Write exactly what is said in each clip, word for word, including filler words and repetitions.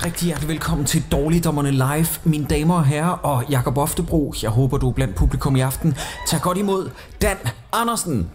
rigtig hjertelig velkommen til Dårligdommerne Live, mine damer og herrer, og Jakob Oftebro. Jeg håber, du er blandt publikum i aften. Tag godt imod Dan Andersen.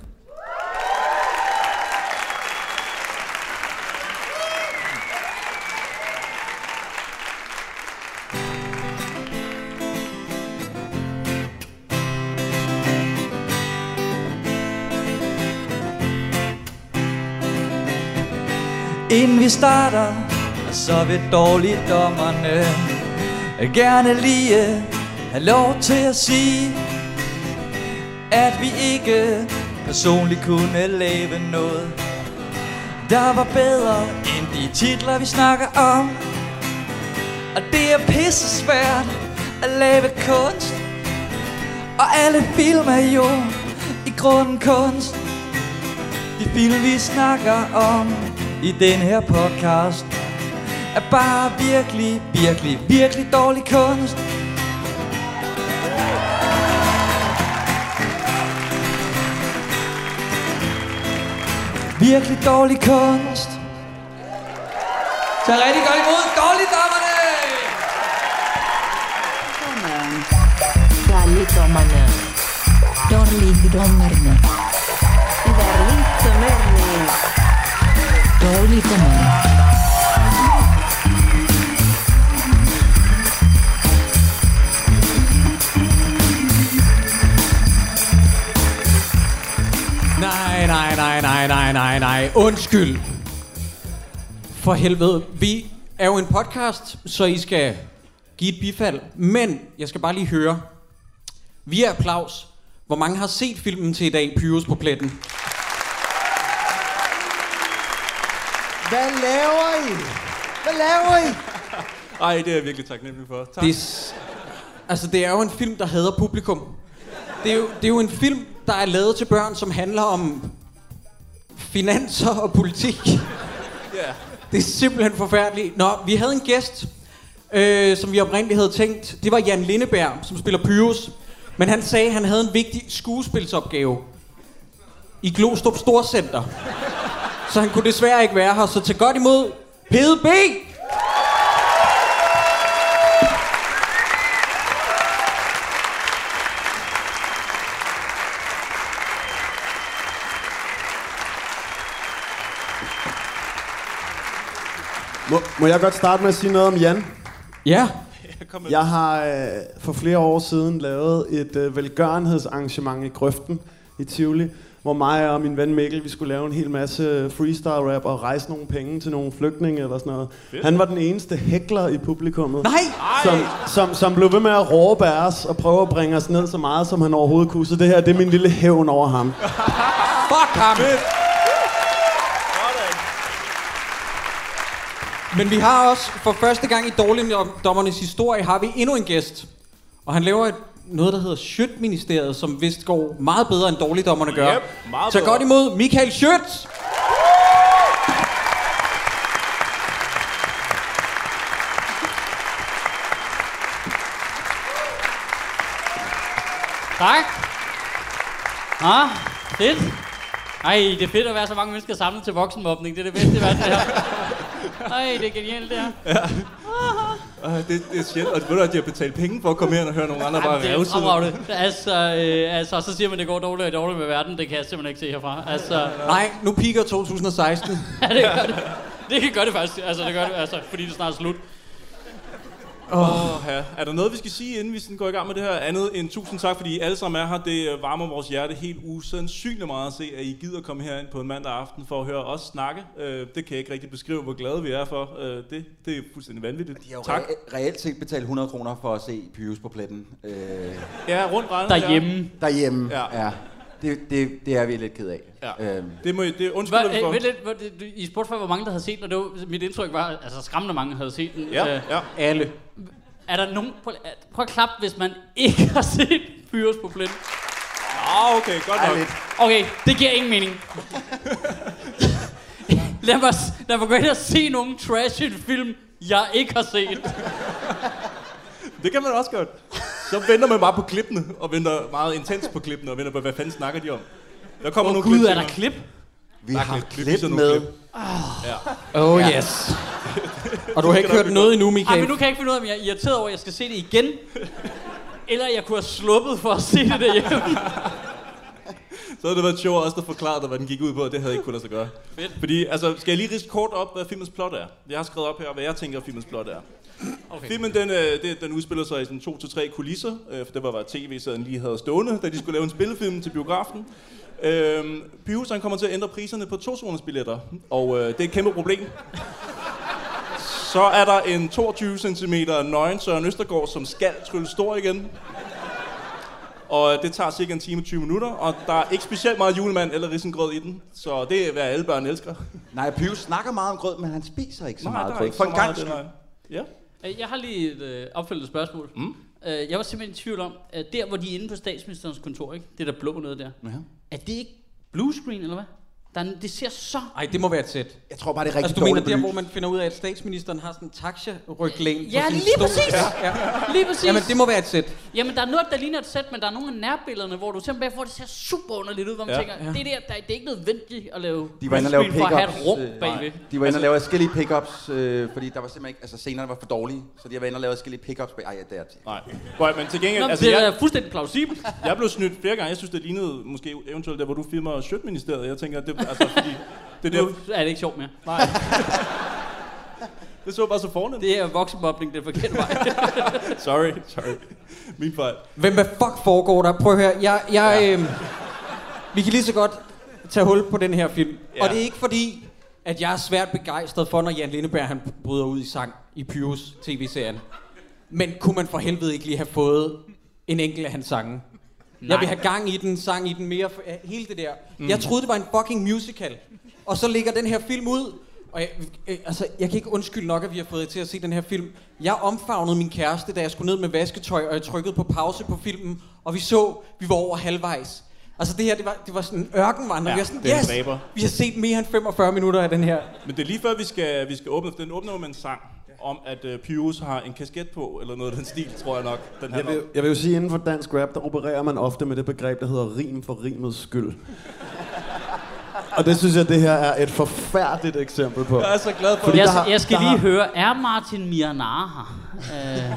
Inden vi starter, så vil dårligdommerne gerne lige have lov til at sige, at vi ikke personligt kunne lave noget, der var bedre end de titler, vi snakker om. Og det er pisse svært at lave kunst, og alle film er jo i grunden kunst. De film, vi snakker om i den her podcast, er bare virkelig, virkelig, virkelig dårlig kunst. Virkelig dårlig kunst. Så rigtig godt imod Dårligdommerne! Dårligdommerne. Dårligdommerne. Dårligdommerne. Dårligdommerne. Nej, nej, nej, nej, nej, nej, nej. Undskyld. For helvede. Vi er jo en podcast, så I skal give et bifald. Men jeg skal bare lige høre. Via applaus. Hvor mange har set filmen til i dag, Pyrus på pletten? Hvad laver I? Hvad laver I? Ej, det er jeg virkelig taknemmelig for. Tak. Det er, altså, det er jo en film, der hader publikum. Det er, jo, det er jo en film, der er lavet til børn, som handler om finanser og politik. Yeah. Det er simpelthen forfærdeligt. Nå, vi havde en gæst, øh, som vi oprindeligt havde tænkt. Det var Jan Lindeberg, som spiller Pyrus. Men han sagde, at han havde en vigtig skuespilsopgave i Glostrup Storcenter. Så han kunne desværre ikke være her. Så til godt imod Pede B! Må, må jeg godt starte med at sige noget om Jan? Ja. Jeg har øh, for flere år siden lavet et øh, velgørenhedsarrangement i Grøften i Tivoli, hvor mig og min ven Mikkel, vi skulle lave en hel masse freestyle rap og rejse nogle penge til nogle flygtninge eller sådan noget. Fedt. Han var den eneste hækler i publikummet, Nej! som, som, som blev ved med at råbe af os og prøve at bringe os ned så meget, som han overhovedet kunne. Så det her, det er min lille hævn over ham. Fuck ham! Men vi har også, for første gang i Dårligdommernes historie, har vi endnu en gæst. Og han laver et, noget, der hedder Schødt-ministeriet, som vist går meget bedre, end Dårligdommerne gør. Yep, meget Så bedre. godt imod Michael Schødt! Tak. Ah, fedt. Ej, det er fedt at være så mange mennesker samlet til voksenmobning. Det er det bedste i verden, det her. Ej, det er genialt, det her. Ja. Uh, det, det er sjældent. Og ved du, at de har betalt penge for at komme her og høre nogle andre bare revse? Det er det. Altså, øh, altså, så siger man, det går dårligt og dårligt med verden. Det kan jeg simpelthen ikke se herfra. Altså, Nej, nu piker to tusind og seksten. ja, det gør det. Det kan gøre det faktisk. Altså, det gør det, altså, fordi det er snart slut. Åh, oh, ja. Er der noget, vi skal sige, inden vi sådan går i gang med det her? Andet end tusind tak, fordi I alle sammen er her. Det varmer vores hjerte helt usandsynligt meget at se, at I gider komme herind på en mandag aften for at høre os snakke. Uh, det kan jeg ikke rigtig beskrive, hvor glade vi er for. Uh, det, det er fuldstændig vanvittigt. De har jo tak. Re- reelt set betalt hundrede kroner for at se Pyrus på pletten. Uh, Ja, rundt regnet. Derhjemme. derhjemme. Ja. Ja. Det, det, det er vi lidt ked af. Ja. Øhm. Det må I, det undskylder vi Hva, for. øh, vent lidt, hvor det- I spurgte for, hvor mange der havde set den, og det var, mit indtryk var, altså skræmmende mange havde set den. Ja, Øh, ja. Alle. Er der nogen... Prøv, prøv at klappe, hvis man ikke har set Pyrus på pletten. Ah, okay, godt nok. Okay, det giver ingen mening. lad, mig, lad mig gå ind og se nogle trashy film, jeg ikke har set. Det kan man også godt. Så venter man bare på klippene, og venter meget intens på klippene, og venter på, hvad fanden snakker de om. Der kommer Åh nogle gud, klip er der senere. klip? Vi Der er har klip, klip, klip sådan nogle med. klip. Oh, Ja. Oh Ja. yes. Og du har ikke hørt noget endnu, Michael? Ej, men nu kan jeg ikke finde ud af, om jeg er irriteret over, at jeg skal se det igen. Eller jeg kunne have sluppet for at se det derhjemme. Så havde det været sjovt også at forklare dig, hvad den gik ud på, og det havde jeg ikke kunnet lade sig gøre. Fedt. Fordi, altså, skal jeg lige ridse kort op, hvad filmens plot er? Jeg har skrevet op her, hvad jeg tænker, filmens plot er. Okay. Filmen, den, øh, det, den udspiller sig i sådan to til tre kulisser, øh, for det var, hvad tv-serien lige havde stående, da de skulle lave en spillefilm til biografen. Øh, Pyrus, han kommer til at ændre priserne på to-zonersbilletter, og øh, det er et kæmpe problem. Så er der en toogtyve centimeter nøgen Søren Østergaard, som skal trylle stor igen. Og det tager cirka en time og tyve minutter, og der er ikke specielt meget julemand eller risengrød i den. Så det er, hvad alle børn elsker. Nej, Pyrus snakker meget om grød, men han spiser ikke så Nej, meget der er grød. ikke For så en meget gang af det, nej. Ja. Jeg har lige et øh, opfølgende spørgsmål. Mm. Øh, jeg var simpelthen i tvivl om, at der hvor de er inde på statsministerens kontor, ikke? Det der blå noget der. Ja. Er det ikke blue screen, eller hvad? Der er, det ser så... Ej, det må være et sæt. Jeg tror bare, det er rigtig Altså, du mener dårligt der, belyst. hvor man finder ud af, at statsministeren har sådan en taxa-ryglæn Ja, på sin lige stol. præcis! Ja, ja. Lige præcis! Jamen, det må være et sæt. Jamen, der er noget, der ligner et sæt, men der er nogle af nærbillederne, hvor du simpelthen får det ser super underligt ud, hvor man Ja. tænker, det der, der, det er ikke nødvendigt at lave De var inde og lave screen for at have et pickups, rum øh, bagved. De var inde og lave forskellige pickups, øh, fordi der var simpelthen ikke, altså scenerne var for dårlige, så de var inde og lave forskellige pickups. Ej, ja, det er Nej. Boy, men til gengæld, Nå, altså, det er jeg, fuldstændig plausibelt. jeg blev snydt flere gange. Jeg synes, det lignede måske eventuelt der, hvor du filmer Sjøtministeriet. Jeg tænker, det, altså, fordi det der, Nu er det ikke sjovt mere. nej. Det så bare så fornemt. Det er voksenmobning, det er forkert vej. Sorry, sorry. Min fejl. Hvem hvad fuck foregår der? Prøv at høre. Jeg, jeg, Ja. øh, vi kan lige så godt tage hul på den her film. Ja. Og det er ikke fordi, at jeg er svært begejstret for, når Jan Lindeberg han bryder ud i sang i Pyrus tv-serien. Men kunne man for helvede ikke lige have fået en enkelt af hans sange? Jeg vil have gang i den, sang i den mere, hele det der. Mm. Jeg troede, det var en fucking musical. Og så ligger den her film ud. Og jeg, øh, altså, jeg kan ikke undskylde nok, at vi har fået jer til at se den her film. Jeg omfavnede min kæreste, da jeg skulle ned med vasketøj, og jeg trykkede på pause på filmen. Og vi så, vi var over halvvejs. Altså det her, det var, det var sådan en ørkenvandring. Ja, vi var sådan, det er en yes, dræber. vi har set mere end femogfyrre minutter af den her. Men det er lige før, vi skal, vi skal åbne, for den åbner med en sang om, at uh, Pyrus har en kasket på, eller noget af den stil, tror jeg nok. Den Jeg vil, jeg vil jo sige, inden for dansk rap, der opererer man ofte med det begreb, der hedder rim for rimets skyld. Og det synes jeg, det her er et forfærdeligt eksempel på. Jeg er så glad for Fordi det. Jeg, der har- jeg skal der lige har- høre, er Martin Miranar her? Uh,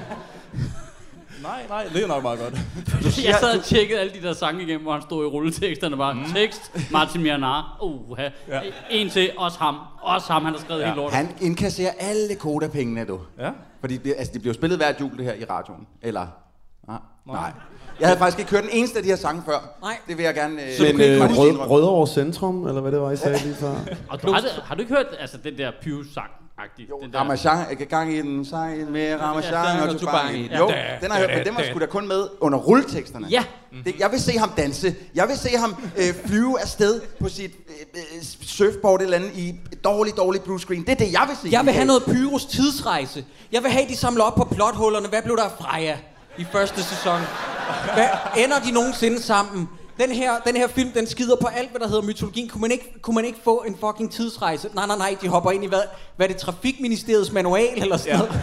Nej, nej, det er nok meget godt. jeg sad og tjekkede alle de der sange igennem, hvor han stod i rulleteksterne bare. Mm. Tekst, Martin Miranar. Uh, Ja. En til, også ham. Også ham, han har skrevet ja. helt lort. Han indkasserer alle kodapengene, du. Ja. Fordi det, altså, de bliver spillet hvert jul, det her, i radioen. Eller? Nej. Nej. Jeg havde faktisk ikke hørt den eneste af de her sange før. Nej. Det vil jeg gerne... Øh, Men øh, øh, faktisk rød, indrømme. Rødovre Centrum, eller hvad det var, I sagde lige før? Og du, har, du, har du ikke hørt altså, den der Pyrus-sang? Jo, den der. Ramachan, jeg kan gang i den sejl med Ramachan Ja, og og Tubangi. Tubangi. Jo, Ja. den har jeg hørt, men den var sgu da kun med under rulleteksterne. Ja. Det, jeg vil se ham danse. Jeg vil se ham øh, flyve afsted på sit øh, øh, surfboard eller andet i dårlig, dårlig blue screen. Det er det, jeg vil se. Jeg vil have noget Pyrus tidsrejse. Jeg vil have, de samler op på plothullerne. Hvad blev der af Freja i første sæson? Hvad ender de nogensinde sammen? Den her, den her film, den skider på alt, hvad der hedder mytologien. Kunne man ikke, kunne man ikke få en fucking tidsrejse? Nej, nej, nej, de hopper ind i hvad? Hvad er det, Trafikministeriets manual eller sådan noget?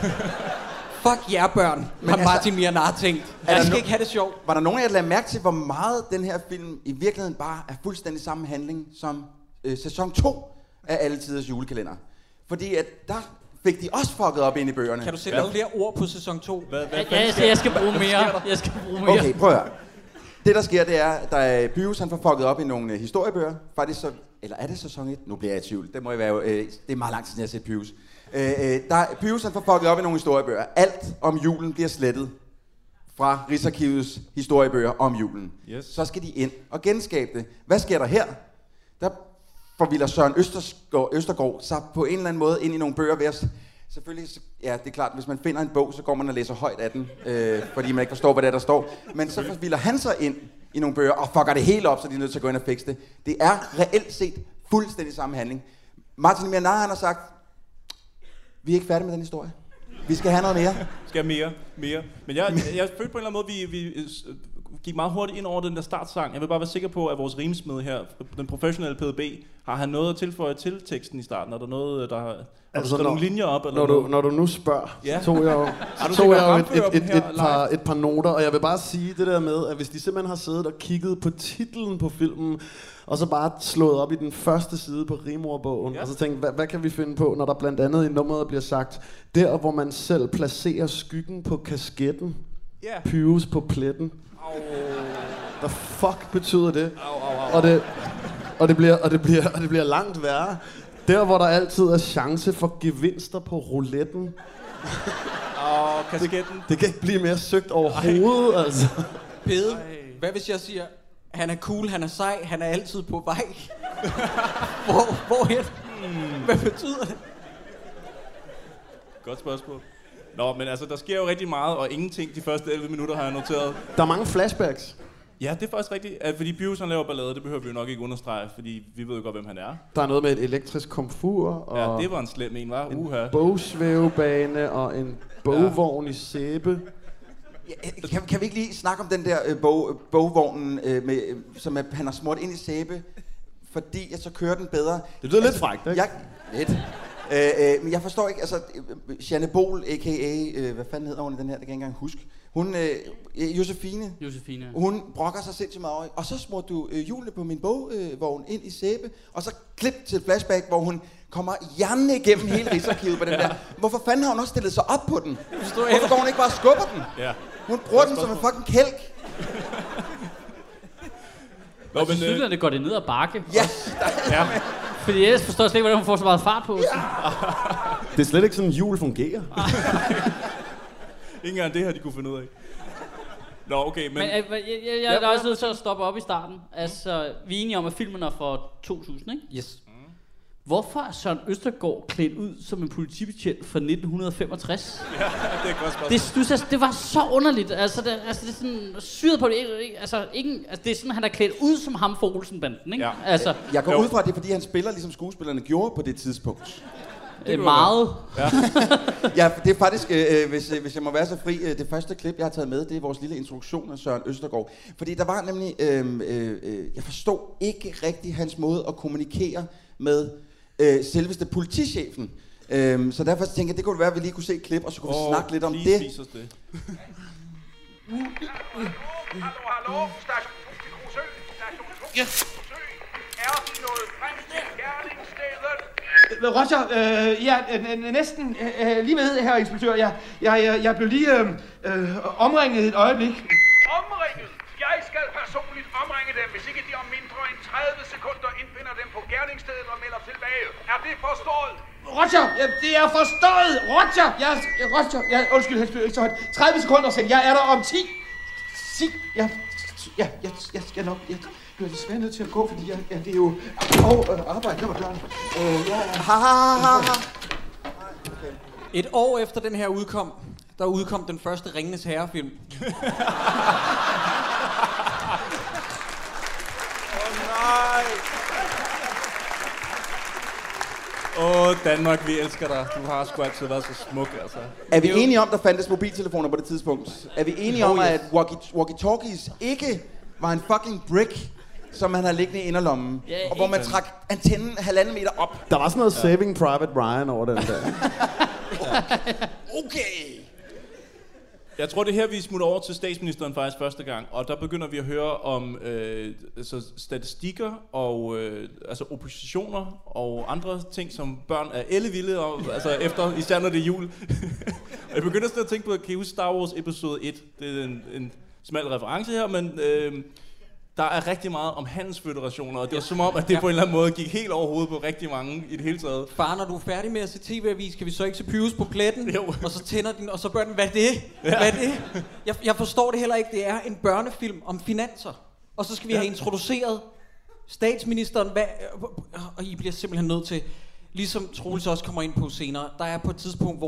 Fuck jer, børn, har altså, Martin Miranar tænkt. der Jeg skal no- ikke have det sjovt. Var der nogen af jer, der lagde mærke til, hvor meget den her film i virkeligheden bare er fuldstændig samme handling som øh, sæson to af Alle Tiders Julekalender? Fordi at der fik de også fucket op ind i bøgerne. Kan du sætte flere ord på sæson to? Hvad, hvad, Ja, jeg, skal, jeg skal bruge mere. Jeg skal bruge mere. Okay, prøv at høre. Det der sker, det er, at der er Pyrus, han får fucket op i nogle øh, historiebøger. Faktisk så, eller er det sæson et? Nu bliver jeg i tvivl. Det må jeg være, øh, det er meget lang tid, siden jeg har set Pyrus. Øh, øh, der, Pyrus, han får fucket op i nogle historiebøger. Alt om julen bliver slettet fra Rigsarkivets historiebøger om julen. Yes. Så skal de ind og genskabe det. Hvad sker der her? Der forvilder Søren Østergaard, Østergaard sig på en eller anden måde ind i nogle bøger ved at... Selvfølgelig, ja, det er klart, hvis man finder en bog, så går man og læser højt af den, øh, fordi man ikke forstår, hvad det er, der står. Men så forvilder han sig ind i nogle bøger og fucker det helt op, så de er nødt til at gå ind og fikse det. Det er reelt set fuldstændig samme handling. Martin Miranar, han har sagt, vi er ikke færdige med den historie. Vi skal have noget mere. skal have mere, mere. Men jeg, jeg, jeg følte på en eller anden måde, vi, vi gik meget hurtigt ind over den der startsang. Jeg vil bare være sikker på, at vores rimsmed her, den professionelle P D B, har han noget at tilføje til teksten i starten? Er der noget, der har... Altså, der nogle linjer op? Eller når, du, noget? når du nu spørger, ja. så tog jeg jo, du tog jeg jo et, et, et, et, et, par, et par noter, og jeg vil bare sige det der med, at hvis de simpelthen har siddet og kigget på titlen på filmen, og så bare slået op i den første side på rimordbogen, ja. og så tænkt, hvad, hvad kan vi finde på, når der blandt andet i nummeret bliver sagt, der hvor man selv placerer skyggen på kasketten, yeah. Pyrus på pletten. Au. Hvad fuck betyder det? Au, au, au. Og det, og det bliver, og det bliver, og det bliver langt værre. Der, hvor der altid er chance for gevinster på rouletten. Åh, oh, kasketten. Det, det kan ikke blive mere søgt overhovedet, Ej. altså. Pede, hvad hvis jeg siger, han er cool, han er sej, han er altid på vej? hvor, hvorhen? Hmm. Hvad betyder det? Godt spørgsmål. Nå, men altså, der sker jo rigtig meget, og ingenting de første elleve minutter har jeg noteret. Der er mange flashbacks. Ja, det er faktisk rigtigt. At fordi Pyrus han laver ballade, det behøver vi jo nok ikke understrege, fordi vi ved jo godt, hvem han er. Der er noget med et elektrisk komfur, og ja, det var en slem en, var. Uha. En bogsvævebane og en bogvogn ja. i sæbe. Ja, kan, kan vi ikke lige snakke om den der øh, bog, bogvognen, øh, med, øh, som er, han har smurt ind i sæbe, fordi jeg så kører den bedre. Det lyder altså, lidt frækt, ikke? Jeg, lidt. Øh, øh, men jeg forstår ikke, altså, Jeanne Bol, a k a. Øh, hvad fanden hedder hun i den her, det kan jeg ikke engang huske. Hun, øh, Josefine, Josefine, hun brokker sig sindssygt meget over, og så smurte du øh, hjulene på min bogvogn øh, ind i sæbe, og så klip til et flashback, hvor hun kommer hjerne igennem hele Rigsarkivet på den ja. der. Hvorfor fanden har hun også stillet sig op på den? Hvorfor går hun ikke bare og skubber den? Ja. Hun bruger den som en fucking kælk. Nå, men cyklerne øh... går det ned ad bakke. Ja. ja. Fordi ellers forstår jeg slet ikke, hvordan hun får så meget fart på. Ja. Det er slet ikke sådan, hjul fungerer. Ikke engang det her, de kunne finde ud af. Nå, okay, men... men jeg, jeg, jeg, jeg er også nødt til at stoppe op i starten. Altså, vi er enige om, at filmen er fra to tusind, ikke? Yes. Mm. Hvorfor er Søren Østergaard klædt ud som en politibetjent fra nitten femogtres? Ja, det er godt spørgsmål. Det, du sagde, det var så underligt. Altså, det, altså, det er sådan syret på det. Ikke, altså, ikke, altså, det er sådan, han er klædt ud som ham for Olsen-banden, ikke? Ja. Altså, jeg går ud fra, at det er, fordi han spiller, ligesom skuespillerne gjorde på det tidspunkt. Det er meget. Ja. ja, det er faktisk, øh, hvis, hvis jeg må være så fri, øh, det første klip, jeg har taget med, det er vores lille introduktion af Søren Østergaard. Fordi der var nemlig, øh, øh, jeg forstod ikke rigtig hans måde at kommunikere med øh, selveste politichefen. Øh, så derfor tænkte jeg, det kunne være, at vi lige kunne se et klip, og så kunne oh, vi snakke lidt om det. det. Hallo, hallo, station Krusø, station Krusø. Er de nået frem til gerningsstedet? Roger, øh, ja, næsten øh, lige ved, herre inspektør. Jeg, jeg, jeg, jeg blev lige øh, øh, omringet et øjeblik. Omringet? Jeg skal personligt omringe dem, hvis ikke de om mindre end tredive sekunder indfinder dem på gerningsstedet og melder tilbage. Er det forstået? Roger, ja, det er forstået! Roger! Jeg, jeg, Roger, ja, undskyld, han spiller ikke så højt. tredive sekunder siden, jeg er der om ti. ti. Ja, ja, jeg, jeg skal nok... Jeg, Jeg er desværre nødt til at gå, fordi jeg, ja, det er jo og, øh, arbejde, der var klart. Øh, ja, ha, ha, ha, ha. Et år efter den her udkom, der udkom den første Ringenes Herre-film. Åh oh, nej! Åh oh, Danmark, vi elsker dig. Du har sgu altid været så smuk, altså. Er vi enige om, der fandtes mobiltelefoner på det tidspunkt? Er vi enige om, at walkie-talkies ikke var en fucking brick, som han havde liggende i inderlommen, ja, og hvor man trak antennen halvanden meter op? Der var sådan noget ja. Saving Private Ryan over den der. Okay. Jeg tror, det er her, vi smutter over til statsministeren faktisk første gang, og der begynder vi at høre om øh, altså statistikker og øh, altså oppositioner og andre ting, som børn er ellevilde om, altså efter, især når det er jul. Og jeg begynder sådan at tænke på, kan I huske Star Wars episode et? Det er en, en smal reference her, men øh, der er rigtig meget om handelsføderationer, og det var som om, at det ja. på en eller anden måde gik helt over hovedet på rigtig mange i det hele taget. Far, når du er færdig med at se tv-avis, kan vi så ikke se Pyrus på pletten? Jo. Og så tænder den, og så bør den, hvad er det? Ja. Hvad er det? Jeg, jeg forstår det heller ikke, det er en børnefilm om finanser. Og så skal vi ja. have introduceret statsministeren, hvad, og I bliver simpelthen nødt til, ligesom Troels også kommer ind på senere, der er på et tidspunkt, hvor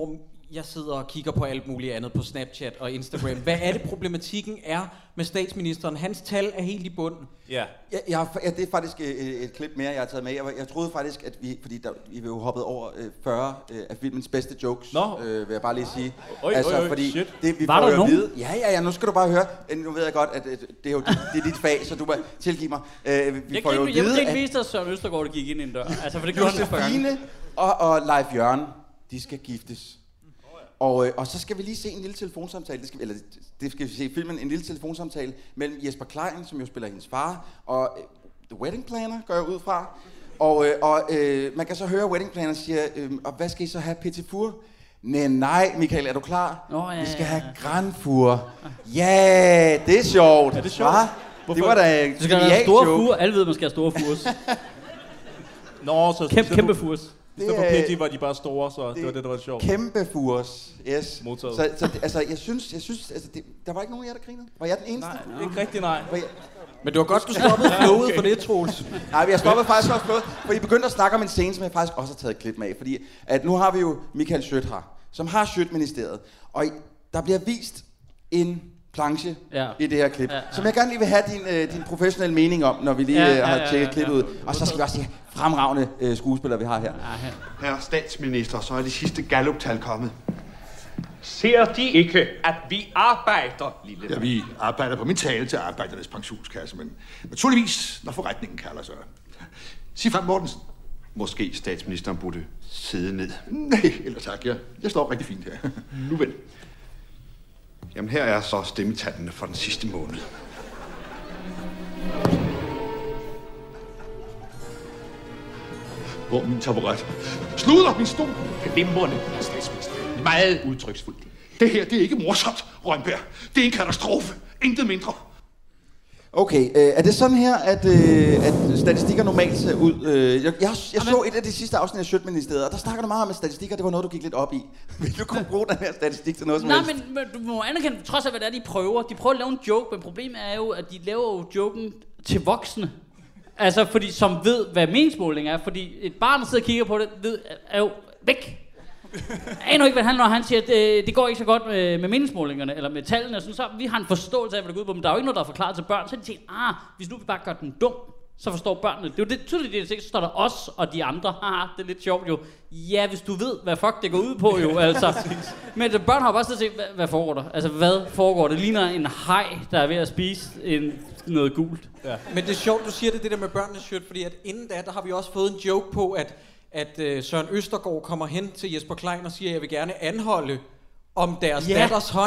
jeg sidder og kigger på alt muligt andet på Snapchat og Instagram. Hvad er det, problematikken er med statsministeren? Hans tal er helt i bunden. Ja. Jeg, jeg har, ja, det er faktisk et, et klip mere, jeg har taget med. Jeg, jeg troede faktisk, at vi, fordi der, vi jo hoppet over øh, fyrre øh, af filmens bedste jokes, Nå. øh, vil jeg bare lige sige. Oj, altså, oj, oj, fordi shit. det, vi Var får der jo nogen? at vide. Ja, ja, ja, nu skal du bare høre. Nu ved jeg godt, at øh, det er jo dit, det er dit fag, så du må tilgive mig. Øh, vi Jeg får kan jo ikke, at jeg vide, ikke at vise dig, at Søren Østergaard der gik ind i en dør. Altså, for det gjorde han et par gange. Josefine og, og Leif Jørgen, de skal giftes. Og, øh, og så skal vi lige se en lille telefonsamtale, det skal, eller det skal vi se i filmen, en lille telefonsamtale mellem Jesper Klein, som jo spiller hendes far, og øh, The Wedding Planner, går jeg ud fra. Og, øh, og øh, man kan så høre, Wedding Planner siger, øh, og hvad skal I så have, Petit Four? Nej, nej, Michael, er du klar? Oh, ja, vi skal ja, have ja. Grand Four. Ja, det er sjovt. Er det sjovt? Hva? Det var da Du skal have store fure. Alle ved, man skal have store fures. Nå, så... Kæmpe, så- kæmpe fures. I stedet for Petit var de bare store, så det, det var det, der var sjovt. Kæmpe furs, yes. Modtaget. Så, så det, altså, jeg synes, jeg synes altså, det, der var ikke nogen af jer, der grinede. Var jeg den eneste? Nej, ikke rigtig nej. Var jeg, Men det var godt, du stoppede flowet for det, Troels. nej, jeg stoppede faktisk også flot, for I begyndte at snakke om en scene, som jeg faktisk også har taget et klip med. Fordi at nu har vi jo Michael Schødt her, som har Schødt-ministeriet. Og i, der bliver vist en planche Ja. i det her klip, Ja, ja. som jeg gerne lige vil have din, øh, din professionelle mening om, når vi lige Ja, øh, ja, har ja, tjekket ja, klippet ja. ud. Og så skal vi også se fremragende øh, skuespillere, vi har her. Herre statsminister, så er de sidste Gallup-tal kommet. Ser de ikke, at vi arbejder, lille Ja, vi arbejder på min tale til Arbejdernes Pensionskasse, men naturligvis, når forretningen kalder sig. Sig frem, Mortensen. Måske statsministeren burde sidde ned. Nej, eller tak, jeg, jeg står rigtig fint her. Nu vel. Jamen, her er så stemmetallene for den sidste måned. Hvor er min taburet? Sluder min stol! Glimrende, herre statsminister. Meget udtryksfuldt. Det her, det er ikke morsomt, Rønberg. Det er en katastrofe. Intet mindre. Okay, øh, er det sådan her, at, øh, at statistikker normalt ser ud? Øh, jeg jeg, jeg så et af de sidste afsnit af Schødt-ministeriet, og der snakker du meget om, at statistikker, det var noget, du gik lidt op i. Vil du kunne bruge den her statistik til noget som Nej, helst? men, men du må anerkende, trods af hvad det er, de prøver. De prøver at lave en joke, men problemet er jo, at de laver jo joken til voksne. Altså, fordi som ved, hvad meningsmåling er. Fordi et barn, der sidder og kigger på det, ved, er jo væk. Jeg aner ikke, hvad det handler om, når han siger, at det, det går ikke så godt med, med meningsmålingerne, eller med tallene. Sådan, så vi har en forståelse af, hvad der går ud på, men der er jo ikke noget, der er forklaret til børn. Så de tænker, ah, hvis nu vi bare gør den dum, så forstår børnene. Det er jo det tydeligt, det er, så står der os og de andre. Ah, det er lidt sjovt jo. Ja, hvis du ved, hvad fuck det går ud på jo, altså. Men de børn har bare siddet og set, hvad, hvad foregår der? Altså, hvad foregår? Det ligner en haj, der er ved at spise en, noget gult. Ja. Men det er sjovt, du siger det, det der med børnenes shirt, fordi at inden da, der har vi også fået en joke på, at, at uh, Søren Østergaard kommer hen til Jesper Klein og siger, jeg vil gerne anholde om deres Ja. datters hånd.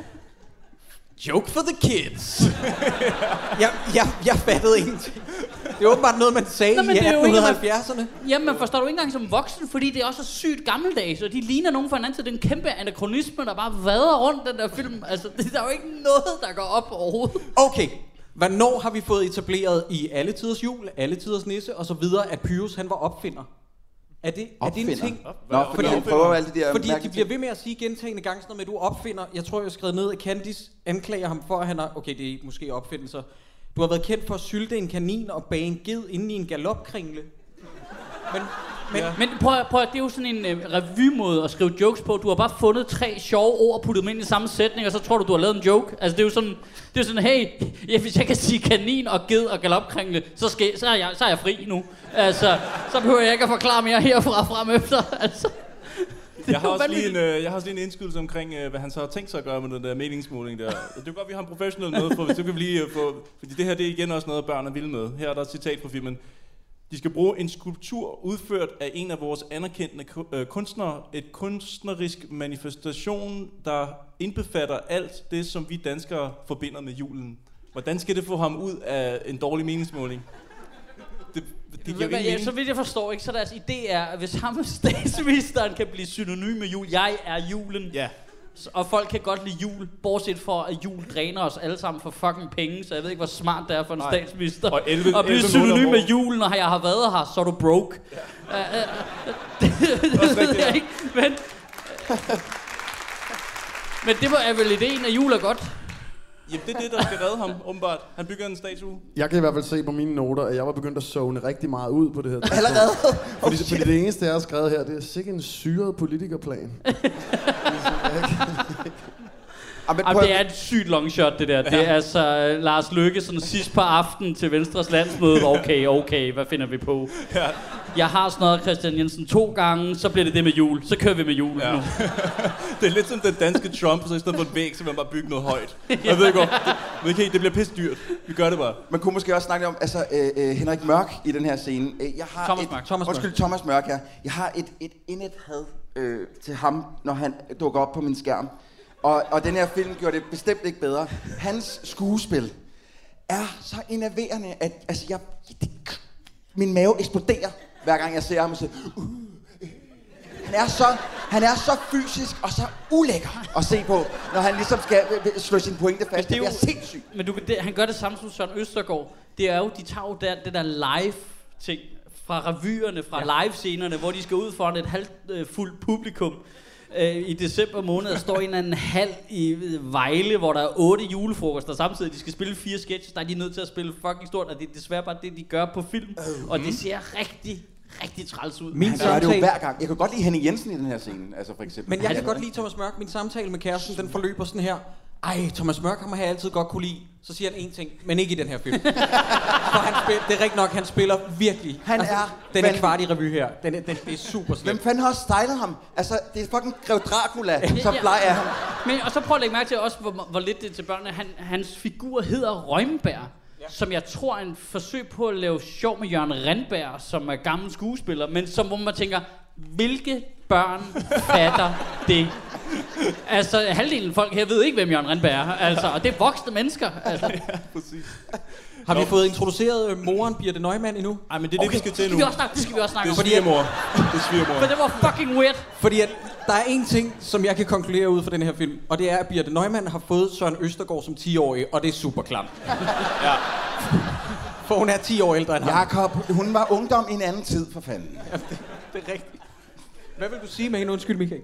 Joke for the kids. jeg, jeg, jeg fattede ingenting. Det er åbenbart noget, man sagde Nå, men i det er jo atten ikke, man- halvfjerdserne. Jamen, man forstår du ikke engang som voksen, fordi det er også så sygt gammeldags, og de ligner nogen for hinanden, så det er en kæmpe anachronisme, der bare vader rundt den der film. Altså, det, der er jo ikke noget, der går op overhovedet. Okay, hvornår har vi fået etableret i alle tiders jul, alle tiders nisse og så videre, at Pyrus han var opfinder? Er det, er det en Opfinder? ting? Nå, fordi han prøver alle de der Fordi de mærkelige bliver ting. ved med at sige gentagende gange sådan noget med, at du opfinder. Jeg tror, jeg har skrevet ned, at Candice anklager ham for, at han har... Okay, det er måske opfindelser. Du har været kendt for at sylte en kanin og bage en ged inde i en galopkringle. Men, men ja. Men prøv, at- prøv, at- det er jo sådan en øh, revymåde at skrive jokes på. Du har bare fundet tre sjove ord og puttet dem ind i samme sætning, og så tror du, du har lavet en joke. Altså, det er jo sådan, det er jo sådan hey, ja, hvis jeg kan sige kanin og ged og galopkringle, så, skal, så, er jeg, så er jeg fri nu. Altså, så behøver jeg ikke at forklare mere herfra og frem efter. Altså, det Jeg er har, jo også lige en, vanvittigt. øh, jeg har også lige en indskydelse omkring, øh, hvad han så har tænkt sig at gøre med den der meningsmåling der. Det er godt, vi har en professionel med, for så kan vi lige øh, få... Fordi det her, det er igen også noget, børn er vilde med. Her er der et citat fra filmen. De skal bruge en skulptur udført af en af vores anerkendte ku- øh, kunstnere. Et kunstnerisk manifestation, der indbefatter alt det, som vi danskere forbinder med julen. Hvordan skal det få ham ud af en dårlig meningsmåling? Det, det giver jo Men, ingen ja, mening. så vidt jeg forstår, ikke, så deres idé er, at hvis ham statsministeren kan blive synonym med jul, jeg er julen. Ja. S- Og folk kan godt lide jul, bortset for, at jul dræner os alle sammen for fucking penge, så jeg ved ikke, hvor smart det er for en Nej. statsminister. Og elleve- at blive elleve synonym måneder med om julen, og jeg har været her, så er du broke. Ja. Uh, uh, det, det ved jeg ikke, men... Men det var vel ideen, at jul er godt. Jamen, det er det, der skal redde ham, åbenbart. Han bygger en statue. Jeg kan i hvert fald se på mine noter, at jeg var begyndt at zone rigtig meget ud på det her. Allerede? Fordi, fordi det eneste, jeg har skrevet her, det er sikkert en syret politikerplan. Jamen, Jamen, det er et sygt long shot, det der. Ja. Det er altså uh, Lars Løkke sådan sidst på aftenen til Venstres landsmøde. Okay, okay, hvad finder vi på? Ja. Jeg har snøret Christian Jensen to gange, så bliver det det med jul. Så kører vi med jul ja. nu. Det er lidt som den danske Trump, så i stedet for en væg, så vil man bare bygge noget højt. Ja. Jeg ved godt, det, okay, det bliver pisse dyrt. Vi gør det bare. Man kunne måske også snakke om, altså øh, øh, Henrik Mørk i den her scene. Jeg har Thomas et, Mørk. Thomas undskyld, Mørk. Thomas Mørk, ja. Jeg har et, et indet had øh, til ham, når han dukker op på min skærm. Og, og den her film gjorde det bestemt ikke bedre. Hans skuespil er så enerverende, at altså, jeg, det, min mave eksploderer, hver gang jeg ser ham og siger, uh, uh. Han er så, han er så fysisk og så ulækker at se på, når han ligesom skal slå sin pointe fast. Det er jo sindssygt. Men du, det, han gør det samme som Søren Østergaard. Det er jo, de tager jo der, det der live-ting fra revyerne, fra ja. live-scenerne, hvor de skal ud foran et halvt øh, fuldt publikum. I december måned der står en eller anden hal i Vejle, hvor der er otte julefrokoster samtidig. De skal spille fire sketches, der er de nødt til at spille fucking stort, og det er desværre bare det, de gør på film. Uh-huh. Og det ser rigtig, rigtig træls ud. Min samtale... det jo hver gang. Jeg kan godt lide Henning Jensen i den her scene, altså for eksempel. Men jeg kan godt lide Thomas Mørk. Min samtale med kæresten, den forløber sådan her. Ej, Thomas Mørk har jeg altid godt kunne lide. Så siger han én ting, men ikke i den her film. For han spiller, det er rigtigt nok, han spiller virkelig. Han altså, er... Den er kvart i revy her. Den er, den, det er super slemt. Hvem fanden har også stylet ham? Altså, det er fucking Grev Dracula, så bleg er han. Men, og så prøv at lægge mærke til også, hvor, hvor lidt det er til børnene. Han, hans figur hedder Rømberg. Ja. Som jeg tror er en forsøg på at lave sjov med Jørgen Randberg, som er gammel skuespiller. Men som hvor man tænker, hvilke børn fatter det? Altså, halvdelen af folk her ved ikke, hvem Jørgen Randberg er. Altså, og det er voksne mennesker. Altså. Ja, præcis. Har vi fået introduceret øh, moren Birthe Neumann endnu? Nej, men det er det, okay. vi skal til nu. Det skal vi også snakke, det skal vi også snakke om. Det er svigermor. Det er svigermor. For det var fucking weird. Fordi at der er en ting, som jeg kan konkludere ud fra den her film, og det er, at Birthe Neumann har fået Søren Østergaard som ti-årig, og det er super klamt. Ja. For hun er ti år ældre end ham. Jakob, hun var ungdom i en anden tid, for fanden. Ja, det, det er rigtigt. Hvad vil du sige med hende? Undskyld, Michael.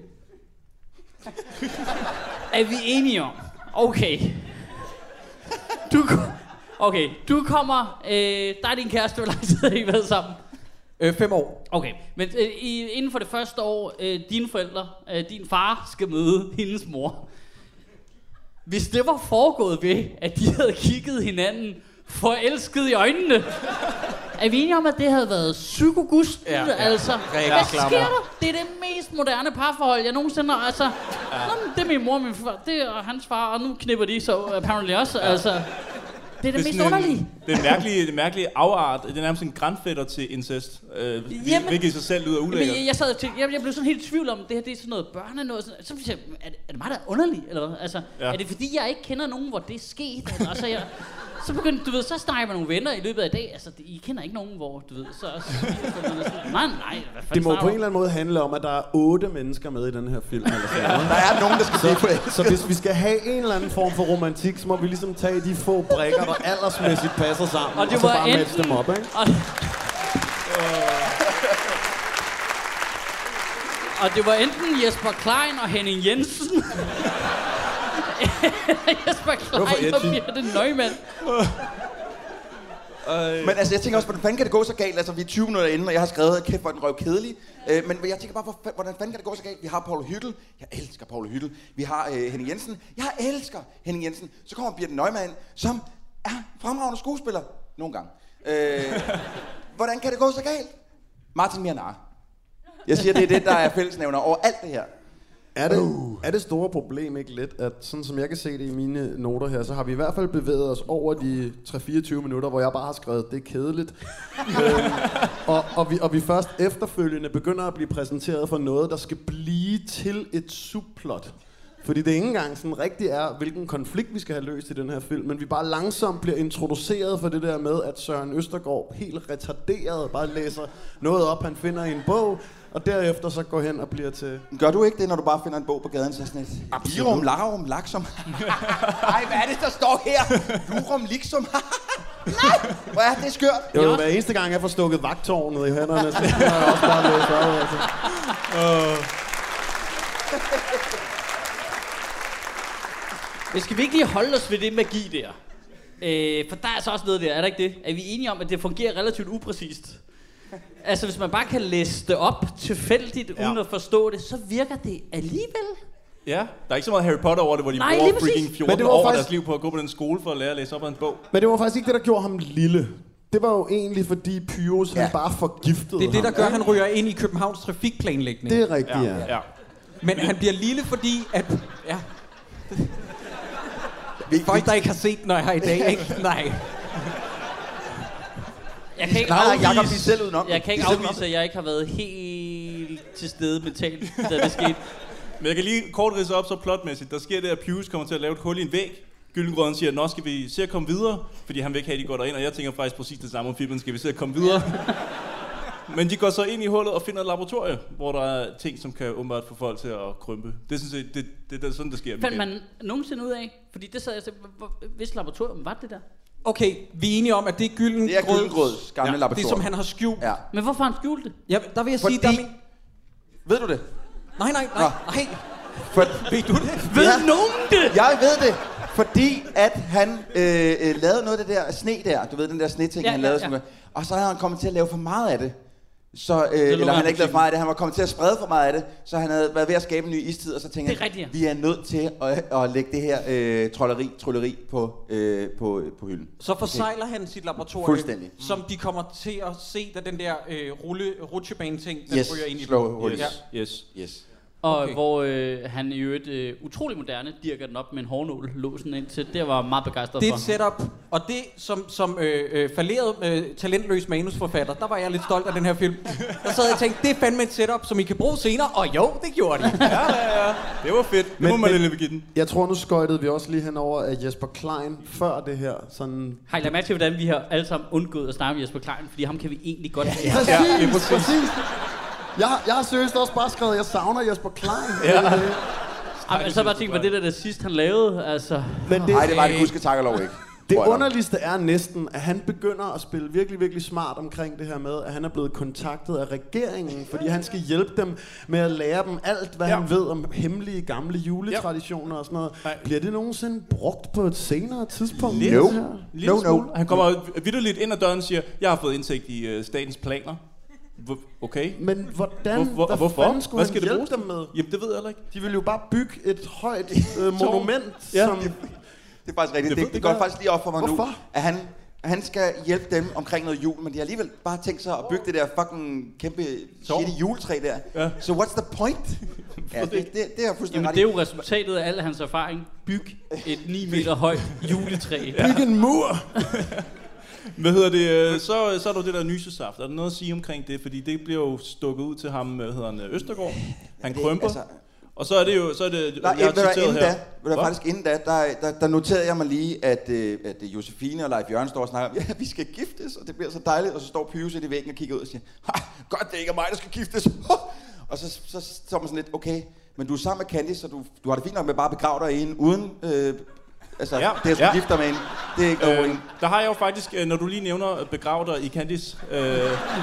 Er vi enige om? Okay. Du, okay, du kommer... Øh, der er din kæreste, hvor lang tid har I været sammen? Øh, fem år. Okay, men øh, i, inden for det første år, øh, dine forældre, øh, din far skal møde hendes mor. Hvis det var foregået ved, at de havde kigget hinanden forelsket i øjnene, er vi enige om, at det havde været psykogusten? Ja, ja. Altså, Rækker, hvad sker der? Det er det mest moderne parforhold, jeg nogensinde har. Altså, ja. Det er min mor og min far, det er hans far, og nu knipper de så apparently også. Ja. Altså, det er det, det mest underlige. Det er en mærkelig, det mærkelige afart. Det er nærmest en grandfætter til incest. Øh, jamen, hvilket i sig selv lyder ulækkert. Jeg, jeg, sad til, jeg, jeg blev sådan helt i tvivl om, det her det er sådan noget børne noget. Sådan, så jeg, er, det, er det mig, der er underlig? Eller hvad? Altså, ja. Er det fordi, jeg ikke kender nogen, hvor det er sket? Eller, altså, jeg, så begyndte, du ved, så snakker med nogle venner i løbet af i dag. Altså, I kender ikke nogen, hvor, du ved, så... så sådan, nej, nej, hvad det må på en eller anden måde handle om, at der er otte mennesker med i den her film. Eller sådan, ja, der er nogen, der skal blive forelsket. Så hvis vi skal have en eller anden form for romantik, så må vi ligesom tage de få brikker, der aldersmæssigt passer sammen, og, det og så bare enten, matche dem op, ikke? Og, og det var enten Jesper Klein og Henning Jensen, Jesper Klein og Birthe Neumann. Men altså, jeg tænker også, hvordan fanden kan det gå så galt? Altså, vi er tyve minutter inde, og jeg har skrevet, kæft, hvor den røv kedelig. Øh, men jeg tænker bare, hvordan fanden kan det gå så galt? Vi har Paul Hyttel. Jeg elsker Paul Hyttel. Vi har øh, Henning Jensen. Jeg elsker Henning Jensen. Så kommer Birthe Neumann, som er fremragende skuespiller. Nogle gange. Øh, hvordan kan det gå så galt? Martin Mienar. Jeg siger, det er det, der er fællesnævner over alt det her. Er det, uh. er det store problem ikke lidt, at sådan som jeg kan se det i mine noter her, så har vi i hvert fald bevæget os over de tre til fireogtyve minutter, hvor jeg bare har skrevet, det er kedeligt. øhm, og, og, vi, og vi først efterfølgende begynder at blive præsenteret for noget, der skal blive til et subplot. Fordi det ikke engang sådan rigtig er, hvilken konflikt vi skal have løst i den her film, men vi bare langsomt bliver introduceret for det der med, at Søren Østergaard helt retarderet bare læser noget op, han finder i en bog, og derefter så går hen og bliver til... Gør du ikke det, når du bare finder en bog på gaden, så sådan et... Virum, larum, laksum. Ej, hvad er det, der står her? Lurum, liksum. Nej, hvor er det skørt. Jo, hver eneste gang, jeg får stukket vagtårnet i hænderne, så kan jeg også bare læse op. Altså. Uh. Men skal vi ikke lige holde os ved det magi der? Øh, for der er så også noget der, er der ikke det? Er vi enige om, at det fungerer relativt upræcist? Altså, hvis man bare kan læse det op tilfældigt, ja. uden at forstå det, så virker det alligevel. Ja, der er ikke så meget Harry Potter over det, hvor de Nej, bruger freaking fjorten år faktisk... deres liv på at gå på den skole for at lære at læse op af en bog. Men det var faktisk ikke det, der gjorde ham lille. Det var jo egentlig, fordi Pyrus, ja. han bare forgiftede Det er det, der ham. gør, at han ryger ind i Københavns trafikplanlægning. Det er rigtigt, ja. ja. ja. Men han bliver lille, fordi at... Ja. Vi, Folk, der ikke har set, når jeg har i dag, ikke? Nej. Jeg kan ikke Nej, nej, afvise, Jacob, de er selv udenom. jeg kan ikke De er selv afvise, at jeg ikke har været helt til stede mentalt, da det skete. Men jeg kan lige kort ridse op så plotmæssigt. Der sker det, at Pyrus kommer til at lave et hul i en væg. Gyldengrøden siger, nå skal vi se at komme videre, fordi han vil ikke have, at de går derind, og jeg tænker faktisk præcis det samme om filmen, skal vi se at komme videre. Men de går så ind i hullet og finder et laboratorie, hvor der er ting, som kan åbenbart få folk til at krympe. Det synes jeg, det, det, det er sådan, det sker. Fandt man nogensinde ud af? Fordi det sad jeg til, hvis laboratorium var det der? Okay, vi er enige om, at det er Gyldengrød. Det er Gyldengrøds gamle ja, laboratorium. Det, som han har skjult. Ja. Men hvorfor har han skjult det? Ja, der vil jeg Fordi... sige, der er min... Ved du det? Nej, nej, nej, nej. For... Ved du det? Ved Ja. nogen det? Jeg ved det, fordi at han øh, øh, lavede noget af det der sne der. Du ved, den der sneting, Ja, han ja, lavede. ja. Som, og så havde han kommet til at lave for meget af det. Så, øh, eller lukker han han ikke lavet for butikken. meget af det, han var kommet til at sprede for meget af det. Så han havde været ved at skabe en ny istid, og så tænkte Det er han, rigtigt, ja. vi er nødt til at, at lægge det her øh, trolleri, trolleri på, øh, på, på hylden. Så forsejler han sit laboratorium, Fuldstændig. som de kommer til at se, da den der øh, rulle, rutsjebane-ting, den Yes, ryger ind i slow den. hul. Yes, Ja. yes. Yes. Og Okay. hvor øh, han i øvrigt øh, utrolig moderne dirker den op med en hårnål, låsen ind til. Det var jeg meget begejstret Det er for. et setup, og det som, som øh, øh, falderet øh, talentløs manusforfatter, der var jeg lidt stolt af den her film. Der sad jeg og tænkte, det er fandme et setup, som I kan bruge senere, og jo, det gjorde de. Ja, ja, ja. Det var fedt. Det Men- må man men- lige give den. Jeg tror, nu skøjtede vi også lige henover, at Jesper Klein før det her sådan... Har I lagt mærke til, hvordan vi har alle sammen undgået at snakke med Jesper Klein? Fordi ham kan vi egentlig godt have. Præcis, Ja, det er præcis. præcis. præcis. Jeg, har- jeg har seriøst også bare skrevet, at jeg savner Jesper Klein. Ja. Øh, Jamen, så bare tænkt på det der, det sidst han lavede, altså... Men det, Nej, det var det gudske tak og lov ikke. det Tror jeg nok. underligste er næsten, at han begynder at spille virkelig, virkelig smart omkring det her med, at han er blevet kontaktet af regeringen, fordi han skal hjælpe dem med at lære dem alt, hvad Ja. ja. han ved om hemmelige gamle juletraditioner og sådan noget. Nej. Bliver det nogensinde brugt på et senere tidspunkt? Lidt. det her? Lille No, no. smule. Han kommer vitterligt ind ad døren og siger, jeg har fået indsigt i uh, statens planer. Hvor- Okay. Men hvordan, Hvor- hvor- hvad hvorfor? fanden skulle Hvad han skal det hjælpe bruges dem til? med? Jamen, det ved jeg heller ikke. De vil jo bare bygge et højt øh, monument, Ja. som... Det er faktisk rigtigt. Det Det, ved det, de det går godt. faktisk lige op for mig Hvorfor? nu, at han, han skal hjælpe dem omkring noget jul, men de har alligevel bare tænkt sig at bygge det der fucking kæmpe Tårn. shitty juletræ der. Ja. Så what's the point? Ja, det, det, det er jeg fuldstændig Jamen, ret det er i. jo resultatet af al hans erfaring. Byg et ni meter højt juletræ. Bygge en mur! Hvad hedder det? øh, Så, så er der det der nysesaft. Er der noget at sige omkring det? Fordi det bliver jo stukket ud til ham, hvad hedder han, Østergaard. Han Det- krymper. altså- Og så er det jo, så er det, Nej, jeg har ved du hvad, citeret inden her. da, ved du, Hvad? faktisk inden da, der, der, der noterede jeg mig lige, at, øh, at Josefine og Leif Jørgen står og snakker om, ja, vi skal giftes, og det bliver så dejligt, og så står Pyrus ind i væggen og kigger ud og siger, ha, godt, det ikke er mig, der skal giftes. Og så, så, så står man sådan lidt, okay, men du er sammen med Candice, så du, du har det fint nok med bare at begrave dig i hende, uden øh, altså, Ja, det at skulle ja. gifte dig med hende. Det er ikke noget Øh, problem. der har jeg jo faktisk, øh, når du lige nævner begrav dig i Candice. Øh,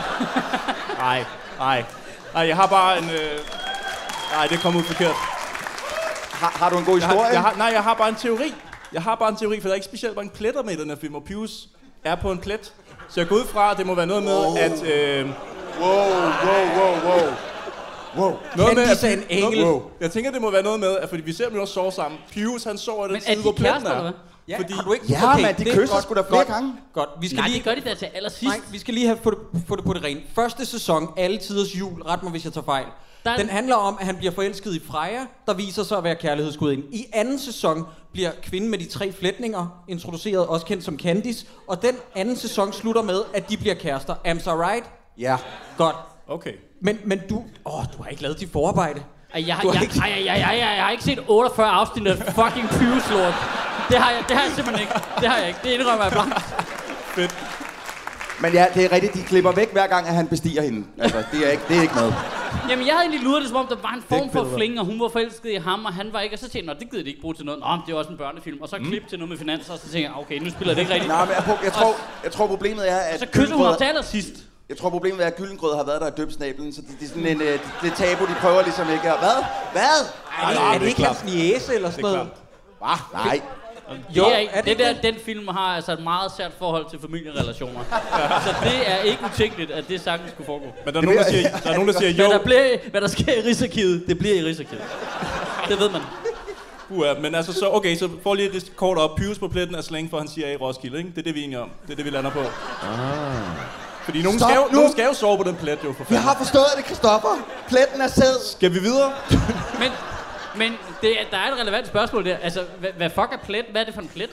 nej, nej. Nej, jeg har bare en... Øh, nej, det kom ud forkert. Har, har du en god Jeg historie? har, jeg har, nej, jeg har bare en teori. Jeg har bare en teori, for der er ikke specielt mange pletter med i den her film, og Pius er på en plet. Så jeg går ud fra, at det må være noget med, Wow. at... Øh, Wow, wow, wow, wow. Wow. noget med, Candice at er en engel. Wow. Jeg tænker, det må være noget med, at fordi vi ser dem jo også sove sammen. Pius, han sover i den Men er side, de hvor pletten kærester, er. eller hvad? Ja, Fordi- har du ikke? Ja, mand, de det er kysser godt, sgu da flere godt, gange. Godt, vi skal Nej, lige... det gør de da til allersidst. Nej, vi skal lige have få det, få det på det rene. Første sæson, Alle Tiders Jul, ret mig hvis jeg tager fejl. Der er- Den handler om, at han bliver forelsket i Freja, der viser sig at være kærlighedsgudinde. I anden sæson bliver kvinden med de tre flætninger introduceret, også kendt som Candice. Og den anden sæson slutter med, at de bliver kærester. Am I right? Ja. Godt. Okay. Men, men du... Åh, du har ikke lavet dit forarbejde. Ej, jeg, har, Du har jeg, ikke- ej, ej, ej, ej, ej, jeg har ikke set otteogfyrre afsnit af fucking Pyrus-lort. Det har jeg, det har jeg simpelthen ikke. Det har jeg ikke. Det indrømmer jeg blankt. Fedt. Men ja, det er rigtigt, de klipper væk hver gang, at han bestiger hende. Altså, det er ikke, det er ikke noget. Jamen, jeg havde egentlig luret det, som om der var en form for Dækbilleder. fling, og hun var forelsket i ham, og han var ikke. Og så tænkte jeg, nå, det gider de ikke bruge til noget. Nå, men det er også en børnefilm. Og så klip til noget med finanser, og så tænkte jeg, okay, nu spiller det ikke rigtigt. Nej, men jeg, jeg, tror, jeg tror, problemet er, at... Så kysser hun Gyldengrød- ham til allersidst. Jeg tror, problemet er, at Gyldengrød har været der og døbt snablen, så det, det er sådan en... Øh, det er tabu, de prøver ligesom ikke at... Hvad? Hvad? Er det, nej, er det det er ikke klart. hans niece eller sådan Det er noget? Hva? Nej. Jo, det er, ikke, er det, det der, den film har altså et meget sært forhold til familierelationer. Så det er ikke utænkeligt, at det sagtens skulle foregå. Men der er nogen, der siger, der er nogen, der siger jo. Hvad der, bliver, hvad der sker i Rigsarkivet, det bliver i Rigsarkivet. Det ved man. Uh, men altså, så okay, så får lige det kort op. Pyrus på pletten er slang for, han siger i Roskilde, ikke? Det er det, vi er enige om. Det er det, vi lander på. Ah. Fordi nogen skal, jo, nogen skal jo sove på den plet, jo, for fanden. Jeg har forstået det, Christoffer. Pletten er sæd. Skal vi videre? men men det, der er et relevant spørgsmål der. Altså, hvad, hvad fuck er plet? Hvad er det for en plet?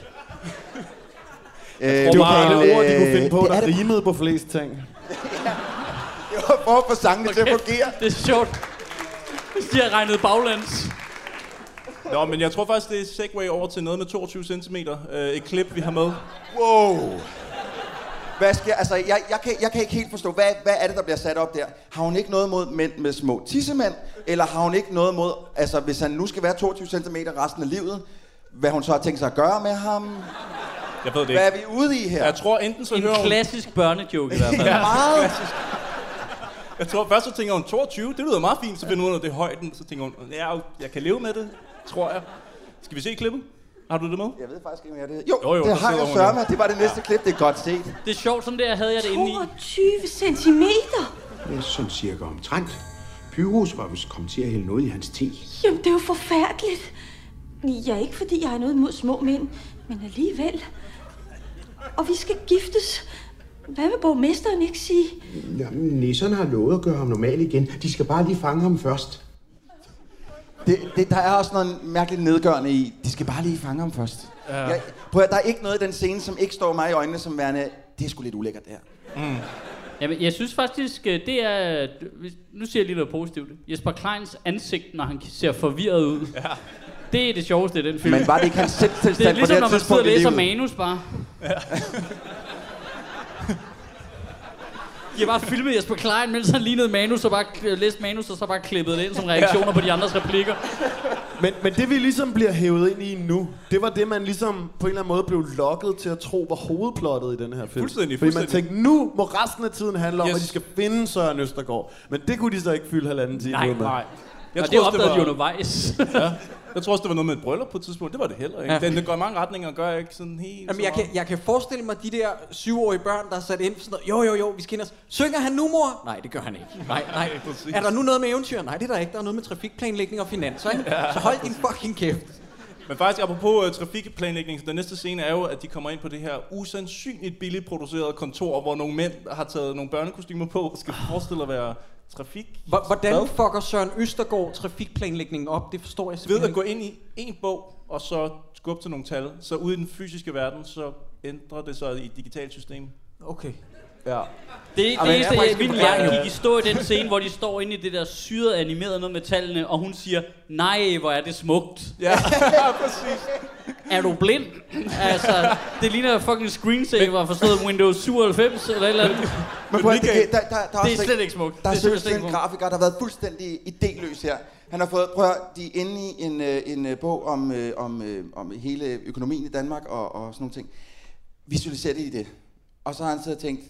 Øh, det var bare et ord, de kunne finde på, der rimede på flest ting. Ja. Det var for at få sangene okay. til at fungere. Det er sjovt. Hvis de har regnet baglands. Nå, men jeg tror faktisk, det er segway over til noget med toogtyve centimeter. Øh, et klip, vi har med. Wow. Hvad sker? Altså, jeg, jeg, kan, jeg kan ikke helt forstå, hvad, hvad er det, der bliver sat op der? Har hun ikke noget mod mænd med små tissemænd? Eller har hun ikke noget mod, altså hvis han nu skal være toogtyve centimeter resten af livet, hvad hun så har tænkt sig at gøre med ham? Jeg ved det hvad ikke. er vi ude i her? Jeg tror enten så en hører hun... klassisk børnejoke i hvert fald. Ja, meget. Klassisk. Jeg tror først så tænker hun toogtyve, det lyder meget fint, så finder hun ud af det er højden, så tænker hun, ja, jeg kan leve med det, tror jeg. Skal vi se klippet? Har du det med? Jeg ved faktisk ikke, om jeg det. Jo, jo, jo det har jeg sørme. Det var det næste klip, det er godt set. Det er sjovt, som det er, havde jeg det inde i. toogtyve centimeter? Det er sådan cirka omtrent. Pyrus var vist kommet til at hælde noget i hans te. Jamen, det er jo forfærdeligt. Ja, ikke fordi jeg har noget imod små mænd, men alligevel. Og vi skal giftes. Hvad vil borgmesteren ikke sige? Jamen, nisserne har lovet at gøre ham normal igen. De skal bare lige fange ham først. Det, det, der er også noget mærkeligt nedgørende i, de skal bare lige fange ham først. Ja. Jeg, prøv at, der er ikke noget i den scene, som ikke står mig i øjnene som værende, det er sgu lidt ulækkert det her. Mm. Jamen, jeg synes faktisk, det er... Nu siger jeg lige noget positivt. Jesper Kleins ansigt, når han ser forvirret ud. Ja. Det er det sjoveste i den film. Men var det ikke hans selvtilstand? Det er ligesom, når man sidder og læser manus bare. Ja. De har bare filmet Jesper Klein, mens han lignede manus, og bare læste manus, og så bare klippet det ind som reaktioner ja. på de andres replikker. Men, men det vi ligesom bliver hævet ind i nu, det var det, man ligesom på en eller anden måde blev lokket til at tro var hovedplottet i den her film. Fuldstændig, Fordi fuldstændig. man tænkte, nu må resten af tiden handle om, yes. at de skal finde Søren Østergaard. Men det kunne de så ikke fylde halvanden time nej, med. Nej, nej. Og det opdagede de undervejs. Ja. Jeg tror også, det var noget med et bryllup på et tidspunkt. Det var det heller ikke. Ja. Den, den går i mange retninger og gør ikke sådan helt... Jamen, jeg, kan, jeg kan forestille mig de der syvårige børn, der er sat ind for sådan noget. Jo, jo, jo, vi skal ind og... Synger han nu, mor? Nej, det gør han ikke. Nej, nej. Er der nu noget med eventyr? Nej, det er der ikke. Der er noget med trafikplanlægning og finanser, ikke? Ja. Så hold din fucking kæft. Men faktisk, apropos uh, trafikplanlægning, så den næste scene er jo, at de kommer ind på det her usandsynligt billigt producerede kontor, hvor nogle mænd har taget nogle børnekostymer på og skal forestille at være trafik. Hvordan Hvad? fucker Søren Østergaard trafikplanlægningen op? Det forstår jeg simpelthen. Ved at gå ind i en bog, og så skubbe til nogle tal, så ude i den fysiske verden, så ændrer det sig i et digitalt system. Okay. Ja. Det er det eneste, jeg min hjerne gik i stå i den scene, hvor de står inde i det der syrede animerede noget med tallene, og hun siger, nej, hvor er det smukt. Ja, ja præcis. Er du blind? Altså, det ligner fucking screensaver forstået Windows syvoghalvfems eller et eller andet. Men prøv, det, der, der, der det er slet ikke smukt. Der er simpelthen en grafiker, der har været fuldstændig idéløs her. Han har fået, prøv at, de er inde i en, en, en bog om, om, om hele økonomien i Danmark og, og sådan nogle ting. Visualiser det i det. Og så har han siddet og tænkt,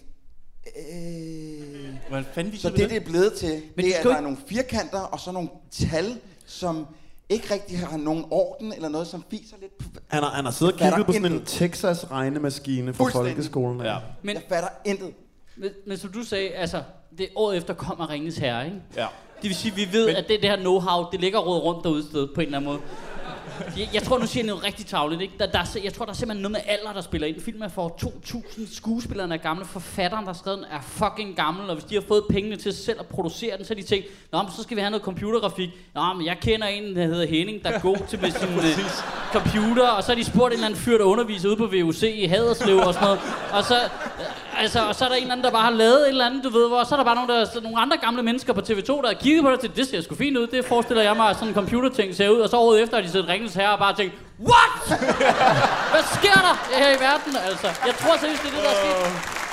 Øh, så det, det er blevet til, men det er, at der er nogle firkanter og så nogle tal, som ikke rigtig har nogen orden eller noget, som fiser lidt på... Han har, han har siddet og kigget på sådan en Texas-regnemaskine for folkeskolen. Ja. Men, jeg fatter intet. Men, men som du sagde, altså, det året efter kommer Ringens Herre, ikke? Ja. Det vil sige, vi ved, men, at det, det her know-how, det ligger råd rundt derude sted på en eller anden måde. Jeg, jeg tror, nu siger jeg noget rigtig tavligt, ikke? Der, der er, jeg tror, der er simpelthen noget med alder, der spiller ind. Filmen er for to tusind, skuespillerne er gamle, forfatteren, der har skrevet den, er fucking gammel, og hvis de har fået pengene til selv at producere den, så har de tænkt, nå, men så skal vi have noget computergrafik. Nå, men jeg kender en, der hedder Henning, der er god til med sin uh, computer, og så har de spurgt en eller anden fyr, der underviser ude på V U C i Haderslev og sådan noget. Og så, uh, altså, og så er der en eller anden, der bare har lavet et eller andet, du ved, hvor så er der bare nogle, der, nogle andre gamle mennesker på T V to, der har kigget på det til, det ser sgu fint ud, det forestiller jeg mig, at sådan en computerting ser ud, og så året efter har de set Ringens Herre og bare tænkt, what? Hvad sker der her i verden, altså? Jeg tror seriøst, det er det, der er sket.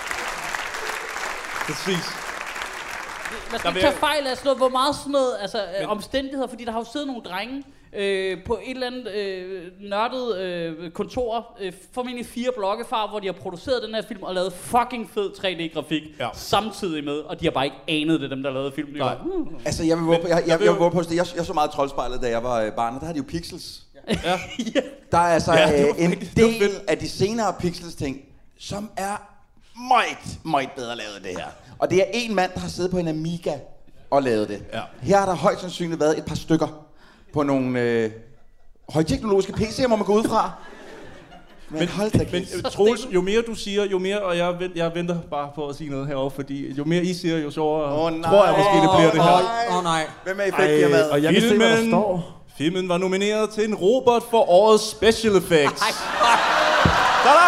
Præcis. Man skal ikke tage fejl af sådan noget, hvor meget sådan noget, altså Men... omstændigheder, fordi der har jo siddet nogle drenge øh, på et eller andet øh, nørdet øh, kontor, øh, formentlig fire blokke fra, hvor de har produceret den her film og lavet fucking fed tre D-grafik ja. samtidig med, og de har bare ikke anet det, dem der lavede filmen. Nej. Mm. Altså, jeg vil våge på, jeg, jeg, jeg, jeg, jeg, jeg, jeg, jeg så meget Troldspejlet, da jeg var øh, barn, og der havde de jo pixels. Ja. Ja. Der er altså Ja, det var øh, en fedt. Det var del af de senere Pixels ting, som er meget, meget bedre lavet det her. Og det er en mand, der har siddet på en Amiga og lavet det. Ja. Her har der højst sandsynligt været et par stykker på nogle øh, højteknologiske P C'er, må man gå ud fra. Men, men hold da Men Troels, jo mere du siger, jo mere, og jeg, vent, jeg venter bare på at sige noget herovre, fordi jo mere I siger, jo sjovere oh, tror jeg måske, det bliver det her. Åh oh, nej. Hvem er effektfirmaet? Og jeg kan se, hvad der Filmen, står. filmen var nomineret til en Robert for årets special effects. Ej, Tada!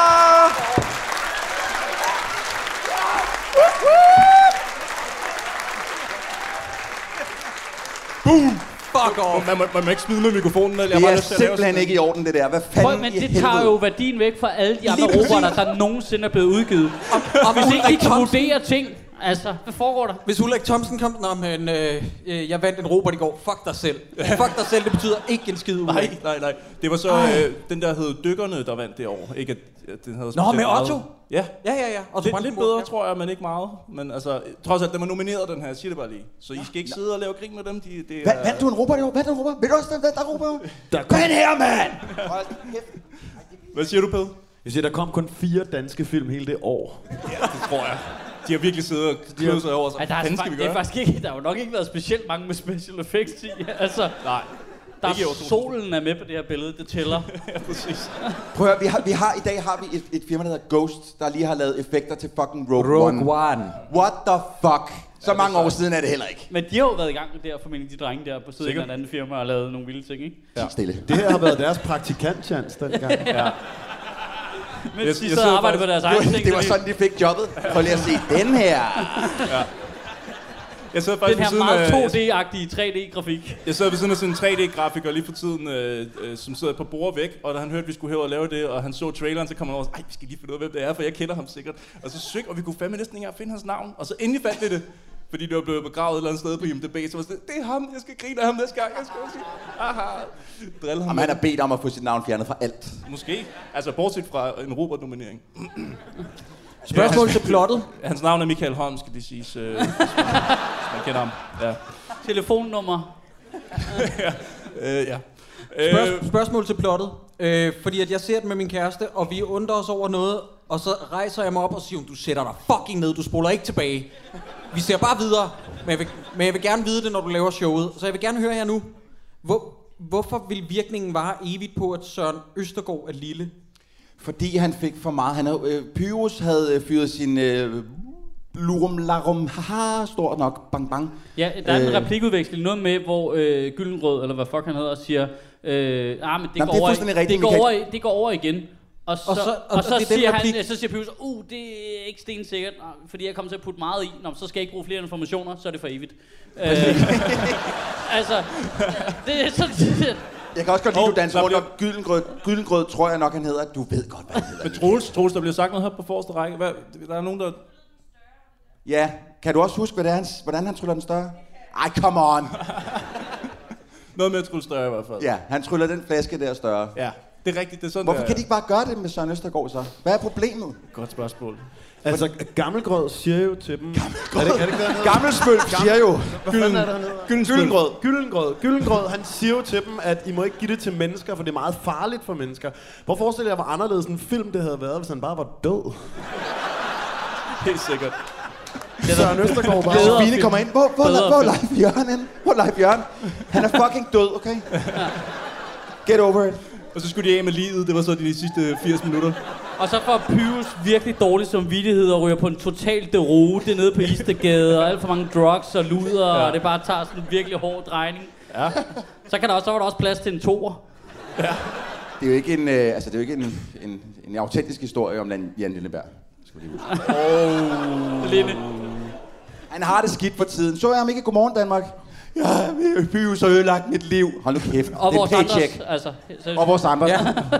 Boom! fuck off. Man, man, man må ikke smide med mikrofonen. Jeg Det bare er lyst til at lave simpelthen sådan ikke i orden, det der. Hvad fanden Prøv, men i det helvede? tager jo værdien væk fra alle de andre Lige præcis. robotter, der nogensinde er blevet udgivet. Og, og Hvis ikke de kan Thomsen, vurdere ting, altså, hvad foregår der? hvis Ulrik Thomsen kom, nå, men øh, øh, jeg vandt en robot i går. Fuck dig selv. Fuck dig selv, det betyder ikke en skid, Ulrik. Nej, nej, nej. Det var så øh, den der hed Dykkerne, der vandt det år. Ikke at, at den havde Nå, specielt med meget. Otto? Ja. Ja, ja, ja. Og så Lidt, lidt bedre, tror jeg, men ikke meget. Men altså, trods alt, den var nomineret, den her. Jeg siger det bare lige. Så I skal ikke sidde og lave grin med dem. De, det Hvad, er... vandt du en robot i år? Vandt du en robot? Ved du også, hvad der er robot? Der kom, Den her, mand! Hold kæft. Hvad siger du, Peder? jeg siger, der kom kun fire danske film hele det år. Ja, det tror jeg. De har virkelig siddet og kløvet sig over sig. Ej, der, Hvad er, skal vi det er gøre? faktisk ikke, der har jo nok ikke været specielt mange med special effects i. Altså, Nej. der Ikke i år er, to tusind. solen er med på det her billede, det tæller. Ja, præcis. Prøv at høre, vi har, vi har, i dag har vi et, et firma, der hedder Ghost, der lige har lavet effekter til fucking Rogue, Rogue One. One. What the fuck? Så Ja, mange det er år siden er det heller ikke. Men de har jo været i gang med det her, formentlig de drenge der på siden af Sikkert. en anden firma og lavet nogle vilde ting, ikke? Ja. Stille. Det her har været deres praktikantchance dengang. Ja. Mens Jeg- de jeg sidder sidder og arbejder faktisk- på deres Det egen var, ting. det var så sådan, de fik jobbet. Prøv lige at se den her. Jeg sidder de- faktisk den her ved siden meget af, to D-agtige tre D-grafik. jeg sidder ved siden af sådan en tre D-grafiker lige for tiden, øh, øh, som sidder på bord væk, og da han hørte, at vi skulle hæve og lave det, og han så traileren, så kom han over og sagde, ej, vi skal lige finde ud af, hvem det er, for jeg kender ham sikkert. Og så søg, og vi kunne fandme næsten ikke engang finde hans navn, og så endelig fandt vi det. Fordi det var blevet begravet et eller andet sted på I M D B, så var det, det er ham, jeg skal grine af ham næste gang, jeg skal også sige, aha, drille ham. Jamen, han har bedt om at få sit navn fjernet fra alt. Måske, altså bortset fra en Robert-nominering. Spørgsmål til plottet. Hans navn er Michael Holm, skal det siges, øh, hvis, man, hvis man kender ham. Ja. Telefonnummer. Øh, ja. Spørg- spørgsmål til plottet. Øh, fordi at jeg ser den med min kæreste, og vi undrer os over noget, og så rejser jeg mig op og siger, du sætter dig fucking ned, du spoler ikke tilbage. Vi ser bare videre, men jeg, vil, men jeg vil gerne vide det, når du laver showet. Så jeg vil gerne høre her nu, hvor, hvorfor vil virkningen vare evigt på, at Søren Østergaard er lille? Fordi han fik for meget. Han havde, øh, Pyrus havde øh, fyret sin øh, lurum larum haha, stort nok, bang bang. Ja, der er en Øh. replikudveksling, noget med, hvor øh, Gyldenrød, eller hvad fuck han hedder, siger, øh, ah, men det, Nå, går det er over, fuldstændig rigtigt, det, går Michael. over, i- det går over igen. Og så, Og så- og og- og så, det er den siger replik- han, så siger Pyrus, uh, det er ikke stensikkert, nej, fordi jeg kommer til at putte meget i. Nå, så skal jeg ikke bruge flere informationer, så er det for evigt. Øh, altså, det er sådan... Jeg kan også godt lide, Hov, du danser der rundt bliver- om Gyldengrød. Gyldengrød tror jeg nok, han hedder. Du ved godt, hvad han hedder. Men Troels, Troels, der bliver sagt noget her på forreste række. Hvad, der er nogen, der... Ja, kan du også huske, hvad det er, han, hvordan han tryller den større? Ej, come on. Noget med at trylle større i hvert fald. Ja, han tryller den flaske der større. Ja, det er rigtigt. Det er sådan, Hvorfor det er. kan de ikke bare gøre det med Søren Østergaard så? Hvad er problemet? Godt spørgsmål. Altså, Gammelgrød siger jo til dem... Gammelgrød? Er det, er det ikke, hvad Gammelsmølf siger jo. Hvad fanden er det, han hedder? Gyldengrød. Gyldengrød. Gyldengrød, han siger jo til dem, at I må ikke give det til mennesker, for det er meget farligt for mennesker. Prøv at forestille jer, hvor anderledes en film det havde været, hvis han bare var død. Helt sikkert. Søren Østergaard bare... Bedre Fine film. kommer ind. Hvor, hvor, Bedre hvor er film. Leif Jørgen henne? Hvor er Leif Jørgen? Han er fucking død, okay? Get over it. Og så skulle de af med livet. Det var så de sidste firs minutter. Og så får Pyrus virkelig dårlig samvittighed og ryger på en total derute nede på Istegade, og alt for mange drugs og luder, ja. Og det bare tager sådan en virkelig hård drejning. Ja. Så, kan der også, så var der også plads til en toer. Det er jo ikke en, øh, altså, det er jo ikke en, en, en autentisk historie om Jan Jan Lindeberg. Skal vi lige huske. Oh. Linde. Han har det skidt for tiden. Så jeg ham ikke i Godmorgen Danmark? Ja, Pyrus har ødelagt mit liv. Hold nu kæft. Og det er vores paycheck. andres, altså. Så, Og vores andre. Ja.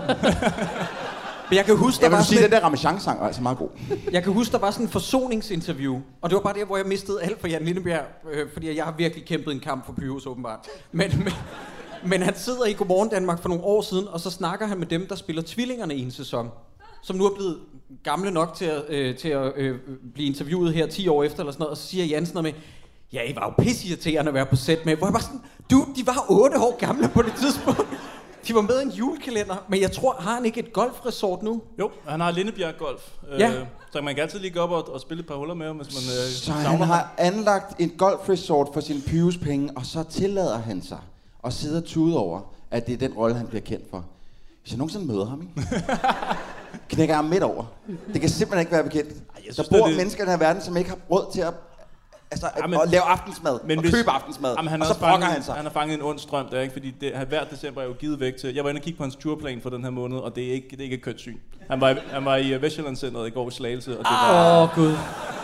Men jeg kan huske, der Jeg var vil sige, sådan den der Ramachan-sang er altså meget god. Jeg kan huske, der var sådan en forsoningsinterview, og det var bare der, hvor jeg mistede alt for Jan Lindebjerg, øh, fordi jeg har virkelig kæmpet en kamp for Pyrus, åbenbart. Men, men, men han sidder i Godmorgen Danmark for nogle år siden, og så snakker han med dem, der spiller tvillingerne i en sæson, som nu er blevet gamle nok til at, øh, til at øh, blive interviewet her ti år efter, eller sådan noget, og så siger Jan sådan noget med, ja, I var jo pisseirriterende at være på sæt med, hvor jeg bare sådan, du, de var otte år gamle på det tidspunkt. De var med i en julekalender, men jeg tror, har han ikke et golfresort nu? Jo, han har Lindebjerg Golf. Ja. Øh, så man kan altid lige gå op og, og spille et par huller med ham, hvis man øh, Så han har anlagt et golfresort for sine Pyrus-penge, og så tillader han sig at sidde og tude over, at det er den rolle, han bliver kendt for. Hvis jeg nogensinde møder ham, ikke? knækker jeg midt over. Det kan simpelthen ikke være bekendt. Ej, der bor det... mennesker i den her verden, som ikke har råd til at, altså, ja, men, at lave aftensmad men og hvis... købe aftensmad. Jamen, han og så brokker han sig. Han har fanget en ond strøm der, ikke? Fordi det, hver december er jo givet væk til... Jeg var inde og kigge på hans turplan for den her måned, og det er ikke, det er ikke et kønt syn. Han var, han var i Vestjyllandscenteret i går i Slagelse, og det var... Åh, oh, Gud.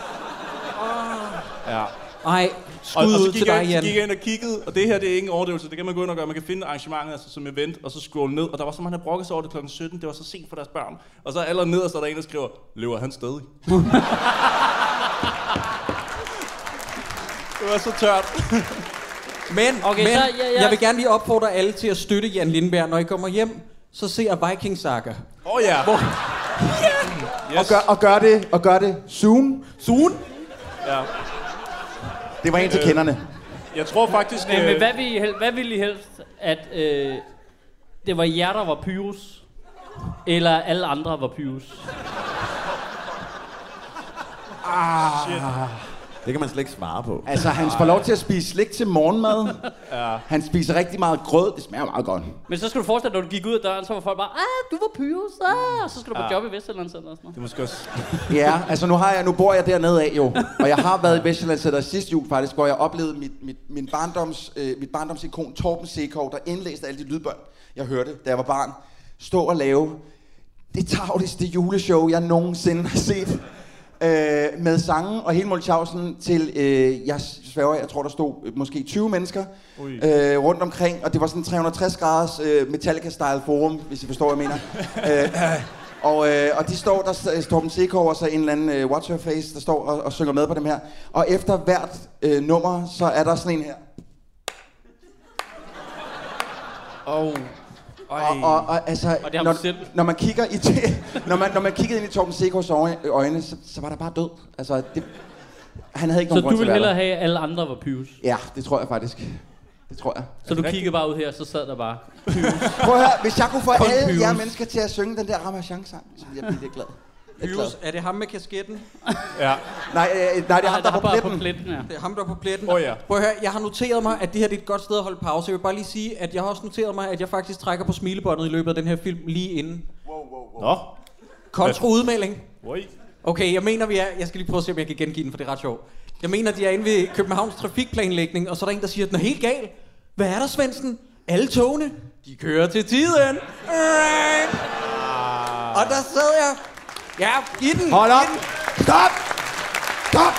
Ja. Ej, skud og, og ud til dig, Jan. Så gik jeg ind og kiggede, og det her, det er ingen overdrivelse. Det kan man gå ind og gøre. Man kan finde arrangementet altså, som event, og så scrolle ned. Og der var så, man havde brokket sig over det klokken sytten. Det var så sent for deres børn. Og så aller ned, og så er der en, der skriver, lever han stadig? Det var så tørt. Men, okay, men så, ja, ja. jeg vil gerne lige opfordre alle til at støtte Jan Lindberg. Når I kommer hjem, så ser Viking Saga. Åh oh, ja. Hvor... yes. og, gør, og, gør det, og gør det soon. Soon? Ja. Det var en til øh, kenderne. Jeg tror faktisk... Men, øh... men hvad, vil I hel- hvad ville I helst? At øh, det var jer, der var Pyrus? Eller alle andre var Pyrus? Ah, Shit. Det kan man slet ikke svare på. Altså, han får lov til at spise slik til morgenmad. Ja. Han spiser rigtig meget grød. Det smager meget godt. Men så skal du forestille dig, når du gik ud af døren, så var folk bare, ah, du var Pyrus, ah, og så skal du på ja. job i Vestjyllandscenteret og sådan noget. Det er måske også... Ja, altså nu, har jeg, nu bor jeg dernede af jo, og jeg har været i Vestjyllandscenteret sidste jul faktisk, hvor jeg oplevede mit, mit, min barndoms, øh, mit barndomsikon Torben Sekov, der indlæste alle de lydbånd, jeg hørte, da jeg var barn, stå og lave det tarveligste juleshow, jeg nogensinde har set. Øh, med sange og hele Molchausen til, øh, jeg sværger, jeg tror der stod øh, måske tyve mennesker øh, rundt omkring, og det var sådan tre hundrede og tres graders øh, Metallica-style forum, hvis I forstår, hvad jeg mener. øh, og, øh, og de står, der står dem Sekov og så en eller anden øh, Watch Your Face, der står og, og synger med på dem her. Og efter hvert øh, nummer, så er der sådan en her. Oh. Og, og, og, altså, og det når, når man kigger i det, når man når man kiggede ind i Torben Sekovs øjne, så, så var der bare død. Altså, det, han havde ikke så nogen grund til at være Så du ville hellere have, at alle andre var Pyrus? Ja, det tror jeg faktisk. Det tror jeg. Så du kiggede bare ud her, så sad der bare Pyrus? Prøv at høre, hvis jeg kunne få Kun alle Pyrus. jer mennesker til at synge den der Ramachan-sang, så ville jeg blive lidt glad. Pyrus, er det ham med kasketten? Ja. Nej, øh, nej, det er ham, der, der er på pletten. på pletten ja. Det er ham, der er på pletten. Åh oh, ja. Prøv at høre, jeg har noteret mig, at det her det er et godt sted at holde pause. Jeg vil bare lige sige, at jeg har også noteret mig, at jeg faktisk trækker på smilebåndet i løbet af den her film lige inden. Wow, wow, wow. Nå. Kontraudmelding. Oi. Okay, jeg mener, vi er... Jeg skal lige prøve at se, om jeg kan gengive den, for det er ret sjovt. Jeg mener, de er inde ved Københavns trafikplanlægning, og så er der en, der siger, at den er helt gal. Hvad er der, Svendsen? Alle togene, de kører til tiden. Ah. Og der sad jeg... Ja, giv den. Hold op. Stop. Stop.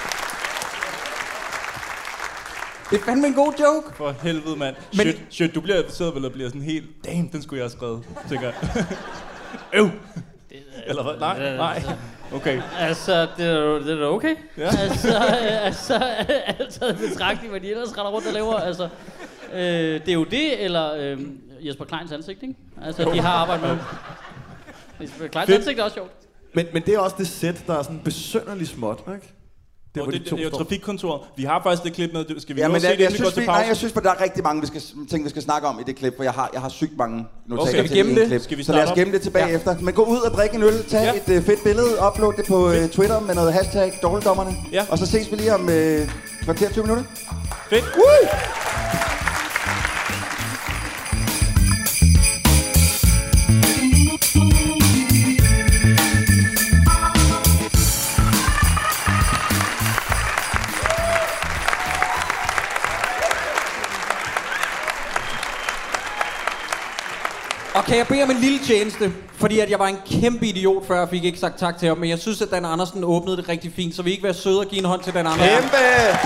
Det er fandme en god joke. For helvede, mand. Men... Shit, shit, du bliver, sidder vel og bliver sådan helt... Damn, den skulle jeg have skrevet, tænker jeg. Øv. Eller hvad? Nej, nej. Okay. Altså, det er, det er da okay. Ja. Altså, altså, altså, betragtning, hvad de ellers render rundt og laver. Altså, øh, det er jo det, eller øh, Jesper Kleins ansigt, ikke? Altså, jo. De har arbejdet med... Jesper Kleins Fedt. ansigt er også sjovt. Men, men det er også det sæt, der er sådan besønderligt småt, ikke? Det, og det, de det er jo trafikkontoret. Vi har faktisk det klip med. Skal vi ja, nu men se det, det, jeg, vi synes, går til vi, pause? nej, jeg synes, at der er rigtig mange vi skal, ting, vi skal snakke om i det klip, for jeg har, jeg har sygt mange notater okay, til det det? klip. Skal vi så lad os op? gemme det tilbage ja. efter. Men gå ud og drikke en øl, tag ja. et uh, fedt billede, upload det på uh, Twitter med noget hashtag dårligdommerne. Ja. Og så ses vi lige om uh, kvarter tyve minutter. Fedt. Woo! Og kan jeg bede om en lille tjeneste? Fordi at jeg var en kæmpe idiot før, og fik ikke sagt tak til ham. Men jeg synes, at Dan Andersen åbnede det rigtig fint, så vi ikke være søde og give en hånd til Dan Andersen. Kæmpe!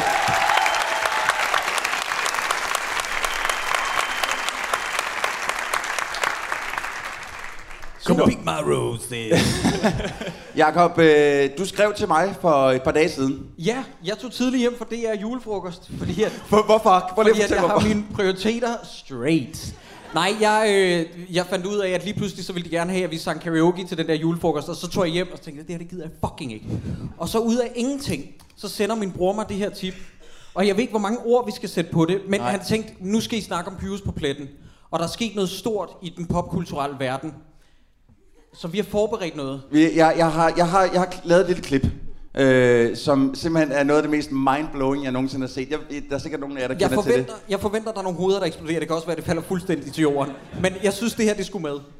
Come pick my roses. Jakob, øh, du skrev til mig for et par dage siden. Ja, jeg tog tidligt hjem for det er julefrokost. Fordi at, For, hvorfor? Hvor fordi at jeg har mine prioriteter straight. Nej, jeg, øh, jeg fandt ud af, at lige pludselig så ville de gerne have, at vi sang karaoke til den der julefrokost. Og så tog jeg hjem og tænkte, det her det gider jeg fucking ikke. Og så ud af ingenting, så sender min bror mig det her tip. Og jeg ved ikke, hvor mange ord vi skal sætte på det. Men Nej. han tænkte, nu skal I snakke om Pyrus på pletten. og der er sket noget stort i den popkulturelle verden. Så vi har forberedt noget. Jeg, jeg, har, jeg, har, jeg har lavet et lille klip, øh, som simpelthen er noget af det mest mindblowing, jeg nogensinde har set. Jeg, der er sikkert nogen af jer, der jeg kender forventer, til det. Jeg forventer, der er nogle hoveder, der eksploderer. Det kan også være, det falder fuldstændig til jorden. Men jeg synes, det her, det skulle med.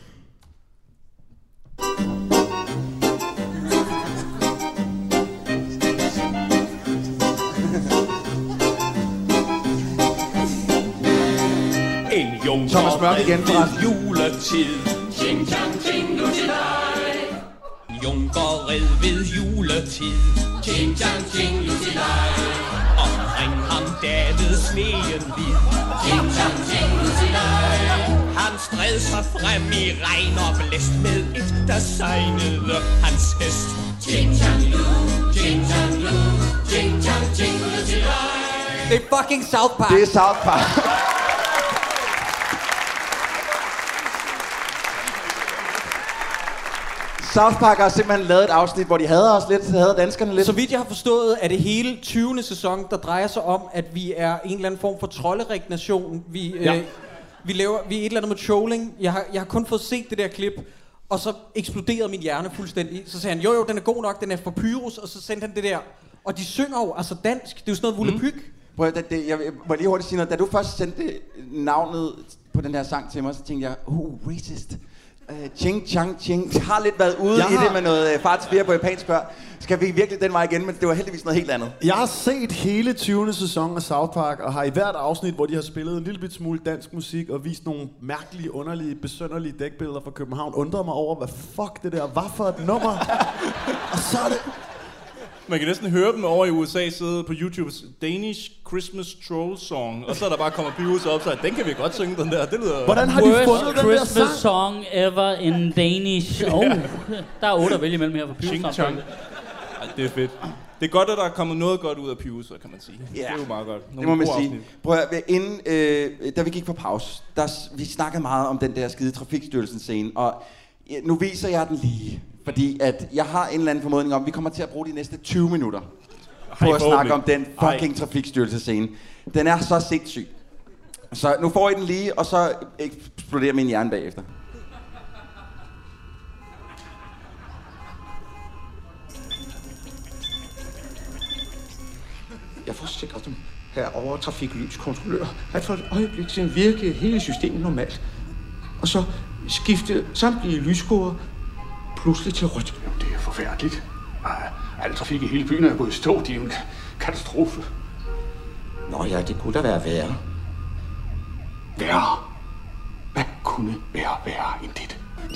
En junker Thomas Mørk igen fra juletid. Ching chang ching nu til dig. Junker red ved juletid. Ching chang ching nu til dig. Omkring ham David sneen hvid. Ching chang ching nu til dig. Han stred sig frem i regn og blæst med et, der sejnede hans hest. Ching chang lu, ching chang lu, ching chang ching nu til dig. Det er fucking South Park. Det er South Park. South Park har simpelthen lavet et afsnit, hvor de hader os lidt, hader danskerne lidt. Så vidt jeg har forstået, er det hele tyvende sæson, der drejer sig om, at vi er en eller anden form for trolderegnation. Vi, ja. øh, vi laver, vi er et eller andet med trolling. Jeg har, jeg har kun fået set det der klip, og så eksploderede min hjerne fuldstændig. Så sagde han, jo jo, den er god nok, den er for Pyrus, og så sendte han det der. Og de synger jo altså dansk, det er jo sådan noget volapyk. Mm. Prøv at, det, jeg må lige hurtigt sige noget. Da du først sendte navnet på den her sang til mig, så tænkte jeg, oh, racist. Uh, ching, chang, ching. Jeg har lidt været ude jeg i har... det med noget uh, far til fire på japansk før. Skal vi virkelig den vej igen, men det var heldigvis noget helt andet. Jeg har set hele tyvende sæson af South Park, og har i hvert afsnit, hvor de har spillet en lille bit smule dansk musik, og vist nogle mærkelige, underlige, besynderlige dækbilleder fra København, undrede mig over, hvad fuck det der var for et nummer. Og så er det... Man kan næsten høre dem over i U S A sidde på YouTube's Danish Christmas Troll Song, og så er der bare kommer Pyrus op, så den kan vi godt synge, den der. Det lyder... Hvordan har de Worst fundet den der Christmas sang? song ever in Danish. Oh, der er otte at vælge imellem her for Pyrus. Det er fedt. Det er godt, at der er kommet noget godt ud af Pyrus, kan man sige. Ja, det er jo meget godt. Nogle det må man sige. Afsnit. Prøv at, inden, øh, da vi gik på pause, der, vi snakkede meget om den der skide Trafikstyrelsens scene, og nu viser jeg den lige. Fordi at jeg har en eller anden formodning om, at vi kommer til at bruge de næste tyve minutter på Ej, at snakke om den fucking Trafikstyrelsescene. Den er så sindssyg. Så nu får I den lige, og så eksploderer min hjerne bagefter. Jeg forsikrer dem herovre trafiklyskontrollør, at for et øjeblik siden virkede hele systemet normalt. Og så skiftede samtlige lyskårer pludselig til rødt. Jamen, det er forfærdeligt. Al trafik i hele byen er gået i stå. Det er jo en katastrofe. Nå ja, det kunne da være værre. Værre? Hvad kunne være værre end det?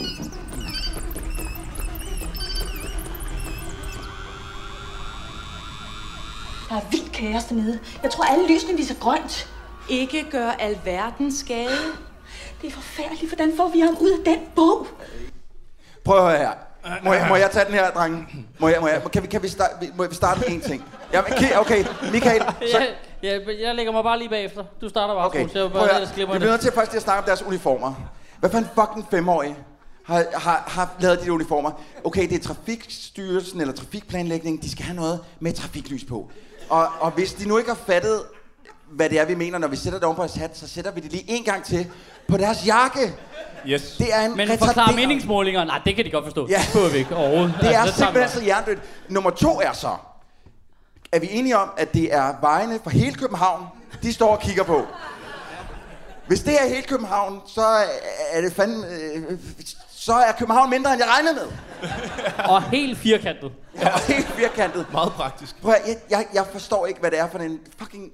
Der er vildt kaos dernede. Jeg tror, alle lysene viser grønt. Ikke gør alverdens skade. Det er forfærdeligt. Hvordan får vi ham ud af den bog? Prøv at høre her. Må jeg, må jeg tage den her, drenge? Må jeg, må jeg, kan vi, kan vi, starte, må vi starte med én ting? Jamen, okay, Michael. Så... Jeg, jeg, jeg lægger mig bare lige bagefter. Du starter bare. Okay, så jeg prøv at høre. Vi bliver bliver nødt til først at snakke om deres uniformer. Hvad fanden fucking femårige har, har, har lavet de uniformer? Okay, det er Trafikstyrelsen eller Trafikplanlægning. De skal have noget med trafiklys på. Og, og hvis de nu ikke har fattet, hvad det er, vi mener, når vi sætter det oven på deres hat, så sætter vi det lige en gang til på deres jakke. Yes. Det er en Men forklare meningsmålinger. Nej, det kan de godt forstå. Ja. Det vi ikke overhovedet. Det er altså, simpelthen så hjernedødt. Nummer to er så, er vi enige om, at det er vejene fra hele København, de står og kigger på. Hvis det er hele København, så er det fandme... Øh, så er København mindre, end jeg regnede med. Og helt firkantet. Ja, og helt firkantet. Meget praktisk. Prøv at, jeg, jeg, jeg forstår ikke, hvad det er for en fucking...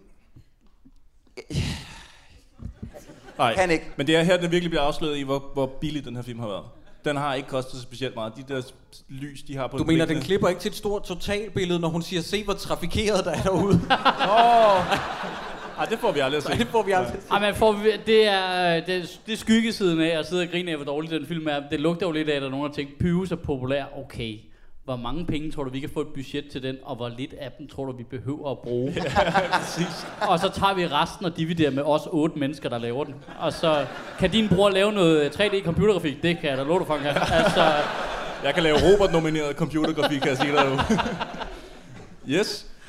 Nej, kan ikke. Men det er her, den virkelig bliver afsløret i, hvor, hvor billig den her film har været. Den har ikke kostet specielt meget. De der lys, de har på... Du mener, den klipper ikke til et stort totalbillede, når hun siger, se hvor trafikeret der er derude? Åh! Ej, det får vi aldrig at se. Nej, det får vi aldrig at se. Ej, men får vi, det er det, det er skyggesiden af at sidde og grine af, hvor dårligt den film er. Det lugter jo lidt af, at der er nogen, der tænker, Pyrus er populær. Okay, hvor mange penge tror du, vi kan få et budget til den, og hvor lidt af dem tror du, vi behøver at bruge? Ja, præcis. Og så tager vi resten og dividerer med os otte mennesker, der laver den. Og så kan din bror lave noget tre D computergrafik. Det kan jeg da love dig for, her. Altså... Jeg kan lave Robert-nomineret computergrafik, kan jeg sige dig nu. Yes.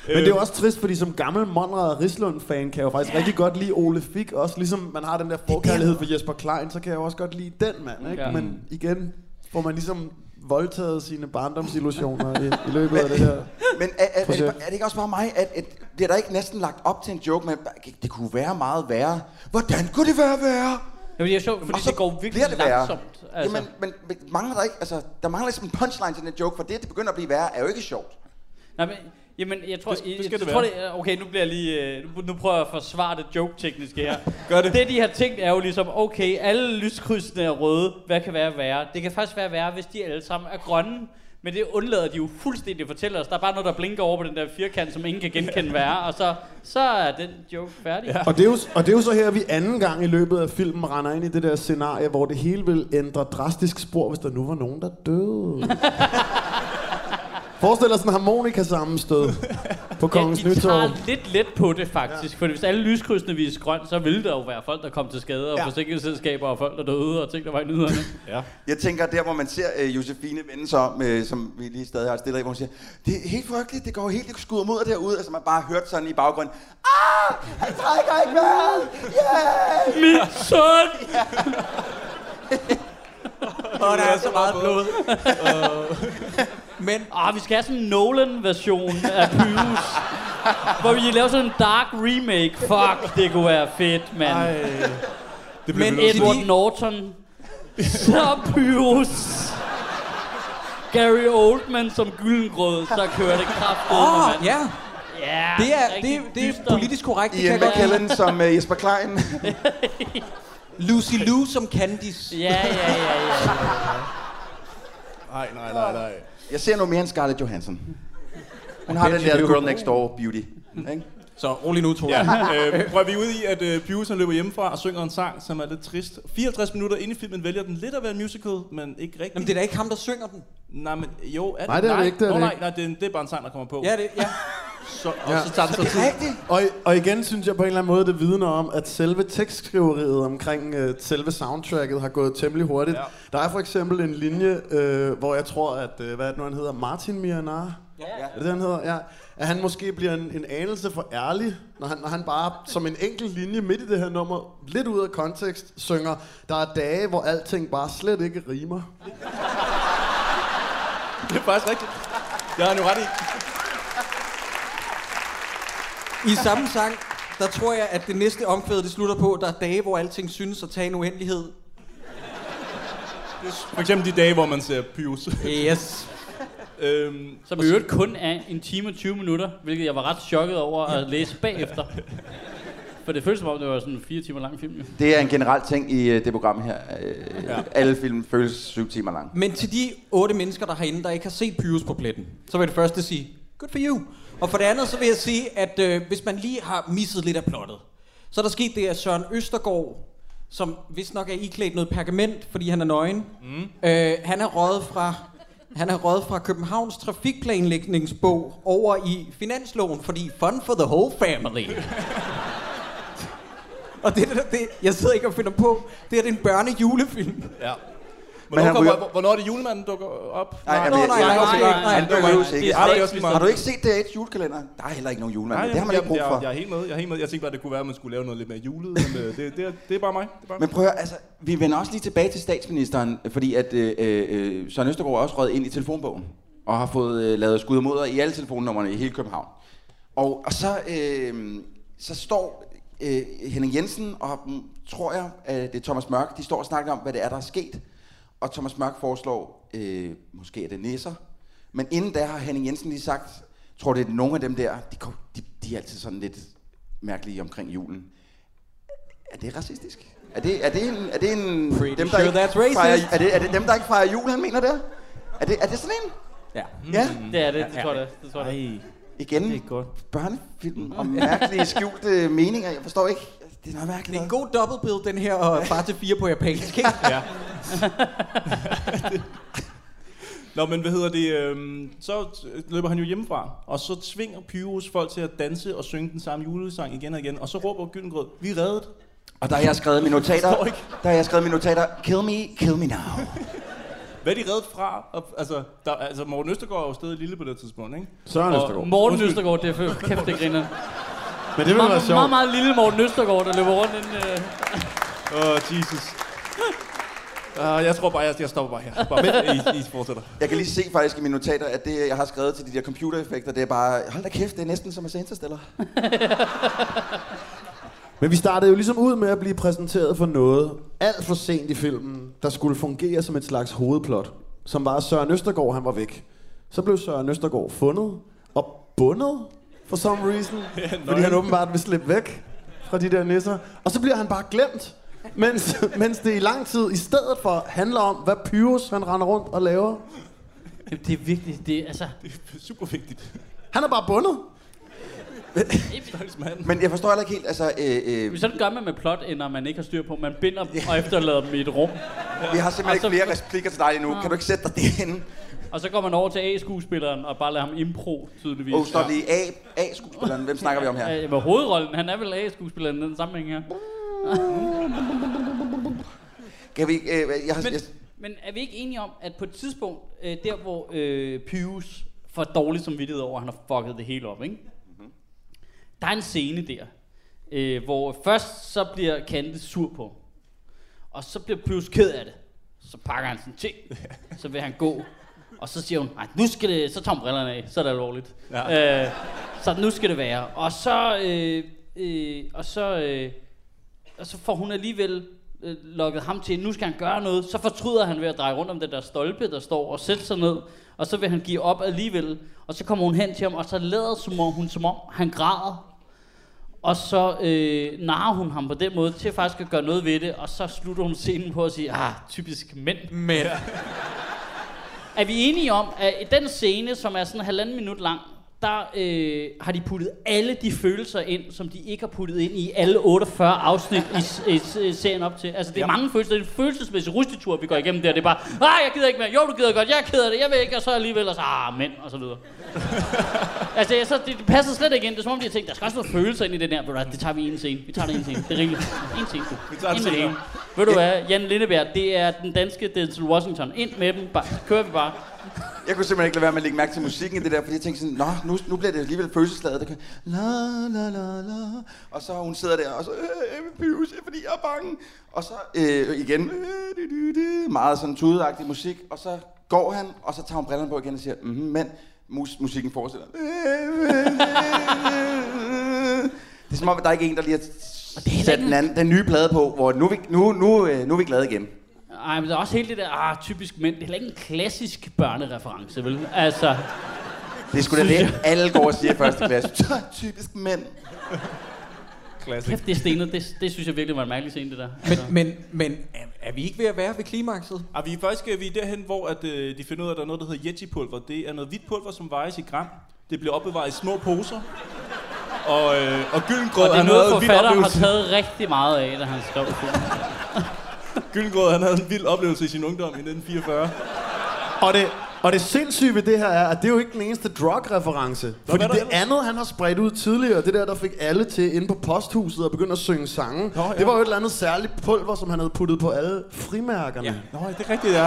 Men det er jo også trist, fordi som gammel Monrad Rislund-fan kan jeg jo faktisk ja. rigtig godt lide Ole Fick. Også ligesom man har den der forkærlighed for Jesper Klein, så kan jeg jo også godt lide den mand. Ikke? Ja. Men igen får man ligesom voldtaget sine barndomsillusioner i, i løbet af det her. Men er, er, er, det, er det ikke også bare mig, at, at det er der ikke næsten lagt op til en joke med, det kunne være meget værre. Hvordan kunne det være værre? Jamen, det er sjovt, fordi det går virkelig det langsomt. Altså. Jamen, men, men mangler der ikke, altså, der mangler ligesom en punchline til den joke, for det, det begynder at blive værre, er jo ikke sjovt. Nej, men, jamen, jeg tror, det, det jeg, det jeg tror det, okay, nu bliver jeg lige, nu, nu prøver jeg at forsvare det joke-tekniske her. Gør det. Det, de har tænkt, er jo ligesom, okay, alle lyskrydsene er røde, hvad kan være værre? Det kan faktisk være værre, hvis de alle sammen er grønne. Men det undlader de jo fuldstændig at fortælle os. Der er bare noget, der blinker over på den der firkant, som ingen kan genkende værre, og så, så er den joke færdig. Ja. Og, det er jo, og det er jo så her, vi anden gang i løbet af filmen render ind i det der scenarie, hvor det hele vil ændre drastisk spor, hvis der nu var nogen, der døde. Forestil dig sådan en harmonika-sammenstød på Kongens ja, de Nytorv. tager lidt let på det faktisk, ja. For hvis alle lyskrydsene viser grønt, så ville der jo være folk, der kom til skade, og ja. Forsikringsselskaber og folk, der døde, og ting, der var i nyhederne. Ja. Jeg tænker, der hvor man ser uh, Josefine vende sig om, uh, som vi lige stadig har stillet af, hvor hun siger, det er helt frygteligt, det går helt, det skudder mod derude, altså man bare har hørt sådan i baggrunden, ah, han trækker ikke vejret, yeah! Min søn! Åh, oh, der er så meget blod. Men ah, vi skal have sådan en Nolan-version af Pyrus, hvor vi laver sådan en dark remake. Fuck, det kunne være fedt, mand. Ej, det men Edward de... Norton, så Pyrus, Gary Oldman som Gyllengrød, så kører det kraftigt. Åh, oh, ja. Ja, det er, det, det er politisk korrekt. Ian McKellen som uh, Jesper Klein. Lucy Liu som Candice. Ja, ja, ja, ja. Nej, nej, nej, nej. Jeg ser noget mere end Scarlett Johansson. Hun har den der girl next door beauty. Ikke? Så rolig nu, tror jeg. Ja, øh, prøver vi ud i, at øh, Pyrus løber hjemmefra og synger en sang, som er lidt trist. fireoghalvtreds minutter inde i filmen vælger den lidt at være en musical, men ikke rigtigt. Jamen, det er da ikke ham, der synger den. Nej, men jo, er det? Nej, det er nej, det ikke, det er Nå, det nej, ikke. nej, det er, det er bare en sang, der kommer på. Ja, det ja. Så, og ja. så tager det så tid. Og, og igen synes jeg på en eller anden måde, det vidner om, at selve tekstskriveriet omkring uh, selve soundtracket har gået temmelig hurtigt. Ja. Der er for eksempel en linje, uh, hvor jeg tror, at, uh, hvad er det nu, han hedder? Martin Miranar? Ja. Er det det, han hedder? Ja. At han måske bliver en, en anelse for ærlig, når han, når han bare som en enkelt linje midt i det her nummer, lidt ud af kontekst, synger, der er dage, hvor alting bare slet ikke rimer. Det er faktisk rigtigt. Det har han jo ret i. I samme sang, der tror jeg, at det næste omkvæd, det slutter på, der er dage, hvor alting synes at tage en uendelighed. For eksempel de dage, hvor man ser Pyrus. Yes. øhm, Som i øvrigt kun er en time og tyve minutter, hvilket jeg var ret chokket over at læse bagefter. For det føles som om, det var sådan en fire timer lang film. Jo. Det er en generel ting i uh, det program her. Uh, ja. Alle film føles syv timer lang. Men til de otte mennesker, der herinde, der ikke har set Pyrus på pletten, så vil det første sige, good for you. Og for det andet, så vil jeg sige, at øh, hvis man lige har misset lidt af plottet, så er der sket det, at Søren Østergaard, som vist nok er iklædt noget pergament, fordi han er nøgen, mm. øh, han er røget fra... Han er røget fra Københavns trafikplanlægningsbog over i finansloven, fordi fun for the whole family. Og det, det, det, jeg sidder ikke og finder på, det er en børnejulefilm. Ja. Hvornår, kommer, ryger... hvornår er det julemanden dukker op? Nej, nej, nej, nej, nej, nej, nej. Han dukker jo sikkert. Har du ikke set D R's julekalender? Der er heller ikke nogen julemand. Nej, det har man ikke brug for. Jeg, jeg er helt med. Jeg er helt med. Jeg tænkte bare, det kunne være, at man skulle lave noget lidt mere julet, men det, det, det, er, det er bare mig. Det er bare men prøv at, altså, vi vender også lige tilbage til statsministeren, fordi at øh, øh, Søren Østergaard er også røget ind i telefonbogen og har fået øh, lavet skud og moder i alle telefonnumrene i hele København. Og, og så, øh, så står øh, Henning Jensen og tror jeg, at det er Thomas Mørk, de står og snakker om, hvad det er, der er sket. Og Thomas Mørk foreslår, øh, måske er det nisser, men inden da har Henning Jensen lige sagt, tror det er nogle af dem der, de, de, de er altid sådan lidt mærkelige omkring julen. Er det racistisk? Er det, er det en, er det en dem, der sure ikke fejrer, er det, er det dem, der ikke fejrer jul, han mener der? Er det, er det sådan en? Ja. Ja? Mm. Det er det, det tror jeg det. tror jeg. Igen, det er godt. Børnefilm og mærkelige skjulte meninger, jeg forstår ikke. Det er noget mærkeligt. Det er en god double bill, den her, og bare til fire på japansk, ikke? Ja. Nå, men hvad hedder det? Øhm, så løber han jo hjemmefra, og så tvinger Pyrus folk til at danse og synge den samme julesang igen og igen, og så råber Gyllengrød, vi er reddet. Og der har jeg skrevet mine notater, der har jeg skrevet mine notater, kill me, kill me now. Hvad er de reddet fra? Altså, der, altså Morten Østergaard er jo stadig lille på det tidspunkt, ikke? Søren Østergaard. Morten Østergaard, det er for kæft, det griner. Men det vil være sjovt. Meget, meget lille Morten Østergaard, der løber rundt inden... Åh, uh... oh, Jesus. Uh, jeg tror bare, jeg, jeg stopper bare her. Bare I, I fortsætter. Jeg kan lige se faktisk i mine notater, at det, jeg har skrevet til de der computereffekter, det er bare... Hold da kæft, det er næsten som at se Interstellar. Men vi startede jo ligesom ud med at blive præsenteret for noget alt for sent i filmen, der skulle fungere som et slags hovedplot, som var Søren Østergaard, han var væk. Så blev Søren Østergaard fundet og bundet for some reason, ja, fordi han åbenbart vil slippe væk fra de der nisser. Og så bliver han bare glemt, mens, mens det i lang tid i stedet for handler om, hvad Pyrus han render rundt og laver. Det, det er virkelig, det er altså... Det er super vigtigt. Han er bare bundet. Men jeg forstår heller ikke helt, altså... Øh, øh, Hvis sådan gør man med plot, ender man ikke har styr på. Man binder dem og efterlader dem i et rum. Vi har simpelthen så, ikke flere replikker til dig endnu. Kan du ikke sætte dig derinde? Og så går man over til A-skuespilleren og bare lader ham impro, tydeligvis. Åh, oh, stop lige. A, A-skuespilleren. Hvem snakker vi om her? Ja, med hovedrollen. Han er vel A-skuespilleren i den sammenhæng her. Kan vi... Øh, jeg har, men, jeg... men er vi ikke enige om, at på et tidspunkt, øh, der hvor øh, Pyrus får dårligt samvittighed over, at han har fucket det hele op, ikke? Der er en scene der, øh, hvor først så bliver Candice sur på, og så bliver Pyrus ked af det. Så pakker han sin ting, så vil han gå, og så siger hun, nej, nu skal det, så tager hun brillerne af, så er det alvorligt. Ja. Øh, så nu skal det være. Og så, øh, øh, og så, øh, og så får hun alligevel øh, lukket ham til, nu skal han gøre noget. Så fortryder han ved at dreje rundt om den der stolpe, der står og sætte sig ned, og så vil han give op alligevel. Og så kommer hun hen til ham, og så lader som om, hun som om han græder. Og så øh, narrer hun ham på den måde til faktisk at gøre noget ved det, og så slutter hun scenen på at sige, ah, typisk mænd. Men. Er vi enige om, at i den scene, som er sådan en halvanden minut lang, der øh, har de puttet alle de følelser ind, som de ikke har puttet ind i alle otteogfyrre afsnit i, i, i serien op til. Altså det er ja. mange følelser, det er en følelsesmæssig rustetur, vi går igennem der. Det er bare, ah, jeg gider ikke mere, jo du gider godt, jeg er ked af det, jeg vil ikke, og så alligevel, og så, ah, mænd, og så videre. Altså så, det, det passer slet ikke ind, det er som om de har tænkt, der skal også noget følelser ind i den her, det tager vi i en scene, vi tager det i en scene, det er rigeligt, en scene, vi tager det en. Ved du hvad, Jan Lindeberg, det er den danske Denzel Washington, ind med dem, bare, kører vi bare. Jeg kunne simpelthen ikke lade være med at lægge mærke til musikken i det der, fordi jeg tænkte sådan, nå, nu, nu bliver det alligevel følelsesladet. Der kan, la, la, la, la. Og så hun sidder der, og så, øh, Pyrus, fordi jeg er bange. Og så øh, igen, øh, du, du, du, meget sådan tudeagtig musik. Og så går han, og så tager hun brillerne på igen og siger, mhm, men mus, musikken fortsætter. Det er som om, at der er ikke en, der lige har sat den, anden, den nye plade på, hvor nu, nu, nu, øh, nu er vi glade igen. Ej, men der er også helt det der, ah, typisk mænd. Det er heller ikke en klassisk børnereference, vel? Altså... Det er sgu da det, alle går og siger i første klasse. Typisk mænd. Classic. Kæft, det er stenet. Det, det synes jeg virkelig var en mærkelig scene, det der. Men, men, men er, er vi ikke ved at være ved klimakset? Er vi er faktisk vi er derhen, hvor at, øh, de finder ud af, at der er noget, der hedder Yeti-pulver. Det er noget hvidt pulver, som vejes i gram. Det bliver opbevaret i små poser. Og, øh, og Gyllengrød, og det er noget, forfatteren har taget rigtig meget af, da han skrev filmen. Gyllengrød, han havde en vild oplevelse i sin ungdom i nitten fireogfyrre. Og det, og det sindssyge ved det her er, at det er jo ikke den eneste drug-reference. Fordi det andet, han har spredt ud tidligere, det der, der fik alle til inde på posthuset og begyndte at synge sange, Nå, ja. det var jo et eller andet særligt pulver, som han havde puttet på alle frimærkerne. Ja. Nå, det er rigtigt, ja.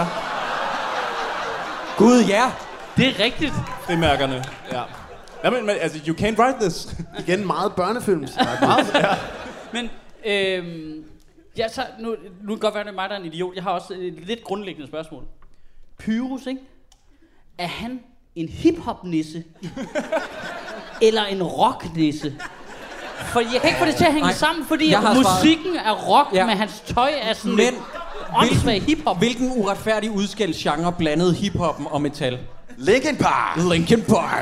Gud, ja. Det er rigtigt. Frimærkerne, ja. Jamen, men, altså, you can't write this. Igen meget børnefilms. ja. Men, øhm... Ja, så nu, nu kan det godt være, det er mig, der er en idiot. Jeg har også et lidt grundlæggende spørgsmål. Pyrus, ikke? Er han en hip-hop-nisse? Eller en rock-nisse? For jeg kan ikke få det til at hænge Nej, sammen, fordi musikken svaret. er rock, ja. men hans tøj er sådan men, lidt åndssvag hip-hop. Hvilken uretfærdig udskældsgenre blandede hip-hoppen og metal? Linkin Park! Linkin Park!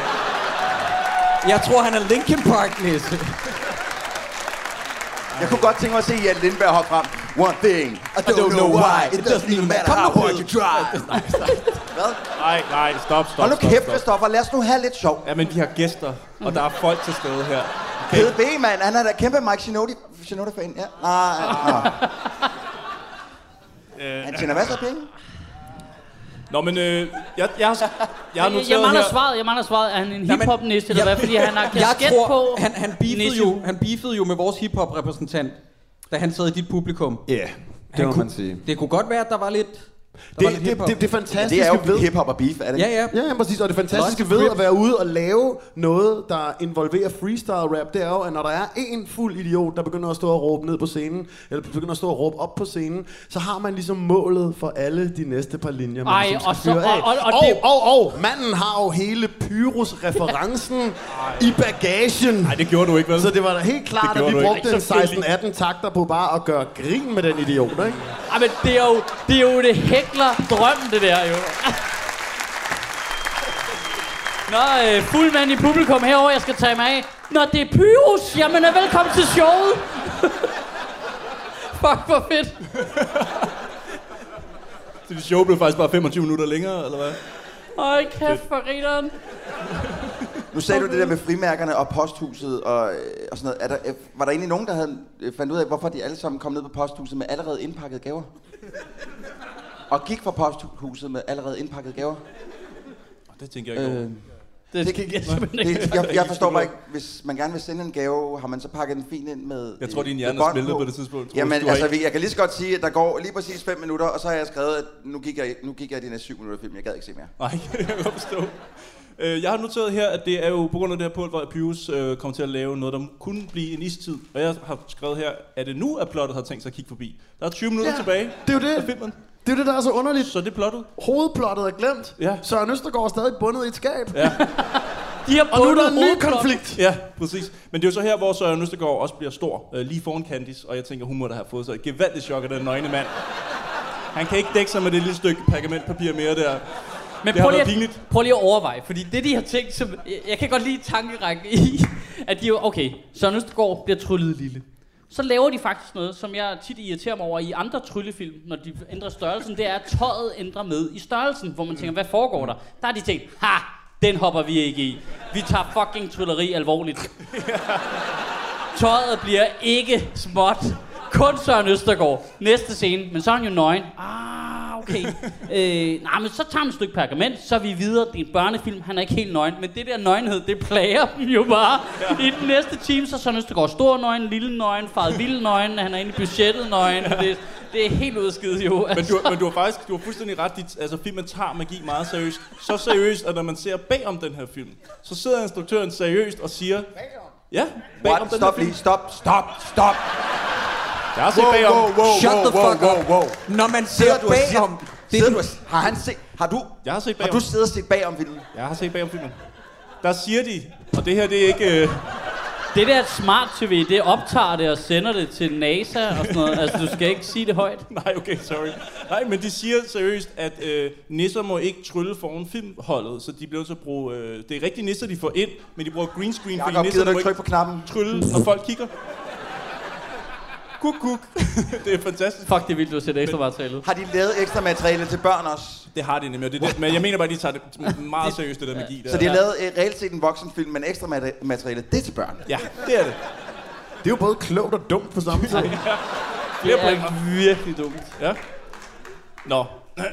Jeg tror, han er Linkin Park-nisse. Jeg kunne godt tænke mig at se Jan Lindberg hoppe frem. One thing, I don't, don't know why, it doesn't even matter how hard you try. Hvad? Nej, nej, stop, stop, Hold nu kæft, stop. Christoffer, lad os nu have lidt sjov. Ja, men vi har gæster, og der er folk til stede her. Okay. Pede B, mand, han er da kæmpe Mike Shinoda- Shinoda-fan, ja. Nej, nej. Han tjener masser af penge. Nå, men øh, jeg, jeg, har, jeg har noteret jeg mangler her... svaret, jeg mangler svaret. Er han en hip-hop-nisse, eller hvad? Fordi han har kasket på... Han, han, beefede jo, han beefede jo med vores hip-hop-repræsentant, da han sad i dit publikum. Ja, yeah, det må man sige. Det kunne godt være, at der var lidt Det, det, det, det, det fantastiske ja, det er jo ved... hip-hop og beef, er det ikke? Ja, ja. Ja, ja, præcis. Og det fantastiske ved at være ude og lave noget, der involverer freestyle rap, det er jo, at når der er en fuld idiot, der begynder at stå og råbe ned på scenen, eller begynder at stå og råbe op på scenen, så har man ligesom målet for alle de næste par linjer, man Ej, ligesom og skal så- fyre af. og- og- og og, det- og, og, manden har jo hele Pyrus-referencen i bagagen. Nej, det gjorde du ikke, vel? Så det var da helt klart, Det at vi gjorde du brugte ikke. en seksten atten takter på bare at gøre grin med den idiot, ikke? Ej, men det er jo det, er jo det hækler-drøm, det der jo. Nå, øh, fuld mand i publikum herover, jeg skal tage mig af. Nå, det er Pyrus. Jamen, er velkommen til showet. Fuck, hvor fedt. Så det show blev faktisk bare femogtyve minutter længere, eller hvad? Øj, kæft for grineren. Nu sagde du det der med frimærkerne og posthuset og, øh, og sådan noget. Er der, øh, var der egentlig nogen, der havde øh, fandt ud af, hvorfor de alle sammen kom ned på posthuset med allerede indpakkede gaver? Og gik fra posthuset med allerede indpakkede gaver? Det tænker jeg ikke over. Øh, Det, det, det, jeg, simpelthen ikke. det, jeg, jeg forstår bare ikke, hvis man gerne vil sende en gave, har man så pakket den fint ind med... Jeg tror, din med hjerne bånd er smeltet på? på det tidspunkt. Jamen, Du har altså, ikke- vi- jeg kan lige så godt sige, at der går lige præcis fem minutter, og så har jeg skrevet, at nu gik jeg, nu gik jeg i den her syv minutter film. Jeg gad ikke se mere. Nej, jeg kan godt forstå. Øh, Jeg har noteret her, at det er jo på grund af det her pulver, at Pyrus øh, kommer til at lave noget, der kunne blive en istid. Og jeg har skrevet her, at det nu, at plottet har tænkt sig at kigge forbi. Der er tyve minutter Ja, tilbage det er jo det. af filmen. Det er jo det, der er så underligt. Så det er plottet. Hovedplottet er glemt. Ja. Søren Østergaard er stadig bundet i et skab. Ja. De har Og nu er der en bundet ny hovedplot. konflikt. Ja, præcis. Men det er jo så her, hvor Søren Østergaard også bliver stor, øh, lige foran Candice. Og jeg tænker, hun må da have fået sig et gevaldigt chok af den nøgne mand. Han kan ikke dække sig med det lille stykke pergamentpapir mere der. Men Det har prøv lige, været at, pinligt. prøv lige at overveje, fordi det de har tænkt, som, jeg, jeg kan godt lide tankerækken i, at de jo, okay, Søren Østergaard bliver tryllet lille. Så laver de faktisk noget, som jeg tit irriterer mig over i andre tryllefilm, når de ændrer størrelsen, det er, at tøjet ændrer med i størrelsen, hvor man tænker, hvad foregår der? Der har de tænkt, ha, den hopper vi ikke i. Vi tager fucking trylleri alvorligt. Tøjet bliver ikke småt. Kun Søren Østergaard. Næste scene, men så er han jo nøgen. Ah, okay. Øh, nej, men så tager man et stykke pergament, så er vi videre. Det er en børnefilm, han er ikke helt nøgen. Men det der nøgenhed, det plager dem jo bare. Ja. I den næste time, så er Søren Østergaard stor nøgen, lille nøgen, faret vild nøgen, han er inde i budgettet nøgen. Det, det er helt udskidt jo. Altså. Men du, men du har faktisk du har fuldstændig ret. Dit, altså, filmen tager magi meget seriøst. Så seriøst, at når man ser bag om den her film, så sidder instruktøren seriøst og siger... Ja, bag om What? den Stop her film. lige. Stop. Stop. Stop. Jeg har set bag om. Wow, wow, Shut wow, the fuck wow, up. wow, wow. Når man Sidder ser du og siger- bagom... Det er Sidder den- du og- Har han set... Har du... Jeg har set bag Har om. du siddet og set bag om filmen? Jeg har set bag om filmen. Der siger de, og det her det er ikke... Øh, Det der smart T V, det optager det og sender det til NASA og sådan noget. Altså, du skal ikke sige det højt. nej, okay, sorry. Nej, men de siger seriøst, at øh, nisser må ikke trylle foran filmholdet, så de bliver nødt til at bruge... Øh, det er rigtige nisser, de får ind, men de bruger green screen, Jakob, fordi gider nisserne du må ikke trykke på knappen? trylle, når folk kigger. Kuk, kuk. Det er fantastisk. Fuck, det er vildt, du har set ekstra materialet. Har de lavet ekstra materiale til børn også? Det har de nemlig, og det er det. Men jeg mener bare, at de tager det meget seriøst, det der magi der. Så de har lavet øh, reelt set en voksenfilm, men ekstra mate- materiale, det er til børn. Ja, det er det. Det er jo både klogt og dumt på samme tid. Flere Det pointer. er virkelig dumt. Ja. Nå.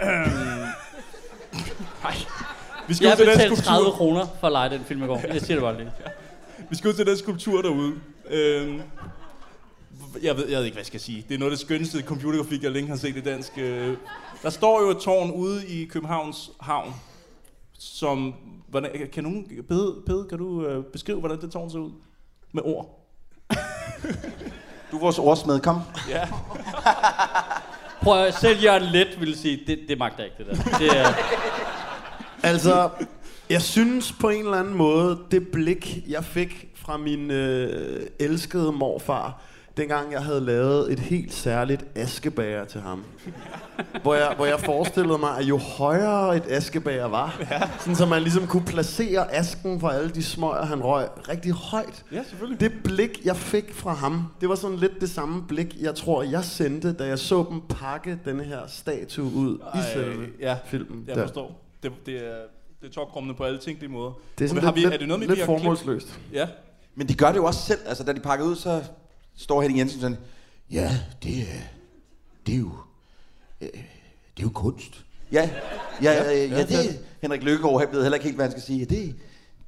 Nej. Vi skal Jeg ud til den betalte skulptur. tredive kroner for at lege den film i går. Jeg siger det bare lige. Vi skal ud til den skulptur derude. Øhm, jeg, ved, jeg ved ikke, hvad jeg skal sige. Det er noget af det skønneste computergrafik, jeg længe har set i dansk. Øh, der står jo et tårn ude i Københavns Havn, som... Hvordan, kan nogen... Pede, Pede, kan du øh, beskrive, hvordan det tårn ser ud? Med ord. Du er vores ordsmed, kom. Ja. Prøv at selv Jørgen Let ville sige, det, det magter jeg ikke, det der. Det er, Altså, jeg synes på en eller anden måde, det blik, jeg fik fra min øh, elskede morfar, dengang jeg havde lavet et helt særligt askebager til ham. hvor, jeg, hvor jeg forestillede mig, at jo højere et askebager var, ja. Sådan så man ligesom kunne placere asken fra alle de smøger, han røg, rigtig højt. Ja, selvfølgelig. Det blik, jeg fik fra ham, det var sådan lidt det samme blik, jeg tror, jeg sendte, da jeg så dem pakke denne her statue ud Ej, i selve ja, filmen. Jeg der. forstår. Det, det er, det er tokrummende på alle tænkelige måder. Det er sådan har lidt, vi, lidt, er det noget med, lidt vi har formålsløst. klippet? Ja. Men de gør det jo også selv. Altså, da de pakker ud, så står Henning Jensen sådan, ja, det er, det er jo, øh, det er jo kunst. Ja, ja, ja, ja, ja det, Henrik Løkkegaard ved heller ikke helt, hvad han skal sige. Det,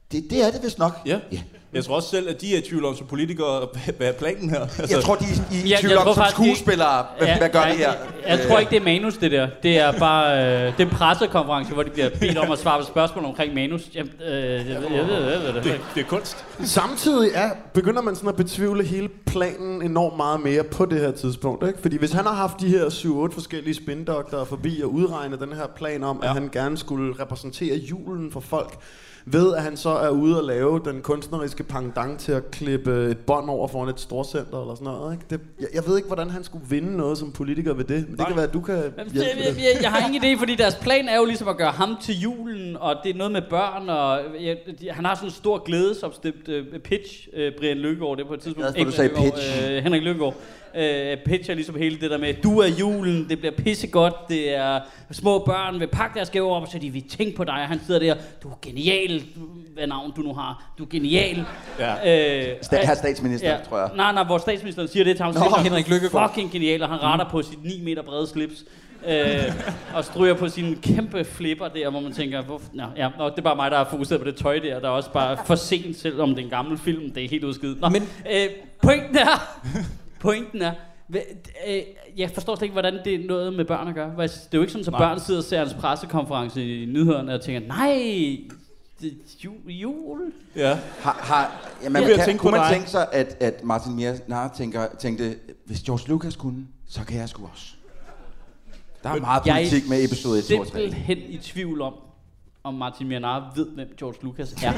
Det, det er det vist nok. Ja. ja. Jeg tror også selv, at de er i tvivl om som politikere, hvad er planen her? Altså, jeg tror, de er i Ja, tvivl jeg om tror som faktisk, skuespillere, hvad, Ja, hvad gør ja, de her? Jeg, jeg tror ikke, det er manus, det der. Det er bare øh, det er en pressekonference, hvor de bliver bedt om at svare på spørgsmål omkring manus. Jamen, øh, jeg, jeg, jeg, jeg ved hvad det er. det, det er kunst. Samtidig er, begynder man sådan at betvivle hele planen enormt meget mere på det her tidspunkt. Ikke? Fordi hvis han har haft de her syv otte forskellige spindoktorer forbi og udregnet den her plan om, ja. at han gerne skulle repræsentere julen for folk, ved at han så er ude og lave den kunstneriske pendant til at klippe et bånd over foran et storcenter eller sådan noget. Ikke? Det, jeg, jeg ved ikke, hvordan han skulle vinde noget som politiker ved det, men det kan være, at du kan hjælpe jeg, med jeg, jeg, jeg har ingen idé, fordi deres plan er jo ligesom at gøre ham til julen, og det er noget med børn, og jeg, de, han har sådan en stor glædesopstemt uh, pitch, uh, Brian Lykkegaard, det på et tidspunkt. Jeg tror, du sagde pitch. Uh, Henrik Lykkegaard. Uh, pitcher ligesom hele det der med, du er julen, det bliver pissegodt, det er små børn vil pakke deres gaver op, og så de vil tænke på dig, og han sidder der, du er genial, hvad navn du nu har, du er genial. Ja. Uh, Sta- her statsminister, ja, tror jeg. Nej, nej, hvor statsministeren siger det til ham, Nå, så Henrik Lykkegaard. fucking genial, og han retter på sit ni meter brede slips. øh, og stryger på sine kæmpe flipper der, hvor man tænker, hvor, nå, ja, nå, det er bare mig, der er fokuseret på det tøj der, der er også bare for sent, selvom det er en gammel film, det er helt udskidt. Nå, men øh, pointen er, pointen er, øh, jeg forstår slet ikke, hvordan det er noget med børn at gøre. Det er jo ikke sådan, at børn sidder og ser hans pressekonference i nyhederne og tænker, nej, det er jul. jul. Ja. Har, har, ja, man Jeg kan, tænke kunne på man dig. tænke sig, at, at Martin Miersnar tænker, tænkte, hvis George Lucas kunne, så kan jeg sgu også. Der er meget politik med episode et, to og tre. Jeg er simpelthen i tvivl om, om Martin Miersnar ved, hvem George Lucas er.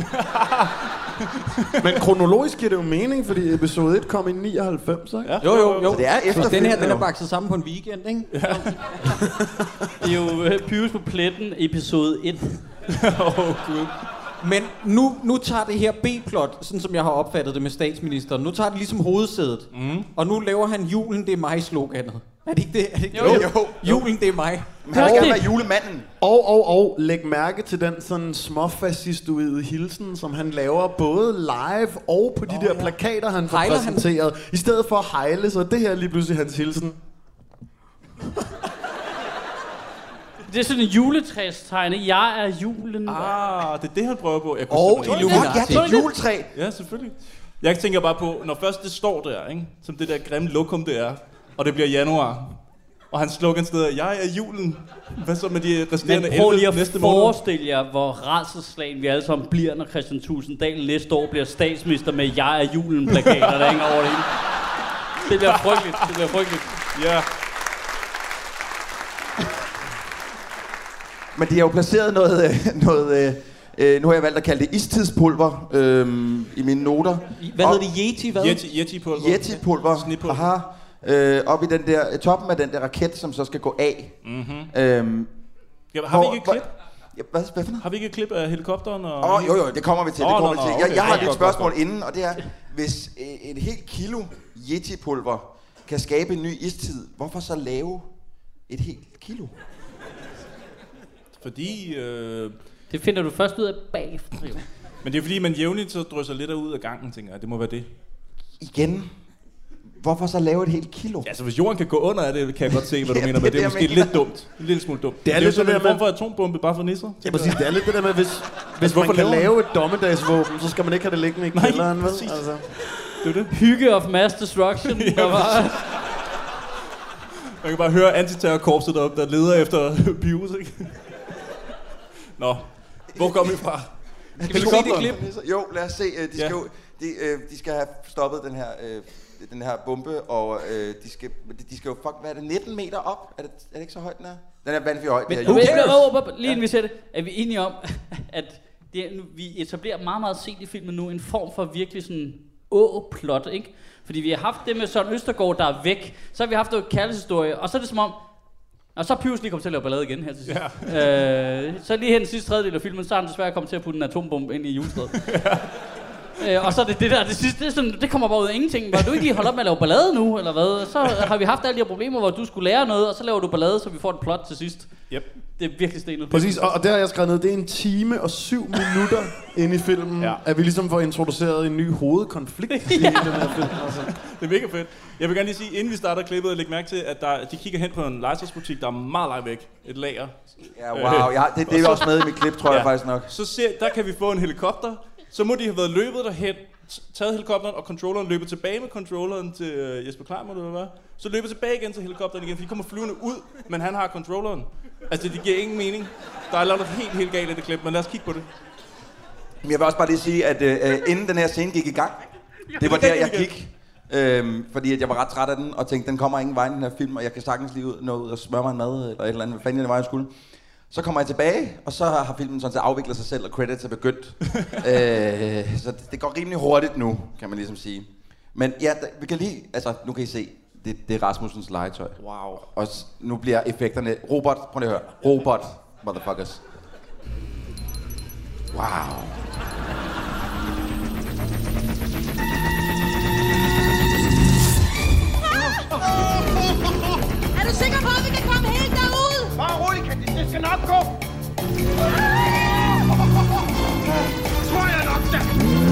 Men kronologisk giver det jo mening, fordi episode et kom i nioghalvfems, ikke? Ja. Jo, jo, jo. Så det er efter så den her, filmen, den er jo. bakset sammen på en weekend, ikke? Ja. Det er jo uh, Pyrus på pletten, episode et. Åh, oh, gud. Men nu, nu tager det her B-plot, sådan som jeg har opfattet det med statsministeren, nu tager det ligesom hovedsædet. Mm. Og nu laver han julen, det er mig-sloganet. Er det ikke det? Er det ikke Jo, det? jo. Julen, det er mig. Men han skal være julemanden. Og, og, og læg mærke til den sådan småfascistoide hilsen, som han laver både live og på de Nå, der ja. plakater, han får Hejler han? præsenteret. I stedet for at hejle, så er det her lige pludselig hans hilsen. Det er sådan en juletræstegning. Jeg er julen. Ah, det er det, han prøver på. Jeg kunne Og simpelthen- Illuminati. Ja, det er et juletræ. Ja, selvfølgelig. Jeg tænker bare på, når først det står der, ikke? Som det der grimme lokum det er, og det bliver januar, og hans slogan steder, jeg er julen. Hvad så med de resterende Men prøv lige elleve at næste måned? forestille jer, hvor rædselsslagen vi alle sammen bliver, når Christian Tulsendal næste år bliver statsminister med jeg er julen plakater, der hænger over det hele. Det bliver frygteligt. Det bliver frygteligt. Ja. Men de har jo placeret noget, øh, noget øh, nu har jeg valgt at kalde det istidspulver øh, i mine noter. Hvad hedder det? Yeti? Hvad? Yeti, Yeti-pulver. Yeti-pulver. Snepulver. Aha. Øh, op i den der, toppen af den der raket, som så skal gå af. Mm-hmm. Øhm, Ja, har vi ikke et hvor- klip? Ja, hvad, hvad for noget? Har vi ikke et klip af helikopteren? Og Åh, oh, jo jo, det kommer vi til. Åh, Det kommer nå, vi til. nå, Jeg, okay. jeg har Ej, et godt, spørgsmål godt, inden, og det er, hvis øh, et helt kilo Yeti-pulver kan skabe en ny istid, hvorfor så lave et helt kilo? Fordi... Øh, Det finder du først ud af bagefter. Jo. men det er fordi, man jævnligt så drysser lidt ud af gangen, tænker jeg. Det må være det. Igen, hvorfor så lave et helt kilo? Altså, hvis jorden kan gå under af det, kan jeg godt se, hvad du Ja, mener, det er men det er det, jeg måske mener. lidt dumt. En lille smule dumt. Det er det er lidt jo sådan det en der form med- for atombombe bare for nisser. Ja, præcis. Det er lidt det der med, hvis, hvis man hvorfor kan laver lave et dommedagsvåben, så skal man ikke have det liggende i Nej, kælderen, vel? præcis. Altså. Det er det. Hygge of mass destruction. Der var, Man kan bare høre antiterrorkorpset deroppe, der leder efter Pius, ikke? Nå, hvor kom vi fra? Skal vi se det klip? Jo, lad os se. øh, De skal, Ja. jo, de, øh, de skal have stoppet den her, øh, den her bombe, og øh, de, skal, de, de skal jo, fuck, hvad er det, nitten meter op? Er det, er det ikke så højt, den er? Den er vanvittigt højt. Men, det men, her. men, men, men, lige inden vi ser det, er vi enige om, at det, er, nu, vi etablerer meget, meget sent i filmen nu en form for virkelig sådan å-plot, ikke? Fordi vi har haft det med Søren Østergaard, der er væk, så har vi haft noget kærlighedshistorie, og så er det som om, og så er Pyrus lige kommet til at lave ballade igen her til sidst. Ja. Øh, så lige her den sidste tredjedel af filmen, så har han desværre kommet til at putte en atombombe ind i juletræet. Øh, og så er det det der, det sidste, det, er sådan, det kommer bare ud af ingenting. Var du ikke lige holdt op med at lave ballade nu, eller hvad? Så har vi haft alle de her problemer, hvor du skulle lære noget, og så laver du ballade, så vi får et plot til sidst. Yep. Det er virkelig stenet. Præcis, og, og der har jeg skrevet ned, det er en time og syv minutter inde i filmen, Ja. ja. at vi ligesom får introduceret en ny hovedkonflikt i den her film. Altså. Det er mega fedt. Jeg vil gerne lige sige, inden vi starter klippet, læg mærke til, at der, de kigger hen på en legetøjsbutik, der er meget langt væk. Et lager. Ja, wow. Ja, det, det er også med i mit klip, tror jeg faktisk nok. Så ser, der kan vi få en helikopter, Så må de have været løbet derhen, taget helikopteren og controlleren, løbet tilbage med controlleren til øh, Jesper Klein, må det være. Så løbet tilbage igen til helikopteren igen, for de kommer flyvende ud, men han har controlleren. Altså, det giver ingen mening. Der er noget helt, helt galt i det klip, men lad os kigge på det. Men jeg vil også bare lige sige, at øh, inden den her scene gik i gang, det var der, jeg gik. Øhm, fordi at jeg var ret træt af den, og tænkte, den kommer ingen vej, den her film, og jeg kan sagtens lige ud, nå ud og smøre mig en mad, eller et eller andet, hvad fanden det var, jeg skulle. Så kommer jeg tilbage, og så har filmen sådan set afviklet sig selv, og credits er begyndt. øh, så det, det går rimelig hurtigt nu, kan man ligesom sige. Men ja, da, vi kan lige, altså nu kan I se, det, det er Rasmussens legetøj. Wow. Og s- nu bliver effekterne, robot, prøv lige at høre, robot, motherfuckers. Wow. Er du sikker på, at vi kan komme helt derud? Bare rolig, Candice. Det skal nok gå. Tror jeg nok, da.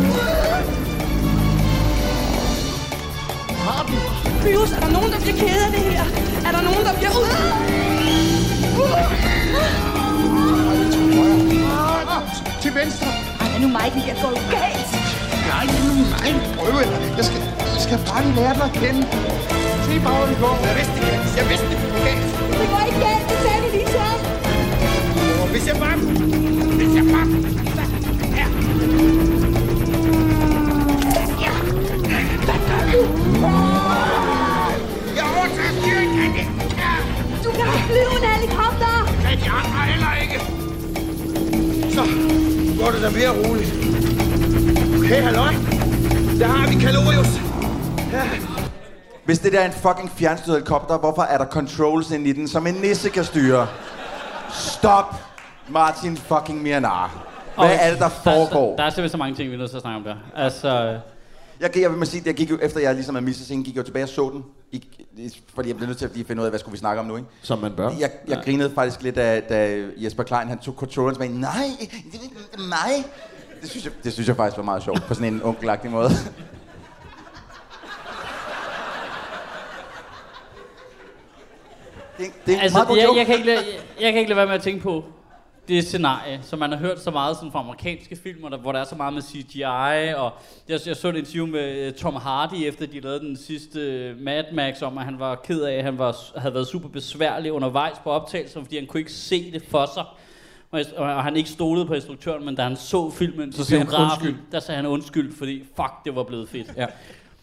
Har den. Pyrus, er der nogen, der bliver ked af det her? Er der nogen, der bliver ud? Til venstre. Ej, er nu mig, det kan gå galt. Nej, det er nu mig. Prøv eller. Jeg skal, jeg skal bare lige lære den at kende. Se bare, hvor det går. Jeg vidste det, Candice. Jeg vidste det. Galt. Det går ikke galt, det sagde vi lige så. Hvis jeg bare... Hvis jeg bare... Her. Ja. Hvad gør du? Jeg overtager styringen, Candice. Ja. Du kan ikke flyve en helikopter. Kan de andre heller ikke. Så går det da mere roligt. Okay, halløj. Der har vi Kalorius. Ja. Hvis det der er en fucking fjernstyret helikopter, hvorfor er der controls ind i den, som en nisse kan styre? Stop, Martin fucking Miranar. Hvad Okay. er det, der foregår? Der er simpelthen så mange ting, vi er nødt til at snakke om der. Altså... Jeg, jeg vil sige, jeg gik jo, efter jeg ligesom havde mistet scenen, gik jeg jo tilbage og så den. I, fordi jeg blev nødt til at lige finde ud af, hvad skulle vi snakke om nu, ikke? Som man bør. Jeg, jeg Ja. grinede faktisk lidt, da, da Jesper Klein, han tog controlleren med, nej, det er mig. Det synes, jeg, det synes jeg faktisk var meget sjovt, på sådan en onkelagtig måde. Det, det er altså, meget god jeg, joke. jeg, kan ikke lade, jeg, jeg kan ikke lade være med at tænke på det scenarie, som man har hørt så meget sådan fra amerikanske film, der, hvor der er så meget med C G I, og jeg, jeg så et interview med uh, Tom Hardy, efter de lavede den sidste uh, Mad Max, om at han var ked af, at han var, havde været super besværlig undervejs på optagelser, fordi han kunne ikke se det for sig. Og, og han ikke stolede på instruktøren, men da han så filmen Så i sagde han biografen, undskyld. der sagde han undskyld, fordi fuck, det var blevet fedt. Ja.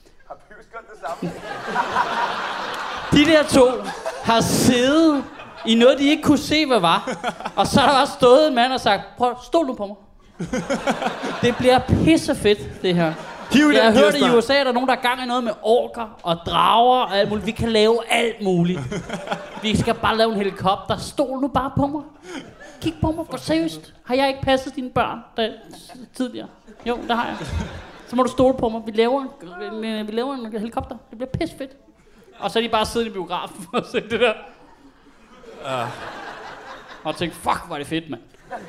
De der to har siddet i noget, de ikke kunne se, hvad var. Og så har der også stået en mand og sagt, prøv, stol nu på mig. Det bliver pissefedt, det her. Hiv i Jeg har den hørt i gearstang. U S A, der er nogen, der er gang i noget med orker og drager og alt muligt. Vi kan lave alt muligt. Vi skal bare lave en helikopter. Stol nu bare på mig. Kig på mig, for seriøst. Har jeg ikke passet dine børn der, tidligere? Jo, det har jeg. Så må du stole på mig. Vi laver en, vi laver en helikopter. Det bliver pissefedt. Og så er de bare siddet i biografen og se det der. Uh. Og tænkte, fuck, hvor er det fedt, mand.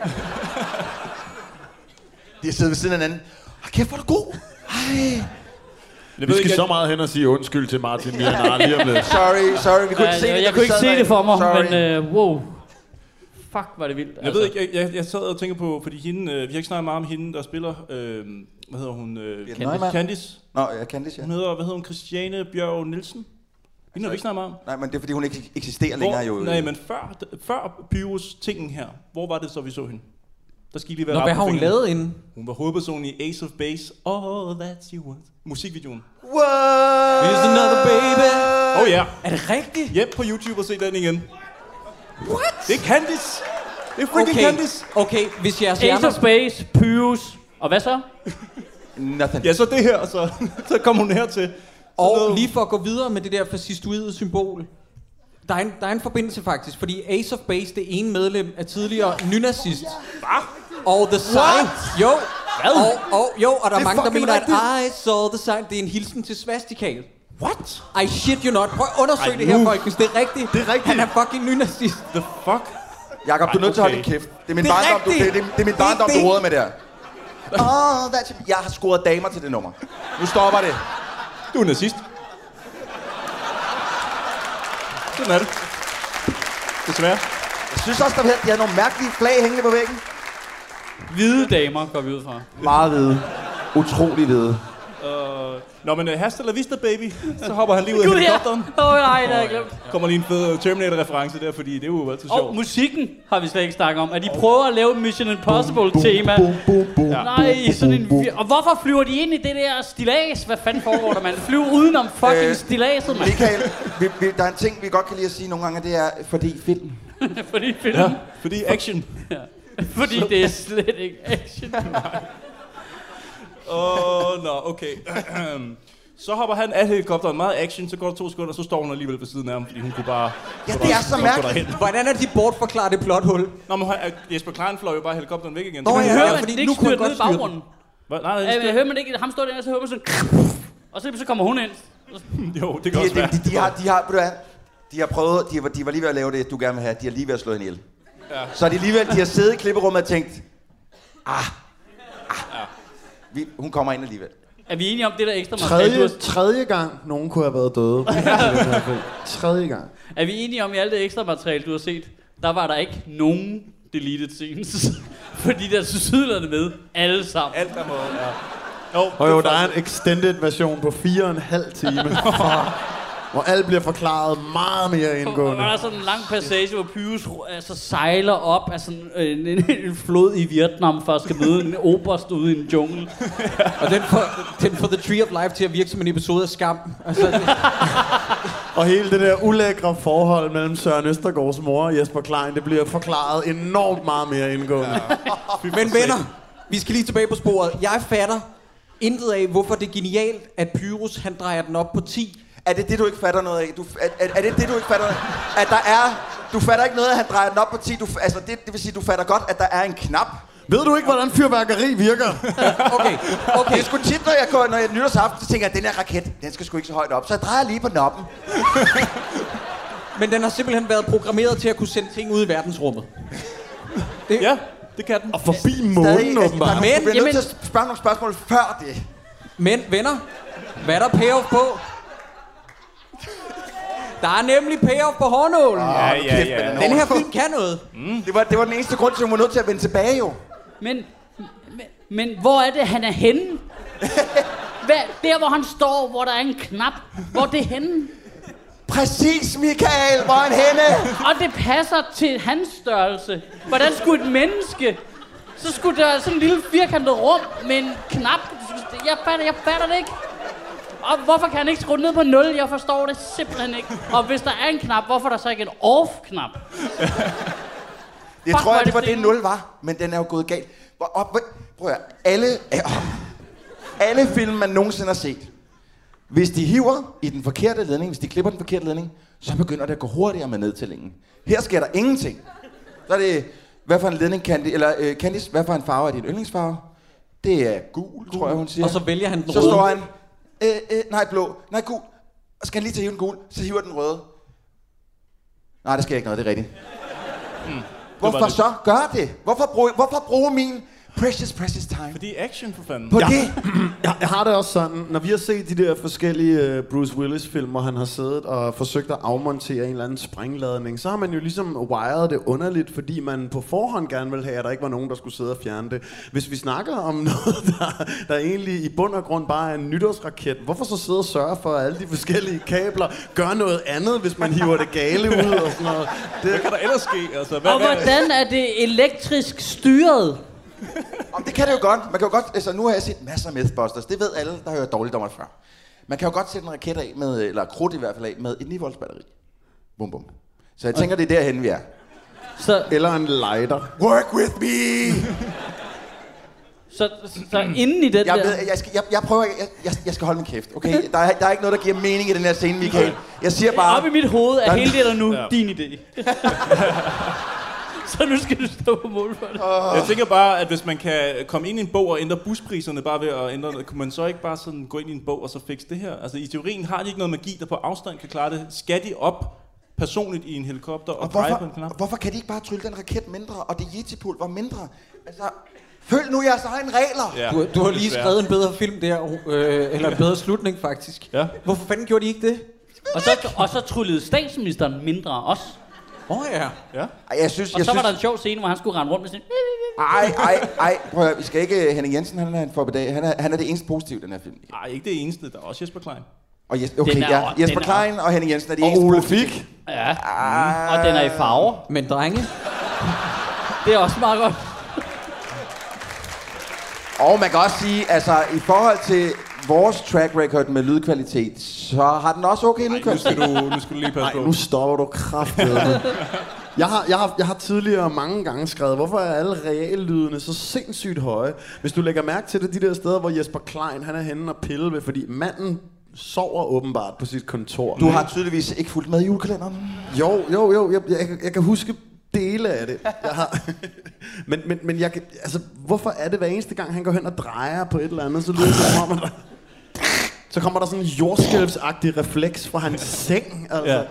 De har siddet ved siden af hinanden. Hold kæft, hvor er du god. Ej. Vi skal så meget hen og sige undskyld til Martin Miranar lige om lidt. Sorry, sorry, vi kunne Ja, ikke se det. jeg da jeg vi kunne ikke sad se derinde. det for mig, Sorry. men uh, wow. Fuck, hvor er det vildt. Jeg ved ikke, jeg, jeg, jeg sad og tænker på, fordi hende, øh, vi har ikke snakket meget om hende, der spiller, øh, hvad hedder hun? Øh, Birthe Neumann. Candice. Nå, ja, Candice, ja. Hun hedder, hvad hedder hun? Christiane Bjørg Nielsen? Hende har vi ikke snakket meget om. Nej, men det er fordi, hun ikke eksisterer Hvor, længere jo. nej, men før, før Pyrus tingen her, hvor var det så, vi så hende? Der skal I lige være Nå, ret hvad på har hun fingrene. lavet inden? Hun var hovedpersonen i Ace of Base. Oh, that's you want. Musikvideoen. What? Is another baby? Oh ja. Er det rigtigt? Hjem på YouTube og se den igen. What? Det er Candice. Det er freaking Okay, Candice. okay, hvis jeres Ace hjerner... of Space, Pyrus. Og hvad så? Nothing. Ja, så det her, så, så kom hun hertil. Og lige for at gå videre med det der fascistoide symbol. Der er, en, der er en forbindelse faktisk, fordi Ace of Base, det ene medlem er tidligere nynazist. Hvad? Og The Sign, jo, Hvad? og, og, jo, og der er, Det er mange, der fucking mener, rigtigt. at I saw the sign, det er en hilsen til svastikal. What? I shit you not. Prøv at undersøge Ej, det her, nu. folkens. Det er rigtigt. Det er rigtigt. Han er fucking nynazist. The fuck? Jakob, du er nødt til at holde okay. din kæft. Det er min Det er barndom, du, det, rigtigt. det, det er min Det er barndom, det. du råder med der. Åh, oh, that's... Jeg har scoret damer til det nummer. Nu stopper det. Du er nazist. Sådan er det. Desværre. Jeg synes også, der de havde nogle mærkelige flag hængende på væggen. Hvide damer går vi ud fra. Meget hvide. Utrolig hvide. Uh, Nå, men uh, hasta la vista, baby. Så hopper han lige ud af Gud, ja. helikopteren. Åh, oh, nej, det har jeg glemt. Kommer lige en fed Terminator-reference der, fordi det er jo altid sjovt. Og musikken har vi slet ikke snakket om. At de prøver at lave et Mission Impossible-tema. Ja. Nej, sådan en fir- Og hvorfor flyver de ind i det der stillads? Hvad fanden foregår der, mand? Flyver udenom fucking øh, stilladset, mand. Michael, vi, vi, der er en ting, vi godt kan lide at sige nogle gange, det er, fordi film. Fordi film. Ja, fordi action. Ja. Fordi det er slet ikke action. Åh, oh, nå, okay. Så hopper han af helikopteren, meget action, så går der to sekunder, så står hun alligevel ved siden af ham, fordi hun kunne bare... Ja, det er så mærkeligt. Hvordan er de bortforklaret det plothul? Nå, men Jesper Klein fløj jo bare helikopteren væk igen. Nå, Så jeg kan hører man- man det ikke styrt ned i baggrunden. Hvad? Nej, nej, Jeg, det jeg hører man ikke, ham står der, og så hører man sådan... Og så, så kommer hun ind. Jo, det kan De, også de, være. de, de, har, de har, ved du hvad, de har prøvet, de var, de var lige ved at lave det, du gerne vil have, de har lige ved at slå hende ihjel. Ja. Så er de alligevel, de har siddet i klipperummet og tænkt, ah, ah, vi, hun kommer ind alligevel. Er vi enige om det der ekstra materiale? Tredje, Du har- tredje gang, nogen kunne have været døde. Tredje gang. Er vi enige om, i alt det ekstra materiale, du har set, der var der ikke nogen deleted scenes? Fordi der er tilsyneladende med alle sammen. Alt der må, ja. Jo, Og jo, der er en extended version på fire og en halv time, hvor alt bliver forklaret meget mere Og indgående. der er sådan en lang passage, hvor Pyrus altså, sejler op af sådan en, en, en flod i Vietnam, for at skal møde en oberst ude i en jungle. Og den får, den får The Tree of Life til at virke som en episode af Skam. Altså, det, Og hele det der ulækre forhold mellem Søren Østergaards mor og Jesper Klein, det bliver forklaret enormt meget mere indgående. men venner, vi skal lige tilbage på sporet. Jeg fatter intet af, hvorfor det er genialt, at Pyrus han drejer den op på ti. Er det det, du ikke fatter noget af? Du, er, er, er det det, du ikke fatter noget af? At der er... Du fatter ikke noget af, at han drejer den op på ti. Du, altså, det, det vil sige, du fatter godt, at der er en knap. Ved du ikke, hvordan fyrværkeri virker? Okay, okay. Det er sgu tit, når jeg går, når jeg nytårsaften, så tænker jeg, at den her raket, den skal sgu ikke så højt op. Så jeg drejer lige på knoppen. Men den har simpelthen været programmeret til at kunne sende ting ud i verdensrummet. Det, ja, det kan den. Og forbi Stadig, månen, altså, åbenbart. der- Men- Du bliver jamen- nødt til at spørge nogle spørgsmål før det. Men venner, hvad er der payoff på? Der er nemlig payoff på hårnålen. Ja, ja, kæft, ja. men Den her film kan noget. Mm. Det, var, det var den eneste grund til, at hun var nødt til at vende tilbage, jo. Men, men, men hvor er det, han er henne? Hvad, der, hvor han står, hvor der er en knap. Hvor er det henne? Præcis, Michael. Hvor er han henne? Og det passer til hans størrelse. Hvordan skulle et menneske... Så skulle der være sådan en lille firkantet rum med en knap. Jeg fatter, jeg fatter det ikke. Og hvorfor kan han ikke skrue ned på nul? Jeg forstår det simpelthen ikke. Og hvis der er en knap, hvorfor er der så ikke en off-knap? Det Fuck, tror hvor er jeg, det var det det fint. nul var. Men den er jo gået galt. Hvor, op, hvor, prøv at høre. Alle, alle film, man nogensinde har set. Hvis de hiver i den forkerte ledning, hvis de klipper den forkerte ledning, så begynder det at gå hurtigere med nedtællingen. Her sker der ingenting. Så er det, hvad for en ledning kan de, eller øh, Candice, hvad for en farve er din yndlingsfarve? Det er gul, tror jeg, hun siger. Og så vælger han den Så røde. står han, øh, øh, nej blå, nej gul. Og skal han lige til at hive den gul, så hiver den røde. Nej, der sker ikke noget, det er rigtigt. Mm. Hvorfor det. så gør det? Hvorfor bruge, hvorfor bruge min precious, precious time Fordi action, for fanden. på Ja. det? Jeg, jeg har det også sådan, når vi har set de der forskellige uh, Bruce Willis-film, hvor han har siddet og forsøgt at afmontere en eller anden sprængladning, så har man jo ligesom wired det underligt, fordi man på forhånd gerne vil have, at der ikke var nogen, der skulle sidde og fjerne det. Hvis vi snakker om noget, der, der egentlig i bund og grund bare er en nytårsraket, hvorfor så sidde og sørge for, at alle de forskellige kabler gør noget andet, hvis man hiver det gale ud og sådan noget? Det, Hvad kan der ellers ske? Altså, hvad, Og hvad, hvordan er det elektrisk styret? Om det kan det jo godt. Man kan jo godt, altså nu har jeg set masser af Mythbusters. Det ved alle, der har hørt dårligdommerne før. Man kan jo godt sætte en raket af med, eller krudt i hvert fald af, med et ni volts batteri. Bum bum. Så jeg tænker, det er derhen vi er. Så, eller en lighter. Work with me! så, så inden i den Jeg, der... ved, jeg, skal, jeg, jeg prøver, jeg, jeg, jeg skal holde min kæft, okay? Der er, der er ikke noget, der giver mening i den her scene, Michael. Jeg siger bare... Op i mit hoved er Der- hele det der nu Ja. din idé. Så nu skal du stå på mål for det. Jeg tænker bare, at hvis man kan komme ind i en bog og ændre buspriserne bare ved at ændre det, kunne man så ikke bare sådan gå ind i en bog og så fikse det her? Altså i teorien har de ikke noget magi, der på afstand kan klare det. Skal de op personligt i en helikopter og, Og og dreje på en hvorfor, knap? og hvorfor kan de ikke bare trylle den raket mindre, og det yeti-pulver mindre? Altså, følg nu jeres egen regler! Ja, Du, du har lige desværre. skrevet en bedre film der, øh, eller en bedre slutning faktisk. Ja. Hvorfor fanden gjorde de ikke det? Og så, og så tryllede statsministeren mindre også. Åh oh, ja. Ja. Ej, jeg synes, Og jeg så synes, var der en sjov scene, hvor han skulle rende rundt med sådan... Ej, ej, ej. Prøv at høre, vi skal ikke... Henning Jensen, han er en forbedag. Han er, han er det eneste positive i den her film. Nej, ikke det eneste. Der er også Jesper Klein. Og Jes- okay, er- ja. Jesper den er- Klein og Henning Jensen er de Og eneste Ole positive. Fik. Ja, mm. og den er i farver. Men drenge, Det er også meget godt. Og man kan også sige, altså i forhold til vores track record med lydkvalitet, så har den også okay Nu lydkvalitet. skal du, nu skal du lige passe Nej, på. nu stopper du kraftedeme. Jeg har, jeg, har, jeg har tidligere mange gange skrevet, hvorfor er alle reallydene så sindssygt høje? Hvis du lægger mærke til det, de der steder, hvor Jesper Klein han er henne og pille ved, fordi manden sover åbenbart på sit kontor. Du har tydeligvis ikke fulgt med i julekalenderen. Jo, jo, jo. Jeg, jeg, jeg kan huske dele af det. Jeg har. men men, men jeg kan, altså, hvorfor er det hver eneste gang, han går hen og drejer på et eller andet, så lyder det som om, at der, så kommer der sådan en jordskælvsagtig refleks fra hans seng. Altså, Ja. det,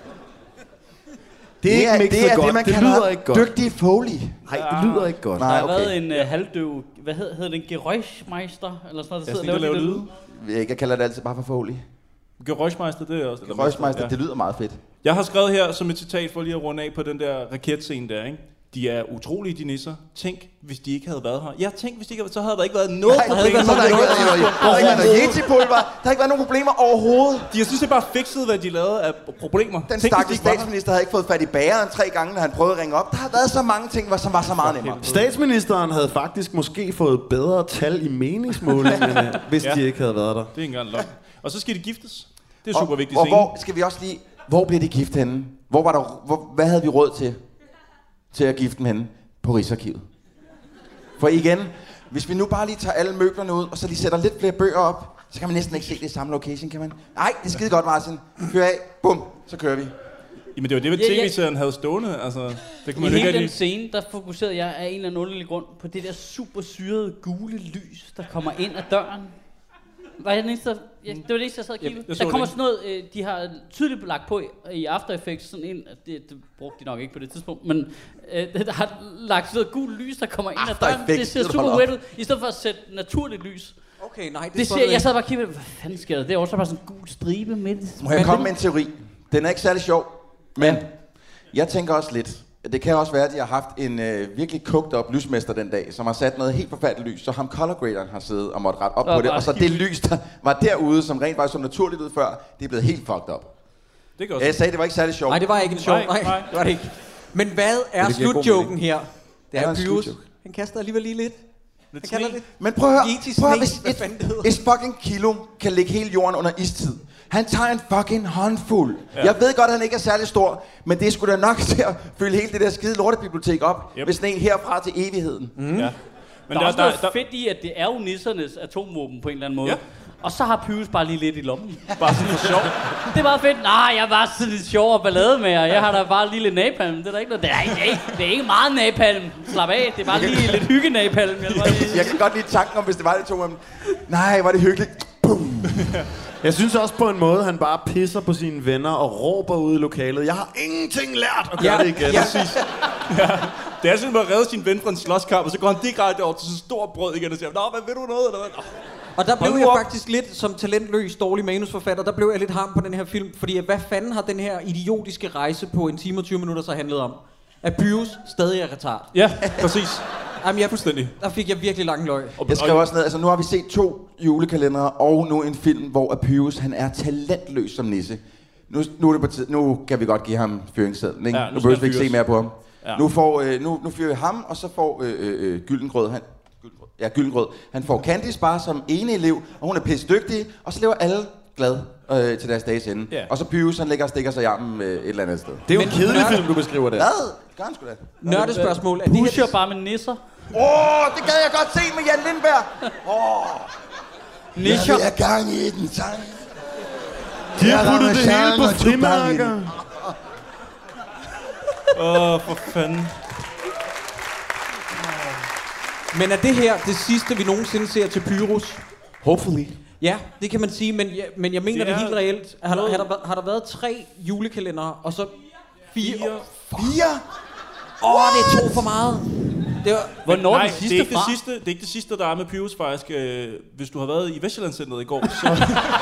det er ikke mixet det, er godt. det, man Det kalder lyder ikke godt. dygtig foley. Nej, det lyder ikke godt. Der Nej, har okay. været en uh, halvdøv, hvad hedder, hedder den, Geräuschmeister, eller sådan noget, der Jeg sidder skal og ikke laver lave de lyde. lyde. Jeg, jeg kalder det altid bare for foley. Gerøjsmeister, det er også... eller Røgsmeister, ja. det lyder meget fedt. Jeg har skrevet her som et citat for lige at runde af på den der raketscene der, ikke? De er utrolige, de nisser. Tænk, hvis de ikke havde været her. Ja, tænk, hvis de ikke havde, så havde der ikke været noget Nej, problem. så havde der ikke været noget. Der har ikke været noget yeti-pulver. Der har ikke været nogen problemer overhovedet. De, jeg synes, det er bare fikset, hvad de lavede af problemer. Den Tænk, hvis de stakkels ikke var her. statsminister havde ikke fået fat i bageren tre gange, når han prøvede at ringe op. Der har været så mange ting, som var så meget nemmere. Statsministeren havde faktisk måske fået bedre tal i meningsmålingerne, hvis Ja. de ikke havde været der. Det er ikke engang løgn. Og så skal de giftes. Det er super Og, vigtigt og scene. hvor skal vi også lige... Hvor blev de gift henne? Hvor var der, hvor, hvad havde vi råd til? Til at gifte dem henne? På Rigsarkivet. For igen, hvis vi nu bare lige tager alle møblerne ud, og så lige sætter lidt flere bøger op, så kan man næsten ikke se det i samme location, kan man? Nej, det er skide godt, Martin. Kør af. Bum. Så kører vi. Jamen det var det, hvad Ja, ja. tv-serien havde stående. Altså, det kan I man jo ikke hele den rigtig... scene, der fokuserede jeg af en eller anden underlig grund på det der super syrede gule lys, der kommer ind ad døren. Var jeg den eneste, der, ja, det var det eneste, jeg sad og kiggede. Jeg så Der kommer det. sådan noget, øh, de har tydeligt lagt på i, i After Effects, sådan en, det, det brugte de nok ikke på det tidspunkt, men øh, der har lagt sådan noget gul lys, der kommer ind ad After døren. Effects, Det ser det super holder weird ud, i stedet for at sætte naturligt lys. okay, nej, det, Det ser, jeg sad bare og kiggede, hvad fanden sker der? Det er også bare sådan en gul stribe midt. Må jeg komme med en teori? Den er ikke særlig sjov, men jeg tænker også lidt, det kan også være, at de har haft en øh, virkelig kogt op lysmester den dag, som har sat noget helt forfærdeligt lys, så ham color graderen har siddet og måtte rette op Nå, på det, bare og så det lys, der var derude, som rent faktisk så naturligt ud før, det er blevet helt fucked up. Det kan også... Jeg sagde, det var ikke særlig sjovt. Nej, det var ikke en sjov. Nej, Nej, nej. det var det ikke. Men hvad er det giver god slutjoken mening. her? Det Er der er en Pyrus. slutjoke? Han kaster alligevel lige lidt. Han Lidt kalder sne. det. Men prøv at høre, Yeti prøv at høre Snake, hvad fanden det hvis hedder. et, et fucking kilo kan lægge hele jorden under istid. Han tager en fucking håndfuld. Ja. Jeg ved godt, at han ikke er særlig stor, men det er sgu da nok til at fylde hele det der skide lortebibliotek op, Yep. med sådan en herfra til evigheden. Mm. Ja. Men Der er også noget fedt i, at det er jo nissernes atomvåben på en eller anden måde. Ja. Og så har Pyrus bare lige lidt i lommen. Bare sådan for sjov. Det er meget fedt. Nej, jeg er bare sådan lidt sjov og ballade med jer. Jeg har da bare lige lidt napalm. Det er der ikke noget. Det er, det er, ikke, det er ikke meget napalm. Slap af. Det er bare lige lidt hygge napalm. Jeg, bare lige... Jeg kan godt lide tanken om, hvis det var det to af dem. Nej, var det hyggeligt. Boom. Jeg synes også på en måde, han bare pisser på sine venner og råber ud i lokalet. Jeg har ingenting lært at gøre Ja, det igen. ja. Præcis. Ja. Det er sådan, at man redder sin ven fra en slåskamp, og så går han direkte over til sådan en stor brød igen og siger, nå, hvad vil du noget, eller hvad? Nå. Og der blev Hold nu jeg op. faktisk lidt, som talentløs dårlig manusforfatter, der blev jeg lidt harm på den her film, fordi hvad fanden har den her idiotiske rejse på en time og tyve minutter så handlet om? At Pyrus stadig er retard. Ja, præcis. Jamen, jeg, Fuldstændig. der fik jeg virkelig lang løg. Og, Jeg skrev også ned, altså nu har vi set to julekalendere, og nu en film, hvor Pyrus, han er talentløs som nisse. Nu, nu, er det på tid, nu kan vi godt give ham fyringssedlen, ikke? Ja, Ja, nu nu skal behøver han vi ikke se fyres. mere på ham. Ja. Nu, får, øh, nu, nu fyrer vi ham, og så får øh, øh, Gyldengrød, han, Gyldengrød, ja, Gyldengrød, han får Candice bare som ene elev, og hun er pisse dygtig, og så lever alle glad øh, til deres dages ende. Ja. Og så Pyrus, han ligger og stikker sig i armen øh, et eller andet sted. Det er jo en Men kedelig nørd- film, du beskriver der. Hvad? Gør han sgu da. Nørdespørgsmål. Er det Pusher her, bare med nisser. Åh, oh, det gad jeg godt se med Jan Lindberg. Åh, Nischer. jeg vil have gang i den sang. De har puttet det hele på frimærker. Åh, oh, for fanden. men er det her det sidste, vi nogensinde ser til Pyrus? Hopefully. Ja, det kan man sige, men jeg, men jeg mener Det det, er det helt reelt. Har, der, noget- har, der, været- har der været tre julekalendere, og så fire? Fire. Fire? Åh, oh, det er to for meget. Det var, Hvornår er Nej, det det sidste er, ikke det fra? sidste, det er ikke det sidste, der er med Pyrus faktisk. Øh, hvis du har været i Vestjyllandscenteret i går, så...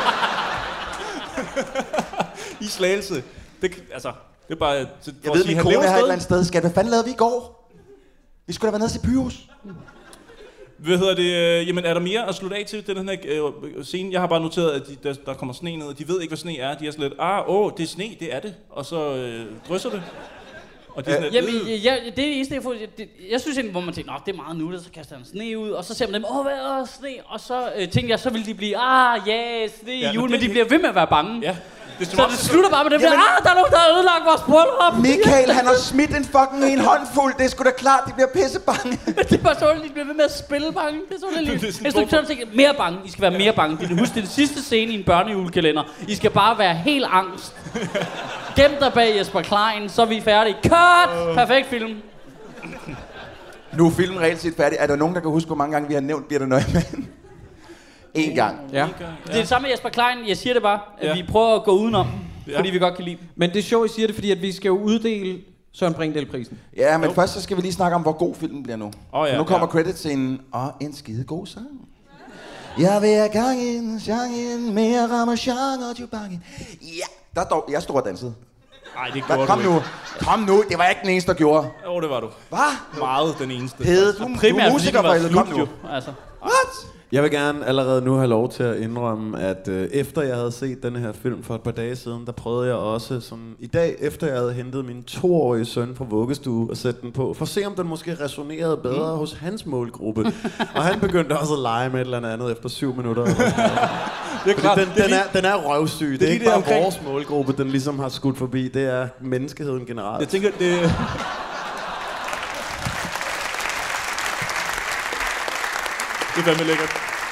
I Slagelse. Det, altså, det er bare... Til, Jeg ved, min kone er her et eller andet sted. Skat, hvad fanden lavede vi i går? Vi skulle da være nede til Pyrus. Hvad hedder det? Øh, jamen, er der mere at slutte af til den her øh, scene? Jeg har bare noteret, at de, der, der kommer sne ned, og de ved ikke, hvad sne er. De er sådan lidt, ah, åh, det er sne, det er det. Og så øh, drysser det. Og de er sådan lidt, Jamen, ja, det er det eneste, jeg får. Det, jeg synes egentlig, hvor man tænker, nå, det er meget nuttet, så kaster han sne ud, og så ser man dem, åh, hvad er sne? Og så øh, tænker jeg, så vil de blive, ah, ja, yeah, sne i Ja, jul, men men det- de bliver ved med at være bange. Ja. Det Så det slutter bare med dem der, ah, der er nogen, der har ødelagt vores bryllup. Michael, han har smidt en fucking en håndfuld. Det er sgu da klart, de bliver pissebange. Det er bare så, de bliver ved med at spille bange. Det er så Det er lidt. sådan Instruktøren tænker, mere bange. I skal være mere bange. Det er husk, det er den sidste scene i en børnejulekalender. I skal bare være helt angst. Gem dig bag Jesper Klein, så er vi færdige. Cut! Perfekt film. Nu er filmen reelt set færdig. Er der nogen, der kan huske, hvor mange gange vi har nævnt Birthe Neumann? En gang. Ja. Det er det samme med Jesper Klein. Jeg siger det bare, at Ja. vi prøver at gå udenom, Ja. fordi vi godt kan lide. Men det er sjovt, I siger det, fordi at vi skal jo uddele Søren Brindahl-prisen. Ja, men jo. Først så skal vi lige snakke om, hvor god filmen bliver nu. Åh, ja, For nu kommer ja. creditscenen, og en skide god sang. Jeg vil have gang i en, sang i en, mere ramachan og jubangen. Ja, der dog, jeg stod og dansede. Nej, det Hva, gjorde kom du nu, ikke. kom nu, det var ikke den eneste, der gjorde. Jo, det var du. Hvad? Meget den eneste. Pede, du, du er musiker for helvede, kom nu. Altså. What? Jeg vil gerne allerede nu have lov til at indrømme, at øh, efter jeg havde set denne her film for et par dage siden, der prøvede jeg også sådan, i dag, efter jeg havde hentet min toårige søn fra vuggestue og sætte den på, for at se om den måske resonerede bedre mm. hos hans målgruppe. Og han begyndte også at lege med et eller andet efter syv minutter. Det er klart, den, det er den, lige- er, den er røvsyg. Det er, det er ikke lige bare det omkring- vores målgruppe, den ligesom har skudt forbi. Det er menneskeheden generelt. Jeg tænker, det... Det er fandme lækkert.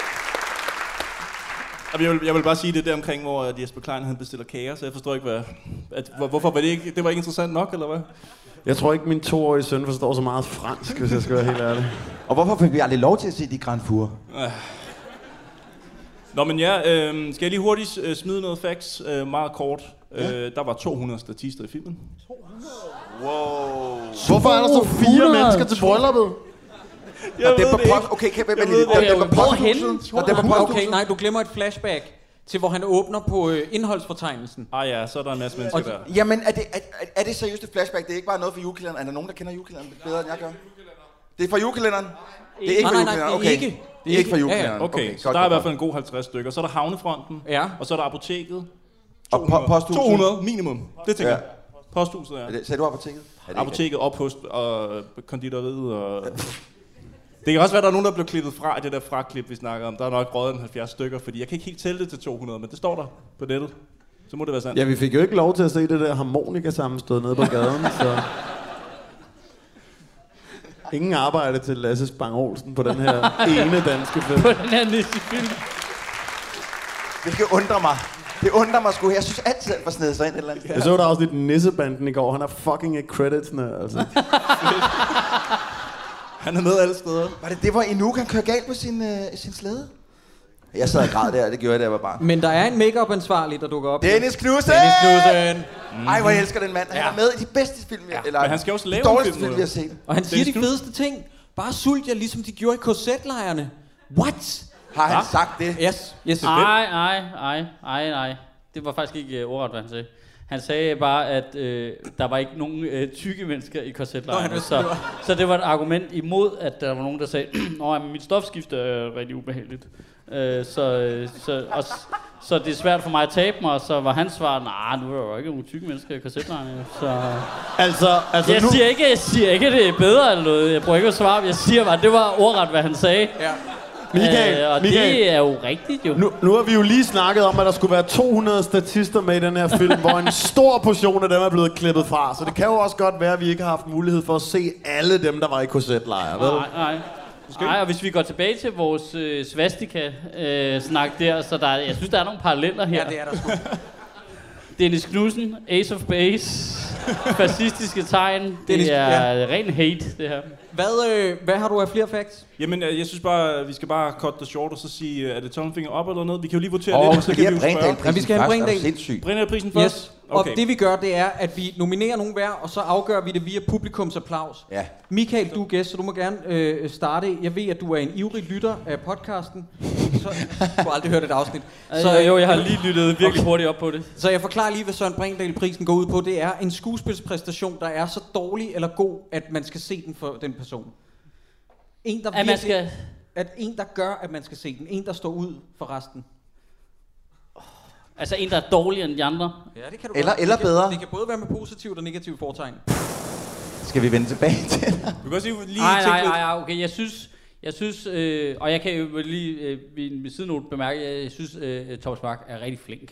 Jeg vil, jeg vil bare sige det der omkring, hvor at Jesper Klein han bestiller kager, så jeg forstår ikke, hvad, at, hvor, hvorfor var det ikke, det var ikke interessant nok, eller hvad? Jeg tror ikke, min toårige søn forstår så meget fransk, hvis jeg skal være helt ærlig. Og hvorfor fik vi aldrig lov til at se de Grand Four? Øh. Nå, men ja, øh, skal jeg lige hurtigt øh, smide noget facts, øh, meget kort. Ja. Øh, der var to hundrede statister i filmen. Wow. Hvorfor er der så fire mennesker til brylluppet? Jeg Og det ved er på det post... ikke. Okay, kan jeg Jeg lige... ved det Og ikke. det er på posthuset. Og det er på posthuset. Okay, nej, du glemmer et flashback til, hvor han åbner på øh, indholdsfortegnelsen. Ah ja, så er der en masse mennesker der. Jamen, er det, er, er- er det seriøst et flashback? Det er ikke bare noget for julekalenderen. Er der nogen, der kender julekalenderen bedre, end jeg gør? Det er fra julekalenderen? Det er ikke Nej, fra nej, nej, julekalenderen, det er okay. ikke. Det er ikke fra julekalenderen. Okay, Okay, så godt, der er i godt, hvert fald en god halvtreds stykker. Så er der Havnefronten, ja. og så er der Apoteket. Og po- posthuset? to hundrede minimum, det tænker Ja. jeg. Posthuset, ja. Er det- Sagde du apoteket? Er det ikke Apoteket, ophost og konditoriet og... Det kan også være, at der er nogen, der blev klippet fra i det der fraklip, vi snakker om. Der er nok røget en halvfjerds stykker, fordi jeg kan ikke helt tælle det til to hundrede, men det står der på nettet. Så må det være sandt. Ja, vi fik jo ikke lov til at se det der harmonika-sammenstød nede på gaden, så... Ingen arbejde til Lasse Spang Olsen på den her ene danske film. På den her næste film. Hvilket undrer mig. Det undrer mig sgu. Jeg synes altid, at han var snedet sig ind et eller andet. Jeg så der også lidt Nissebanden i går. Han har fucking ikke creditsene, altså. Han er med alle steder. Var det det, hvor Enoch han kører galt på sin, øh, sin slæde? Jeg sad og græd der, det gjorde jeg, da jeg var barn. Men der er en make ansvarlig der dukker op. Dennis Knudsen! Dennis Knudsen! Mm. Ej, hvor jeg elsker den mand. Han Ja. er med i de bedste film, ja. eller Men han skal også lave de en dårligste film film, nu, vi har jo. set. Og han siger Dennis de fedeste ting. Bare sult jer, ligesom de gjorde i K Z-lejrene. What? Har han Hva? sagt det? Yes, yes. Ej, ej, ej, ej, ej. Det var faktisk ikke uh, ordret, hvad han sagde. Han sagde bare, at øh, der var ikke nogen øh, tykke mennesker i Nå, korsetlejrene. han Så, så det var et argument imod, at der var nogen, der sagde, Nå, men mit stofskifte er rigtig ubehageligt. Øh, så, øh, så, og, s- så det er svært for mig at tabe mig, så var hans svar, nej, nu er der jo ikke nogen tykke mennesker i korsetlejrene. Så... Altså, altså jeg, nu... siger ikke, jeg siger ikke, at det er bedre eller noget. Jeg bruger ikke at svare, jeg siger bare, at det var ordret, hvad han sagde. Ja. Michael, øh, og Michael. det er jo rigtigt, jo. Nu, nu har vi jo lige snakket om, at der skulle være to hundrede statister med i den her film, hvor en stor portion af dem er blevet klippet fra. Så det kan jo også godt være, at vi ikke har haft mulighed for at se alle dem, der var i K Z-lejre. vel? Nej, nej. Nej, og hvis vi går tilbage til vores øh, svastika-snak øh, der, så der, er- jeg synes, der er nogle paralleller her. Ja, det er der sgu. Dennis Knudsen, Ace of Base, fascistiske tegn, det Dennis- er ja. ren hate, det her. Hvad, øh, hvad har du af flere facts? Jamen, øh, jeg synes bare, at vi skal bare cut the short og så sige, øh, er det tommelfinger op eller noget? Vi kan jo lige votere Åh, lidt, vi og så skal kan lige vi jo have spørge. Brindahl-prisen Ja, vi skal have først. Er du Brindahl. sindssyg? Brindahl-prisen først? Yes. Okay. Og det vi gør, det er, at vi nominerer nogen hver, og så afgør vi det via publikums applaus. Ja. Michael, du er gæst, så du må gerne øh, starte. Jeg ved, at du er en ivrig lytter af podcasten. Så, du har aldrig hørt et afsnit. Så, jo, jeg har lige lyttet virkelig okay. hurtigt op på det. Så jeg forklarer lige, hvad Søren Brindahl-prisen går ud på. Det er en skuespilspræstation, der er så dårlig eller god, at man skal se den for den person. En, der At man virkelig, skal... at en, der gør, at man skal se den. En, der står ud for resten. Altså en, der er dårligere end de andre? Ja, det kan du Eller, godt. eller det kan, bedre. Det kan både være med positivt og negativt fortegn. Skal vi vende tilbage til det? Du kan også lige, lige Nej, tænke nej, lidt. nej, nej, okay, jeg synes, jeg synes, øh, og jeg kan jo lige øh, ved en sidenote bemærke, jeg synes, øh, Thomas Mark er rigtig flink.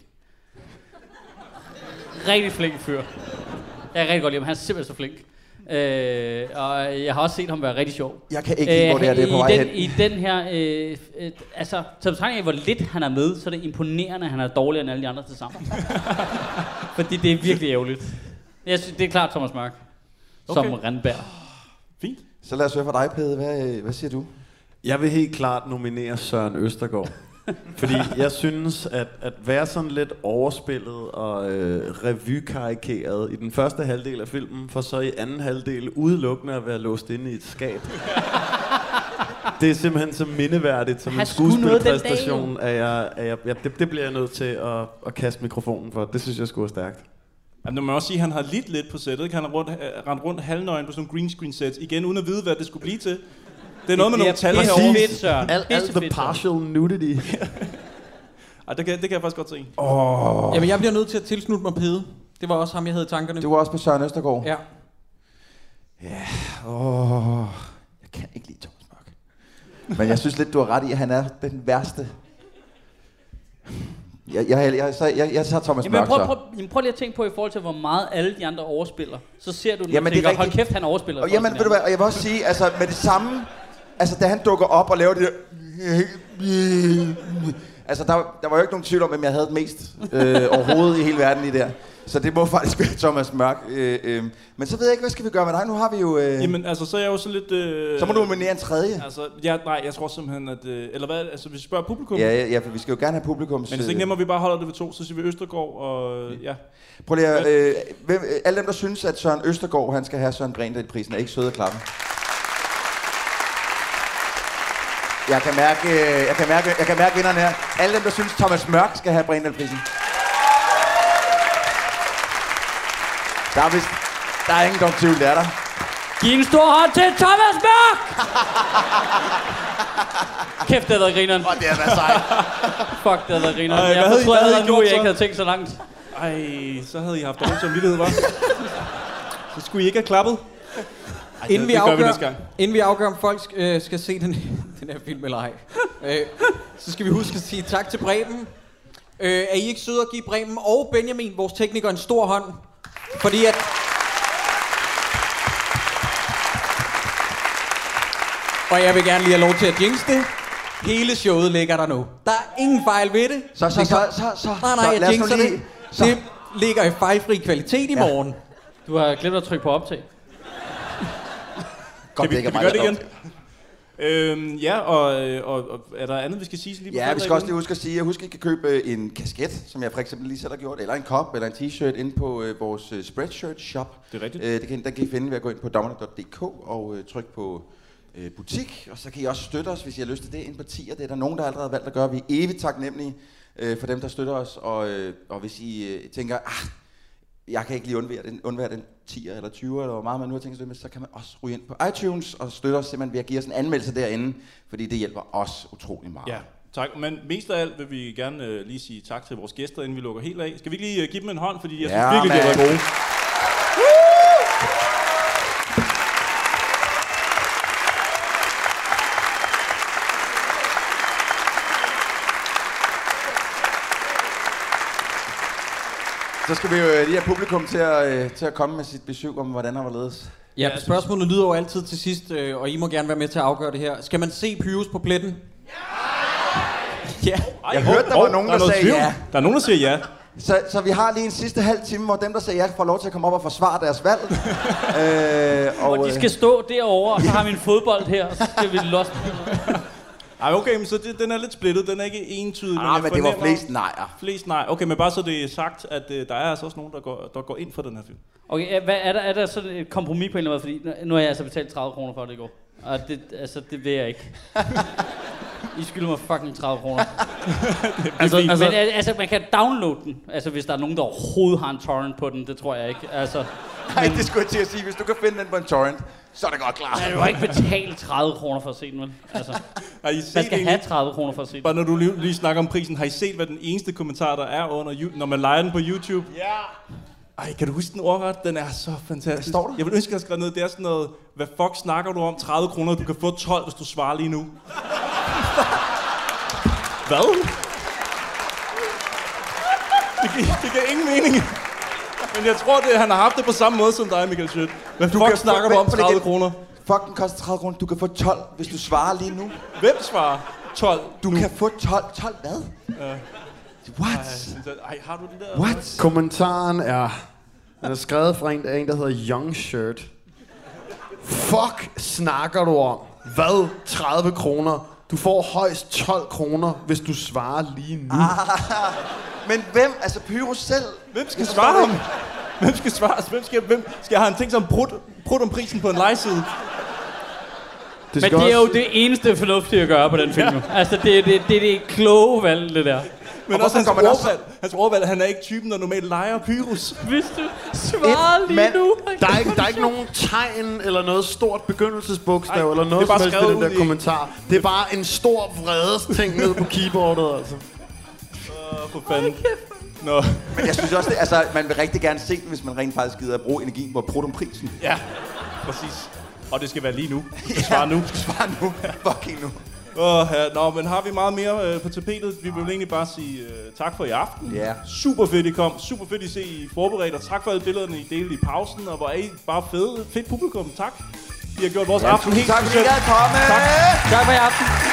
Rigtig flink fyr. Jeg er rigtig godt lide ham, han er simpelthen så flink. Øh, og jeg har også set ham være rigtig sjov. Jeg kan ikke lide, hvor det er, det er på i vej den, hen. I den her, øh, øh, altså, så betragtning af, hvor lidt han er med, så er det imponerende, at han er dårligere end alle de andre til sammen. Fordi det er virkelig ærgerligt. Jeg synes, det er klart Thomas Mark. Okay. Som Randberg. Fint. Så lad os høre fra dig, Pede. Hvad, hvad siger du? Jeg vil helt klart nominere Søren Østergaard. Fordi jeg synes, at, at være sådan lidt overspillet og øh, revykarikeret i den første halvdel af filmen, for så i anden halvdel udelukkende at være låst inde i et skab. Det er simpelthen så mindeværdigt som en skuespilpræstation, at jeg, at jeg, ja, det, det bliver jeg nødt til at, at kaste mikrofonen for. Det synes jeg skulle er stærkt. Jamen, man må også sige, at han har lidt lidt på sættet. Ikke? Han har rundt, rendt rundt halvnøgen på sådan nogle green screen sets. Igen, uden at vide, hvad det skulle blive til. Det er noget med nogle tal herovre. Fedt, Søren. Alt al the partial nudity. Ej, det kan, det kan jeg faktisk godt se. Oh. Jamen, jeg bliver nødt til at tilslutte mig Pede. Det var også ham, jeg havde i tankerne. Du var også på Søren Østergaard? Ja. Ja, åh, jeg kan ikke lide Thomas Mark. Men jeg synes lidt, du har ret i, at han er den værste. Jeg, jeg, jeg, jeg, jeg, jeg tager Thomas Jamen, Mørk prøv, så. prøv, jamen, prøv lige at tænke på i forhold til, hvor meget alle de andre overspiller. Så ser du den Jamen, og det er tænker, hold rigtigt. kæft, han overspiller. Og jamen, ved du hvad, og jeg vil også sige, altså med det samme, altså da han dukker op og laver det der, altså der, der var jo ikke nogen tvivl om, hvem jeg havde det mest øh, overhovedet i hele verden lige der. Så det må faktisk være Thomas Mørk. Øh, øh. Men så ved jeg ikke, hvad skal vi gøre med dig? Nu har vi jo... Øh... Jamen, altså, så er jeg jo så lidt... Øh... Så må du nominere en tredje. Altså, ja, nej, jeg tror simpelthen, at... Øh... Eller hvad, altså, hvis vi spørger publikum... Ja, ja, ja, for vi skal jo gerne have publikums... Men hvis det ikke nemmere, vi bare holder det ved to, så siger vi Østergaard og... Ja. Prøv lige at... Øh, hvem, øh, alle dem, der synes, at Søren Østergaard, han skal have Søren Bregendahl-prisen, er ikke søde at klappe. Jeg kan mærke, øh, jeg kan mærke, jeg kan mærke vinderne her. Alle dem, der synes, Thomas Mørk skal have Bregendahl-prisen. Der er vist... Der er ingen dog tvivl, det er der. Giv en stor hånd til Thomas Mørk! Kæft, det havde været grineren. Åh, det har været sejt. Fuck, det havde været grineren. Ej, Jeg hvad fortrød havde I allerede nu, gjort at jeg så? ikke havde tænkt så langt. Ej, så havde I haft dårlig samvittighed, hva'? Så skulle I ikke have klappet. Ej, Inden vi, det gør vi afgør, næste gang. inden vi afgør, om folk øh, skal se den, den her film eller ej, øh, så skal vi huske at sige tak til Breben. Øh, er I ikke søde at give Breben og Benjamin, vores tekniker, en stor hånd? Fordi at... Og jeg vil gerne lige have lov til at jinx det. Hele showet ligger der nu. Der er ingen fejl ved det. Så, så, Det så, kom- så, så, Nej, nej, så, jeg lad os nu jinxer lige- det. så. Det ligger i fejlfri kvalitet i morgen. Du har glemt at trykke på optag. Godt, Kan vi, det ikke kan er vi mig, gøre det der igen? Øhm, ja, og, øh, og, og er der andet, vi skal sige lige på Ja, vi fredag skal også igen? lige huske at sige, at husk, at I kan købe en kasket, som jeg for eksempel lige selv har gjort, eller en kop, eller en t-shirt inde på øh, vores øh, Spreadshirt shop. Det er rigtigt. Øh, det kan, den kan I finde ved at gå ind på dommernet punktum d k og øh, trykke på øh, butik. Og så kan I også støtte os, hvis I har lyst til det, ind på tier. Det er der nogen, der allerede har valgt at gøre. Vi er evigt taknemmelige øh, for dem, der støtter os. Og, øh, og hvis I øh, tænker, ah, jeg kan ikke lige undvære den, undvære den tier eller tyve, eller hvor meget man nu har tænkt sig med, så kan man også ryge ind på iTunes og støtte os simpelthen ved at give os en anmeldelse derinde, fordi det hjælper os utrolig meget. Ja, tak. Men mest af alt vil vi gerne øh, lige sige tak til vores gæster, inden vi lukker helt af. Skal vi ikke lige øh, give dem en hånd, fordi jeg Ja, synes virkelig, de har mand. været gode. Så skal vi jo øh, lige have publikum til at, øh, til at komme med sit besøg om, hvordan der var ledes. Ja, spørgsmålet lyder jo altid til sidst, øh, og I må gerne være med til at afgøre det her. Skal man se Pyrus på pletten? Ja. Ej, Jeg hørte, der var nogen, er der noget sagde tvivl. ja. Der er nogen, der siger ja. Så, så vi har lige en sidste halv time, hvor dem, der sagde ja, får lov til at komme op og forsvare deres valg. øh, Og de øh, skal stå derovre, og så har vi en fodbold her, og så skal vi lost. Ej, okay, men så det, den er lidt splittet. Den er ikke entydig. Ah, jeg men det var fornemmer- flest nejer. Flest nej. Okay, men bare så det er sagt, at øh, der er altså også nogen, der går, der går ind for den her film. Okay, hvad, er, der, er der sådan et kompromis på en eller anden måde? Fordi nu- nu har jeg altså betalt tredive kroner for det i går. Og det, altså, det vil jeg ikke. I skylder mig fucking tredive kroner. altså, fint. altså, men al- altså, man kan downloade den. Altså, hvis der er nogen, der overhovedet har en torrent på den, det tror jeg ikke. Altså, Nej, det skulle jeg til at sige. Hvis du kan finde den på en torrent, Så er det godt klar. Ja, du har ikke betalt tredive kroner for at se den, vel? Altså, Har I man set skal egentlig- have tredive kroner for at se den. Bare når du lige, lige snakker om prisen, har I set, hvad den eneste kommentar, der er under, You- når man leger den på YouTube? Ja. Ej, kan du huske den ordret? Den er så fantastisk. Hvad står der? Jeg vil ønske, at jeg skrev ned. Det er sådan noget, hvad fuck snakker du om? tredive kroner, du kan få tolv, hvis du svarer lige nu. Hvad? Det giver, det giver ingen mening. Men jeg tror, det, han har haft det på samme måde som dig, Michael Schødt. Hvad Du fuck kan snakker få- du om vent, tredive vent. kroner? Fuck, den koster tredive kroner. Du kan få tolv, hvis du svarer lige nu. Hvem svarer tolv Du nu? kan få tolv. tolv hvad? Ja. What? Ej, har du den der? What? Kommentaren er, den er skrevet fra en, af en der hedder Young Shirt. Fuck snakker du om? Hvad? tredive kroner? Du får højst tolv kroner, hvis du svarer lige nu. Ah, men hvem? Altså Pyrus selv? Hvem skal svare ham? Hvem skal svare? Hvem skal, hvem skal have en ting som brud, brud om prisen på en lejeside? Det Men det er jo det eneste fornuftige at gøre på den film. Ja. Altså, det er det, det, det er kloge valg, det der. Men og også hans kommer der ordvalg. Hans ordvalg, han er ikke typen, der normalt leger Pyrus. Hvis du svarer lige mand. nu. Der er, ikke, der er ikke nogen tegn eller noget stort begyndelsesbogstav Ej, eller det noget er bare som helst i skrevet den der ud i- kommentar. Det er bare en stor vredes ting ned på keyboardet, altså. Åh, for fanden. Nå. Men jeg synes også, det, altså, man vil rigtig gerne se den, hvis man rent faktisk gider at bruge energien på at bruge om prisen. Ja, præcis. Og det skal være lige nu. Du skal svare nu. Du skal svare nu. Fucking nu. Åh, ja. Nå, men har vi meget mere øh, på tapetet? Vi vil egentlig bare sige øh, tak for i aften. Ja. Super fedt, I kom. Super fedt, I se, I forberedt. Og tak for alle billederne, I delte i pausen. Og hvor er I bare fede. Fedt publikum. Tak. I har gjort vores Ja, aften tusind helt tak, fordi I speciel. gad komme. Tak. Tak for i aften.